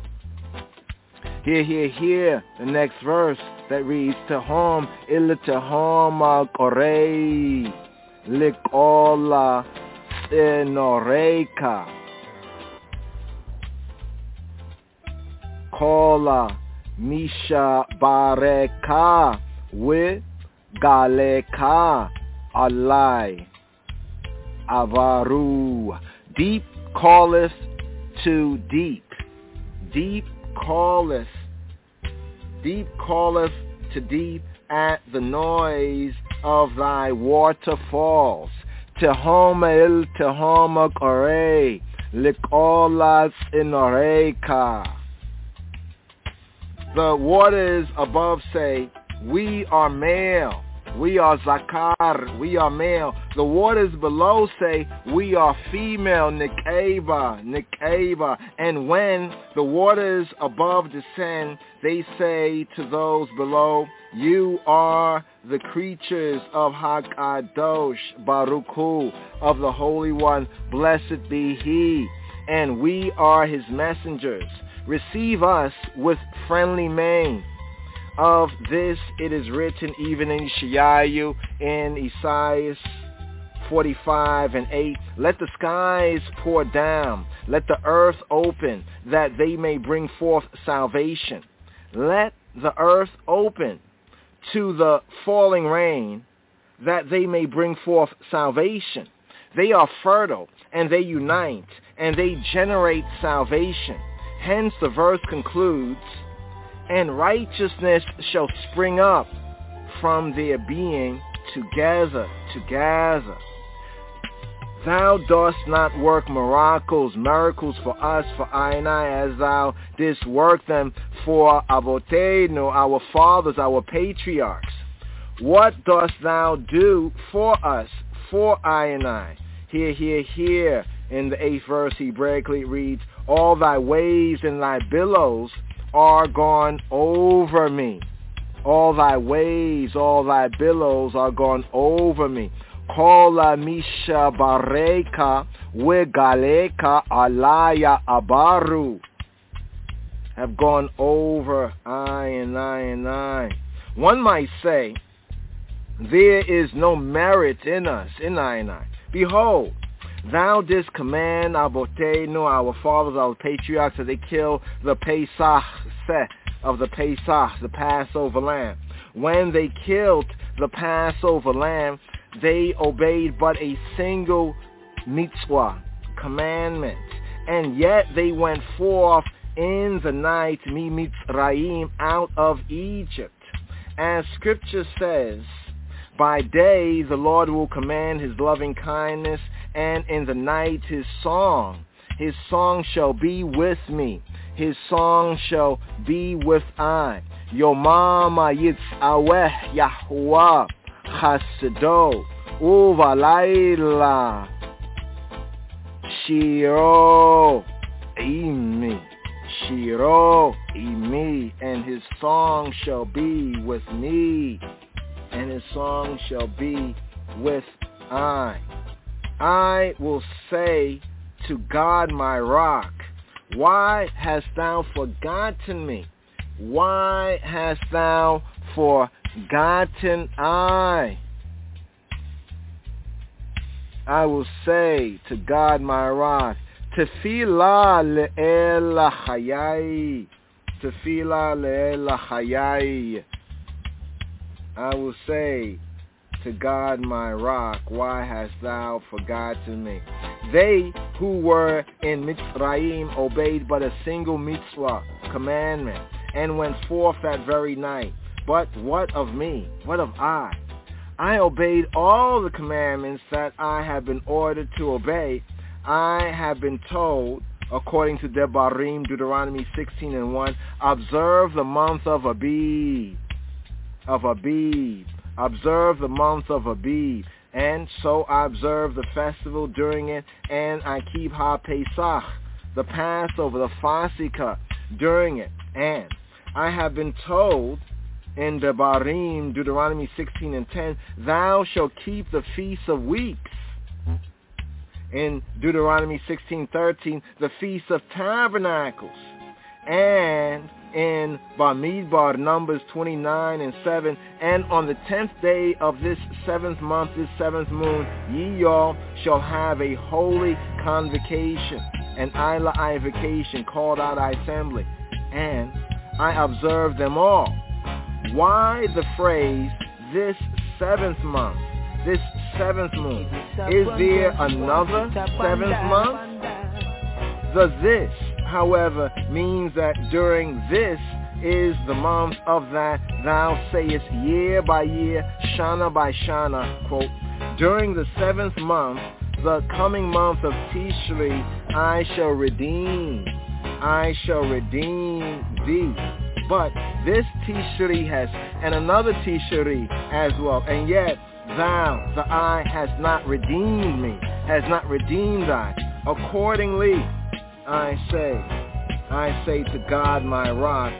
Here, the next verse that reads, Tehom il tehom al-korei likola enoreika kola misha bareka we galeka alai avaru. Deep calleth to deep. Deep calleth to deep at the noise of thy waterfalls. Tehom el tehom korei likolas inoreika. The waters above say, we are male. We are zakar. We are male. The waters below say, we are female. Nikeva. And when the waters above descend, they say to those below, you are the creatures of Hakadosh Baruch Hu, of the Holy One. Blessed be He. And we are His messengers. Receive us with friendly mien. Of this it is written even in Yeshayahu, in Isaiah 45:8. Let the skies pour down, let the earth open, that they may bring forth salvation. Let the earth open to the falling rain, that they may bring forth salvation. They are fertile, and they unite, and they generate salvation. Hence the verse concludes, and righteousness shall spring up from their being together. Thou dost not work miracles for us, for I and I, as thou didst work them for Avotenu, our fathers, our patriarchs. What dost thou do for us, for I and I? Here, in the 8th verse, Hebraically reads, all thy waves and thy billows are gone over me. All thy waves, all thy billows are gone over me. Kola misha bareka wegaleka alaya abaru. Have gone over I and I and I. One might say, there is no merit in us, in I and I. Behold, thou didst command Abotenu, our fathers, our patriarchs, that they kill the Pesach of the Pesach, the Passover lamb. When they killed the Passover lamb, they obeyed but a single mitzvah, commandment. And yet they went forth in the night, Mitzrayim, out of Egypt. As scripture says, by day the Lord will command his loving kindness, and in the night his song shall be with me. His song shall be with I. Yomama yitzaweh Yahuwah chasdo uvalayla shiro imi. Shiro imi, and his song shall be with me, and his song shall be with I. I will say to God my rock, why hast thou forgotten me? Why hast thou forgotten I? I will say to God my rock, Tefillah le'el hayai. Tefillah le'el hayai. I will say to God my rock, why hast thou forgotten me? They who were in Mitzrayim obeyed but a single mitzvah, commandment, and went forth that very night. But what of me? What of I? I obeyed all the commandments that I have been ordered to obey. I have been told, according to Devarim, Deuteronomy 16:1, observe the month of Abib. Observe the month of Abib. And so I observe the festival during it, and I keep Ha-Pesach, the Passover, the Fasika, during it. And I have been told in Devarim, Deuteronomy 16:10, thou shalt keep the Feast of Weeks. In Deuteronomy 16:13, the Feast of Tabernacles. And in Bamidbar, Numbers 29:7, and on the 10th day of this 7th month, this 7th moon, ye all shall have a holy convocation, an Ila vacation, called out assembly, and I observe them all. Why the phrase, this 7th month, this 7th moon? Is there another 7th month? The this, however, means that during this is the month of that thou sayest year by year, shana by shana, quote, during the 7th month, the coming month of Tishri, I shall redeem thee. But this Tishri has, and another Tishri as well, and yet thou, the I, has not redeemed me, has not redeemed I. Accordingly, I say to God my rock,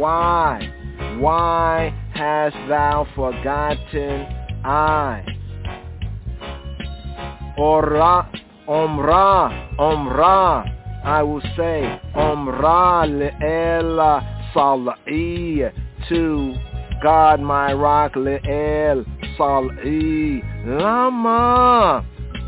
why hast thou forgotten I? Omra, I will say, Omra le'el sal'i, to God my rock, le'el sal'i, lama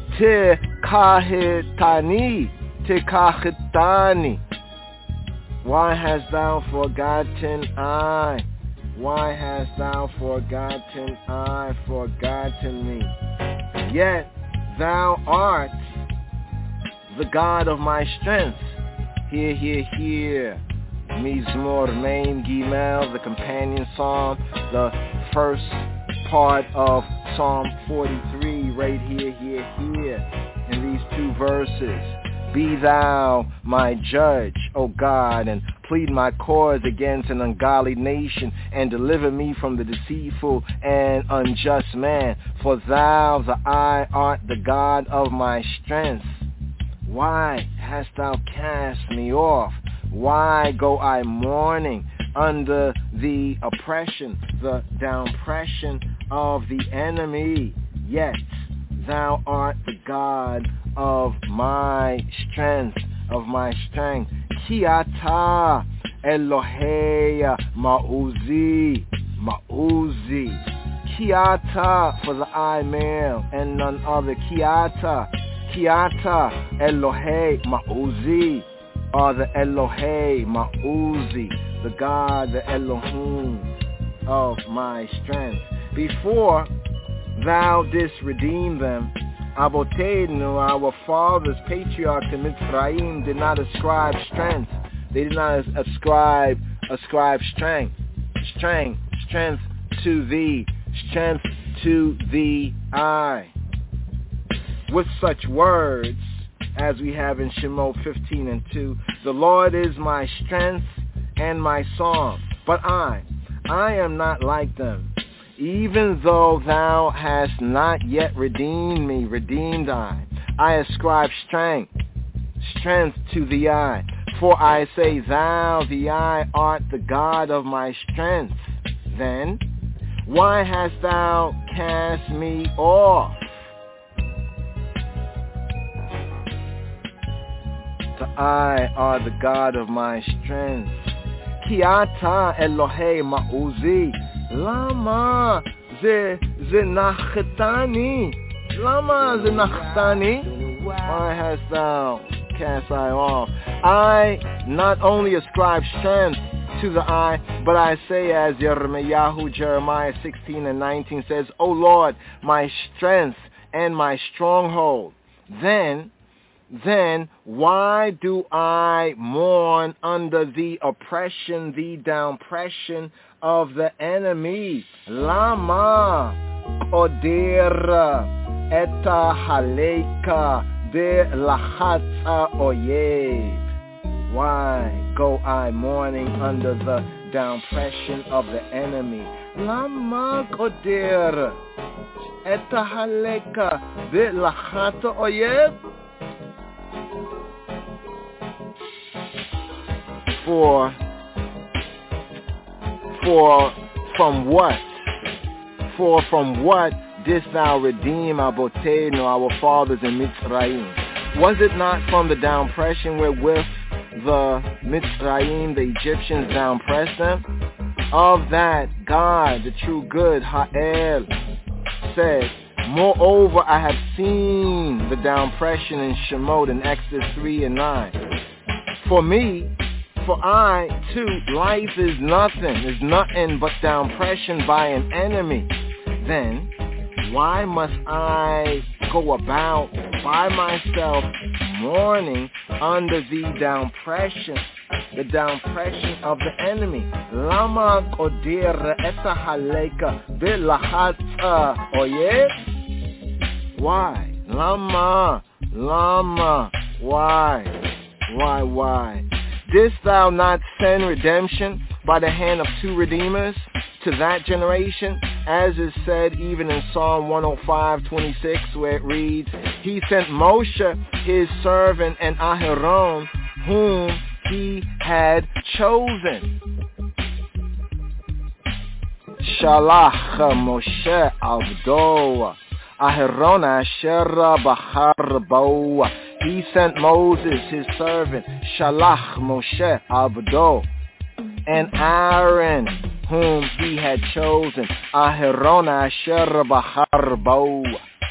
tekahitani. Why hast thou forgotten I? Why hast thou forgotten I, forgotten me? Yet thou art the God of my strength. Hear. Mizmor Mem Gimel, the companion psalm, the first part of Psalm 43, right here, in these two verses. Be thou my judge, O God, and plead my cause against an ungodly nation, and deliver me from the deceitful and unjust man. For thou, the I, art the God of my strength. Why hast thou cast me off? Why go I mourning under the oppression, the downpression of the enemy? Yet thou art the God of my strength, Ki ata Elohei Ma'uzi, Ki ata for the I male and none other. Ki ata Elohei Ma'uzi, or the Elohei Ma'uzi, the God, the Elohim of my strength. Before thou didst redeem them, Avoteinu, our fathers, patriarchs in Mitzrayim, did not ascribe strength. They did not ascribe strength to thee, strength to thee I. With such words as we have in Shemot 15:2, the Lord is my strength and my song, but I am not like them. Even though thou hast not yet redeemed me, redeemed I ascribe strength to the I. For I say, thou, the I, art the God of my strength. Then, why hast thou cast me off? The I are the God of my strength. Ki ata Elohei Ma'uzi. Lama ze nachtani? Why hast thou cast I off? I not only ascribe strength to the I, but I say as Jeremiah 16:19 says, O Lord, my strength and my stronghold. Then why do I mourn under the oppression, the downpression of the enemy? Lama odera eta haleka de lachatza oyev. Why go I mourning under the downpression of the enemy? Lama odera eta haleka de lachatza oyev. For from what didst thou redeem Aboteinu, our fathers in Mitzrayim? Was it not from the downpression wherewith the Mitzrayim, the Egyptians, downpressed them? Of that God, the true good, Ha'el, said, moreover, I have seen the downpression in Shemot in Exodus 3:9. For I, too, life is nothing but downpression by an enemy. Then, why must I go about by myself mourning under the downpression of the enemy? Lama kodir eta haleka bilachatza oyev. Why? Lama, why? Didst thou not send redemption by the hand of two redeemers to that generation, as is said even in Psalm 105:26, where it reads, He sent Moshe, his servant, and Aharon, whom he had chosen. Shalach Moshe Avdo, Aharon asher bachar bo. He sent Moses, his servant, Shalach Moshe Avdo, and Aaron, whom he had chosen, Aharon asher bachar bo.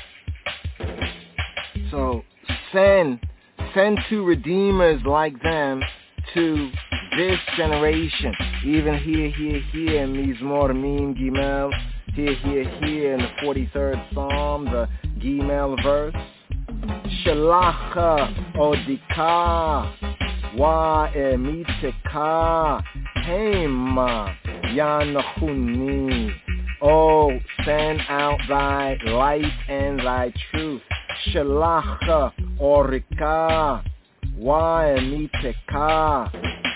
So send two redeemers like them to this generation. Even here in Mizmor Mim Gimel, here in the 43rd Psalm, the Gimel verse. Shalacha odika wa emiteka hema yanachuni. Oh, send out thy light and thy truth. Shalacha orika wa emiteka.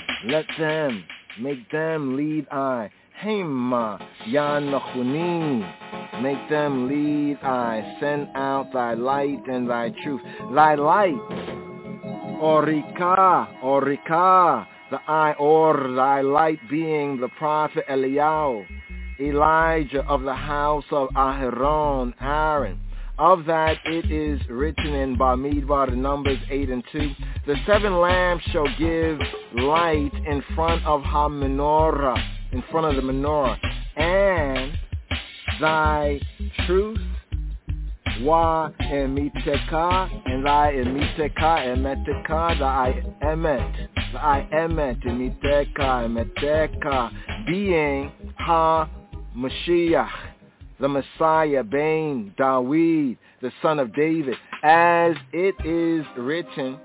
Make them lead I. Hema yanachuni. Make them lead I. Send out thy light and thy truth. Thy light, Orika, the eye or thy light being the prophet Eliyahu, Elijah of the house of Aharon, Aaron. Of that it is written in Bamidbar, Numbers 8 and 2. The 7 lamps shall give light in front of the menorah, and thy truth wa emiteka, and thy emeteka, thy emeteka, being ha-Mashiach, the Messiah, Bain, Dawid, the son of David, as is written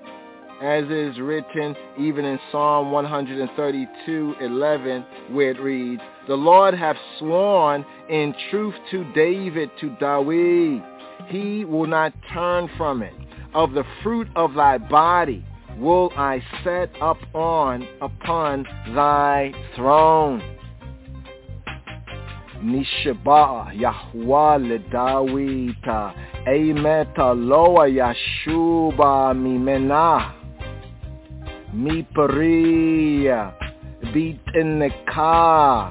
even in Psalm 132:11, where it reads, the Lord hath sworn in truth to David, to Dawid, he will not turn from it. Of the fruit of thy body will I set upon thy throne. Nishba Yahweh LeDawita Eimeta Loa Yashuba Mimena Miparia Bitneka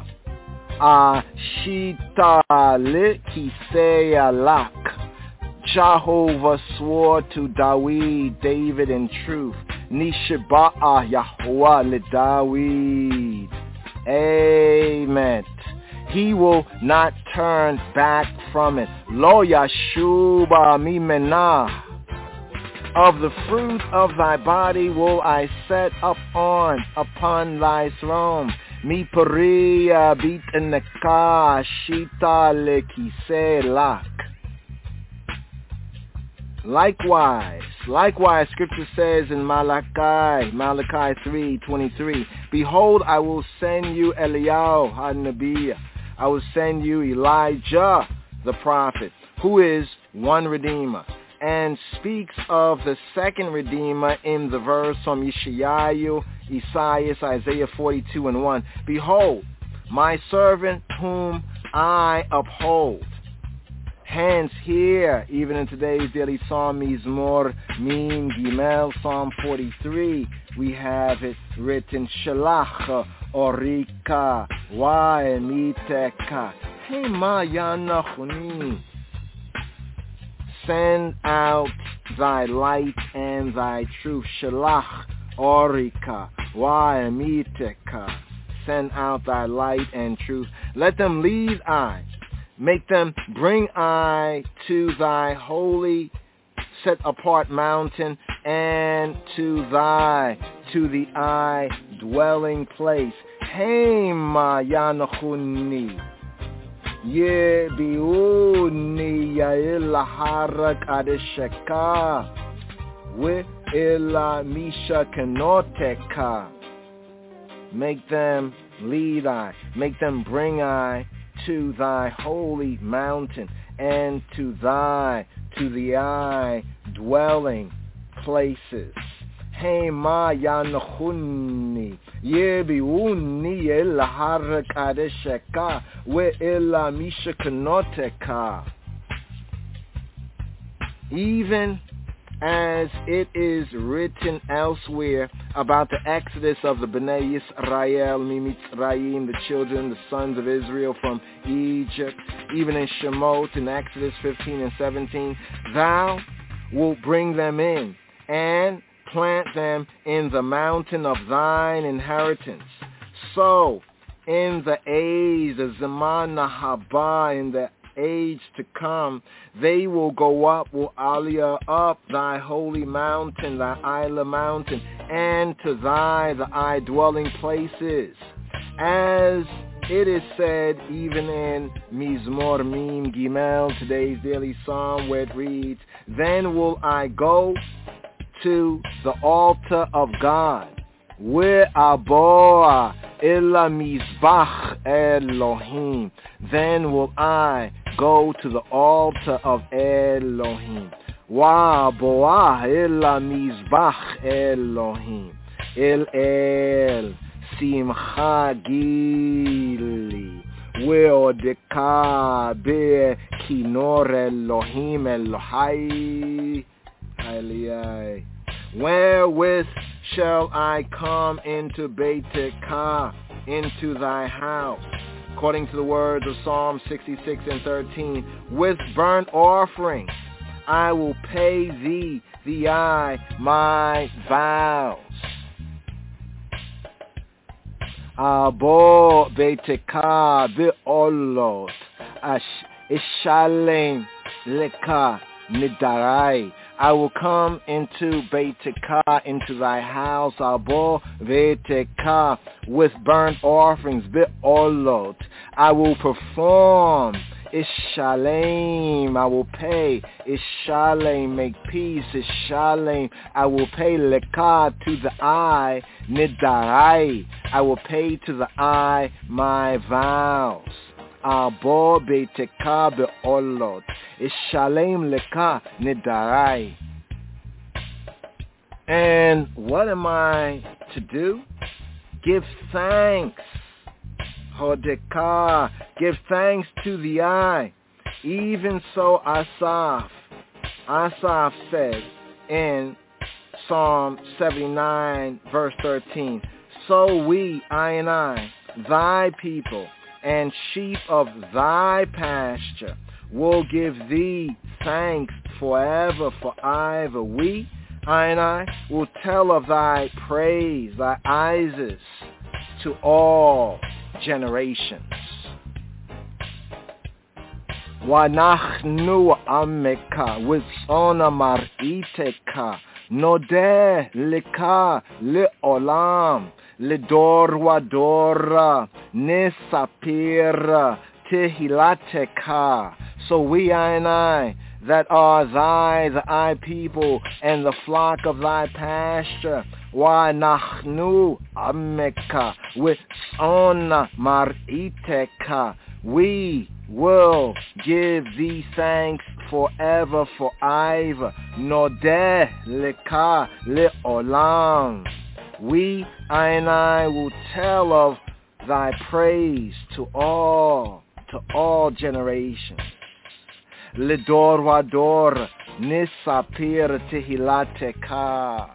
Ashita Likiseya Lak. Jehovah swore to David in truth. Nishba Yahweh LeDawid. Amen. He will not turn back from it. Lo Yashuba Mimena. Of the fruit of thy body will I set upon thy throne. Mi Paria Bitneka Shita Lekise Lak. Likewise, Scripture says in Malachi 3:23, behold, I will send you Eliyahu HaNabiah. I will send you Elijah the prophet, who is one Redeemer, and speaks of the second Redeemer in the verse from Yeshayahu, Isaiah 42:1. Behold, my servant whom I uphold. Hence here, even in today's daily psalm, Mizmor Mim Gimel, Psalm 43, we have it written, Shalach Orika Wa Emiteka. Hey ma yanachuni. Send out thy light and thy truth. Shalach Orika Wa Emiteka. Send out thy light and truth. Let them lead I. Make them bring I to thy holy set apart mountain, and to the I dwelling place. Hema yanachuni. Ye biuni yaila harak adesheka. We ila misha kanoteka. Make them lead I. Make them bring I to thy holy mountain, and to the I dwelling places. Hey ma yanachuni yebiuni el har kadesheka we ela mishakanoteka. Even as it is written elsewhere about the exodus of the Bnei Yisrael, Mimitzrayim, the children, the sons of Israel from Egypt, even in Shemot, in Exodus 15 and 17, thou wilt bring them in and plant them in the mountain of thine inheritance. So, in the age, the Zaman Haba, in the age to come, they will go up, will aliyah up thy holy mountain, thy Isla mountain, and to the I dwelling places. As it is said even in Mizmor Mim Gimel, today's daily psalm, where it reads, then will I go to the altar of God, where Aboa Illa Mizbach Elohim. Then will I go to the altar of Elohim. Wa Boa Illa Mizbach Elohim. El Simcha Gili. Weodeka Be Kinor Elohim Elohai. Wherewith shall I come into Beitekah, into thy house? According to the words of Psalm 66 and 13, with burnt offerings I will pay thee my vows. Abo Beitekah be'olot ishalem leka nidarai. I will come into Beitekah, into thy house, Abo Beitekah, with burnt offerings, be'olot. I will perform, Ishalem, I will pay, Ishalem, make peace, Ishalem, I will pay Lekah, to the eye, Nidarai, I will pay to the eye my vows. Abo Beitekah be'olot, Ishalem Lekah Nidarai. And what am I to do? Give thanks. Hodekah, give thanks to the eye. Even so Asaph says in Psalm 79 verse 13, so we, I and I, thy people, and sheep of thy pasture, will give thee thanks forever, forever. We, I and I, will tell of thy praise, thy Isis, to all generations. Wanachnu ameka, witzona mar'iteka, nodeh leka le'olam, Lidor wadora, nisapira, tehilateka. So we, I and I, that are thy, the I people, and the flock of thy pasture, wa nachnu ameka, with ona mar'iteka, we will give thee thanks forever, forever. Nodeh leka le'olam. We, I and I, will tell of thy praise to all generations. Lidor wador nisapir tehilateka.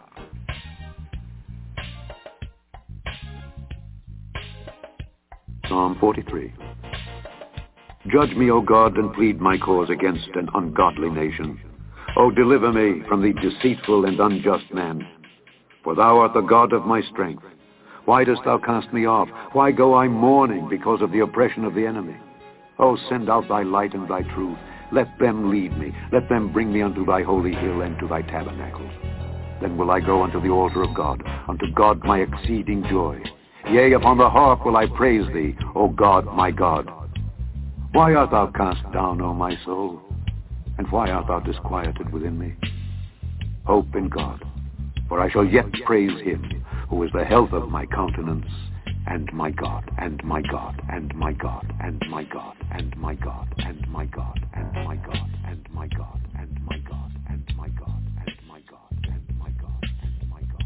Psalm 43. Judge me, O God, and plead my cause against an ungodly nation. O deliver me from the deceitful and unjust man. For thou art the God of my strength. Why dost thou cast me off? Why go I mourning because of the oppression of the enemy? O send out thy light and thy truth. Let them lead me. Let them bring me unto thy holy hill and to thy tabernacles. Then will I go unto the altar of God, unto God my exceeding joy. Yea, upon the harp will I praise thee, O God, my God. Why art thou cast down, O my soul? And why art thou disquieted within me? Hope in God. For I shall yet praise him, who is the health of my countenance, and my God, and my God, and my God, and my God, and my God, and my God, and my God, and my God, and my God, and my God, and my God, and my God, and my God,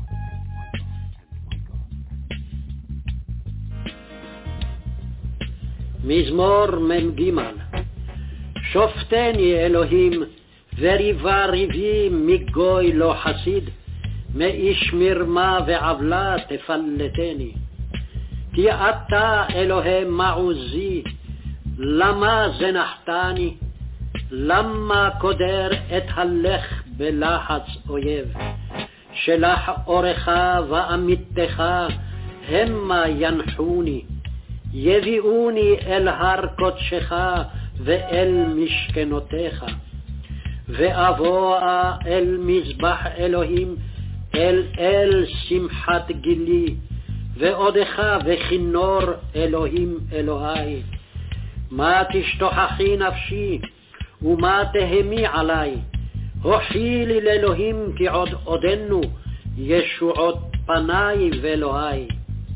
and my God. מזמור מ"ג. שופטני אלוהים, וריבה ריבי מגוי לא חסיד, מאיש מרמה ועוולה תפלטני. כי אתה אלוהי מעוזי, למה זנחתני? למה קודר את הלך בלחץ אויב? שלח אורך ואמיתך המה ינחוני, יביאוני אל הר קודשך ואל משכנותיך, ואבוא אל מזבח אלוהים, אל שמחת גילי, ועודך וכינור אלוהים אלוהי. מה תשתוכחי נפשי ומה תהמי עלי? הוכי לי לאלוהים כי עודנו ישועות פניי ואלוהי.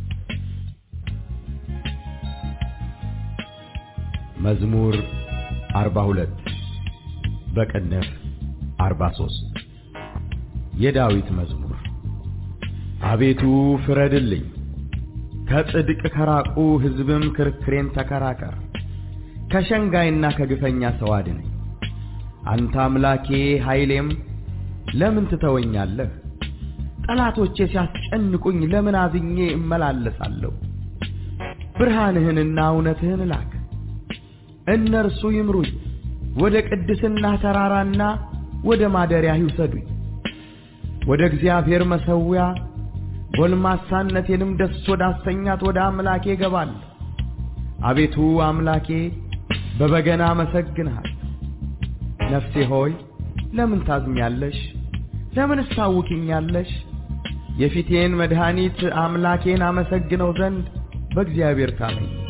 መዝሙር 42 በቅንፍ 43 የዳዊት መዝሙር። አቤቱ ፍረድልኝ፣ ከጽድቅ ከራቁ ሕዝብም ክርክሬን ተከራከር። ከሸንጋይና ከግፈኛ ሰው አድነኝ። አንተ አምላኬ ኃይሌም፣ ለምን ትተወኛለህ? ጠላቶቼ ሲያስጨንቁኝ ለምን አዝኜ እመላለሳለሁ ብርሃንህንና እውነትህን ላክ እነርሱ ይምሩኝ ወደ ቅድስና ተራራና ወደ ማደሪያ ይውሰዱኝ ወደ እግዚአብሔር መሠዊያ ጎልማሳነቴንም ደስ ወዳሰኛት ወደ አምላኬ ገባል አቤቱ አምላኬ በበገና አመሰግንሃለሁ ነፍሴ ሆይ ለምን ታዝኛለሽ ለምን ታውኪኛለሽ የፊቴን መድኃኒት አምላኬን አመሰግነው ዘንድ በእግዚአብሔር ታመኝ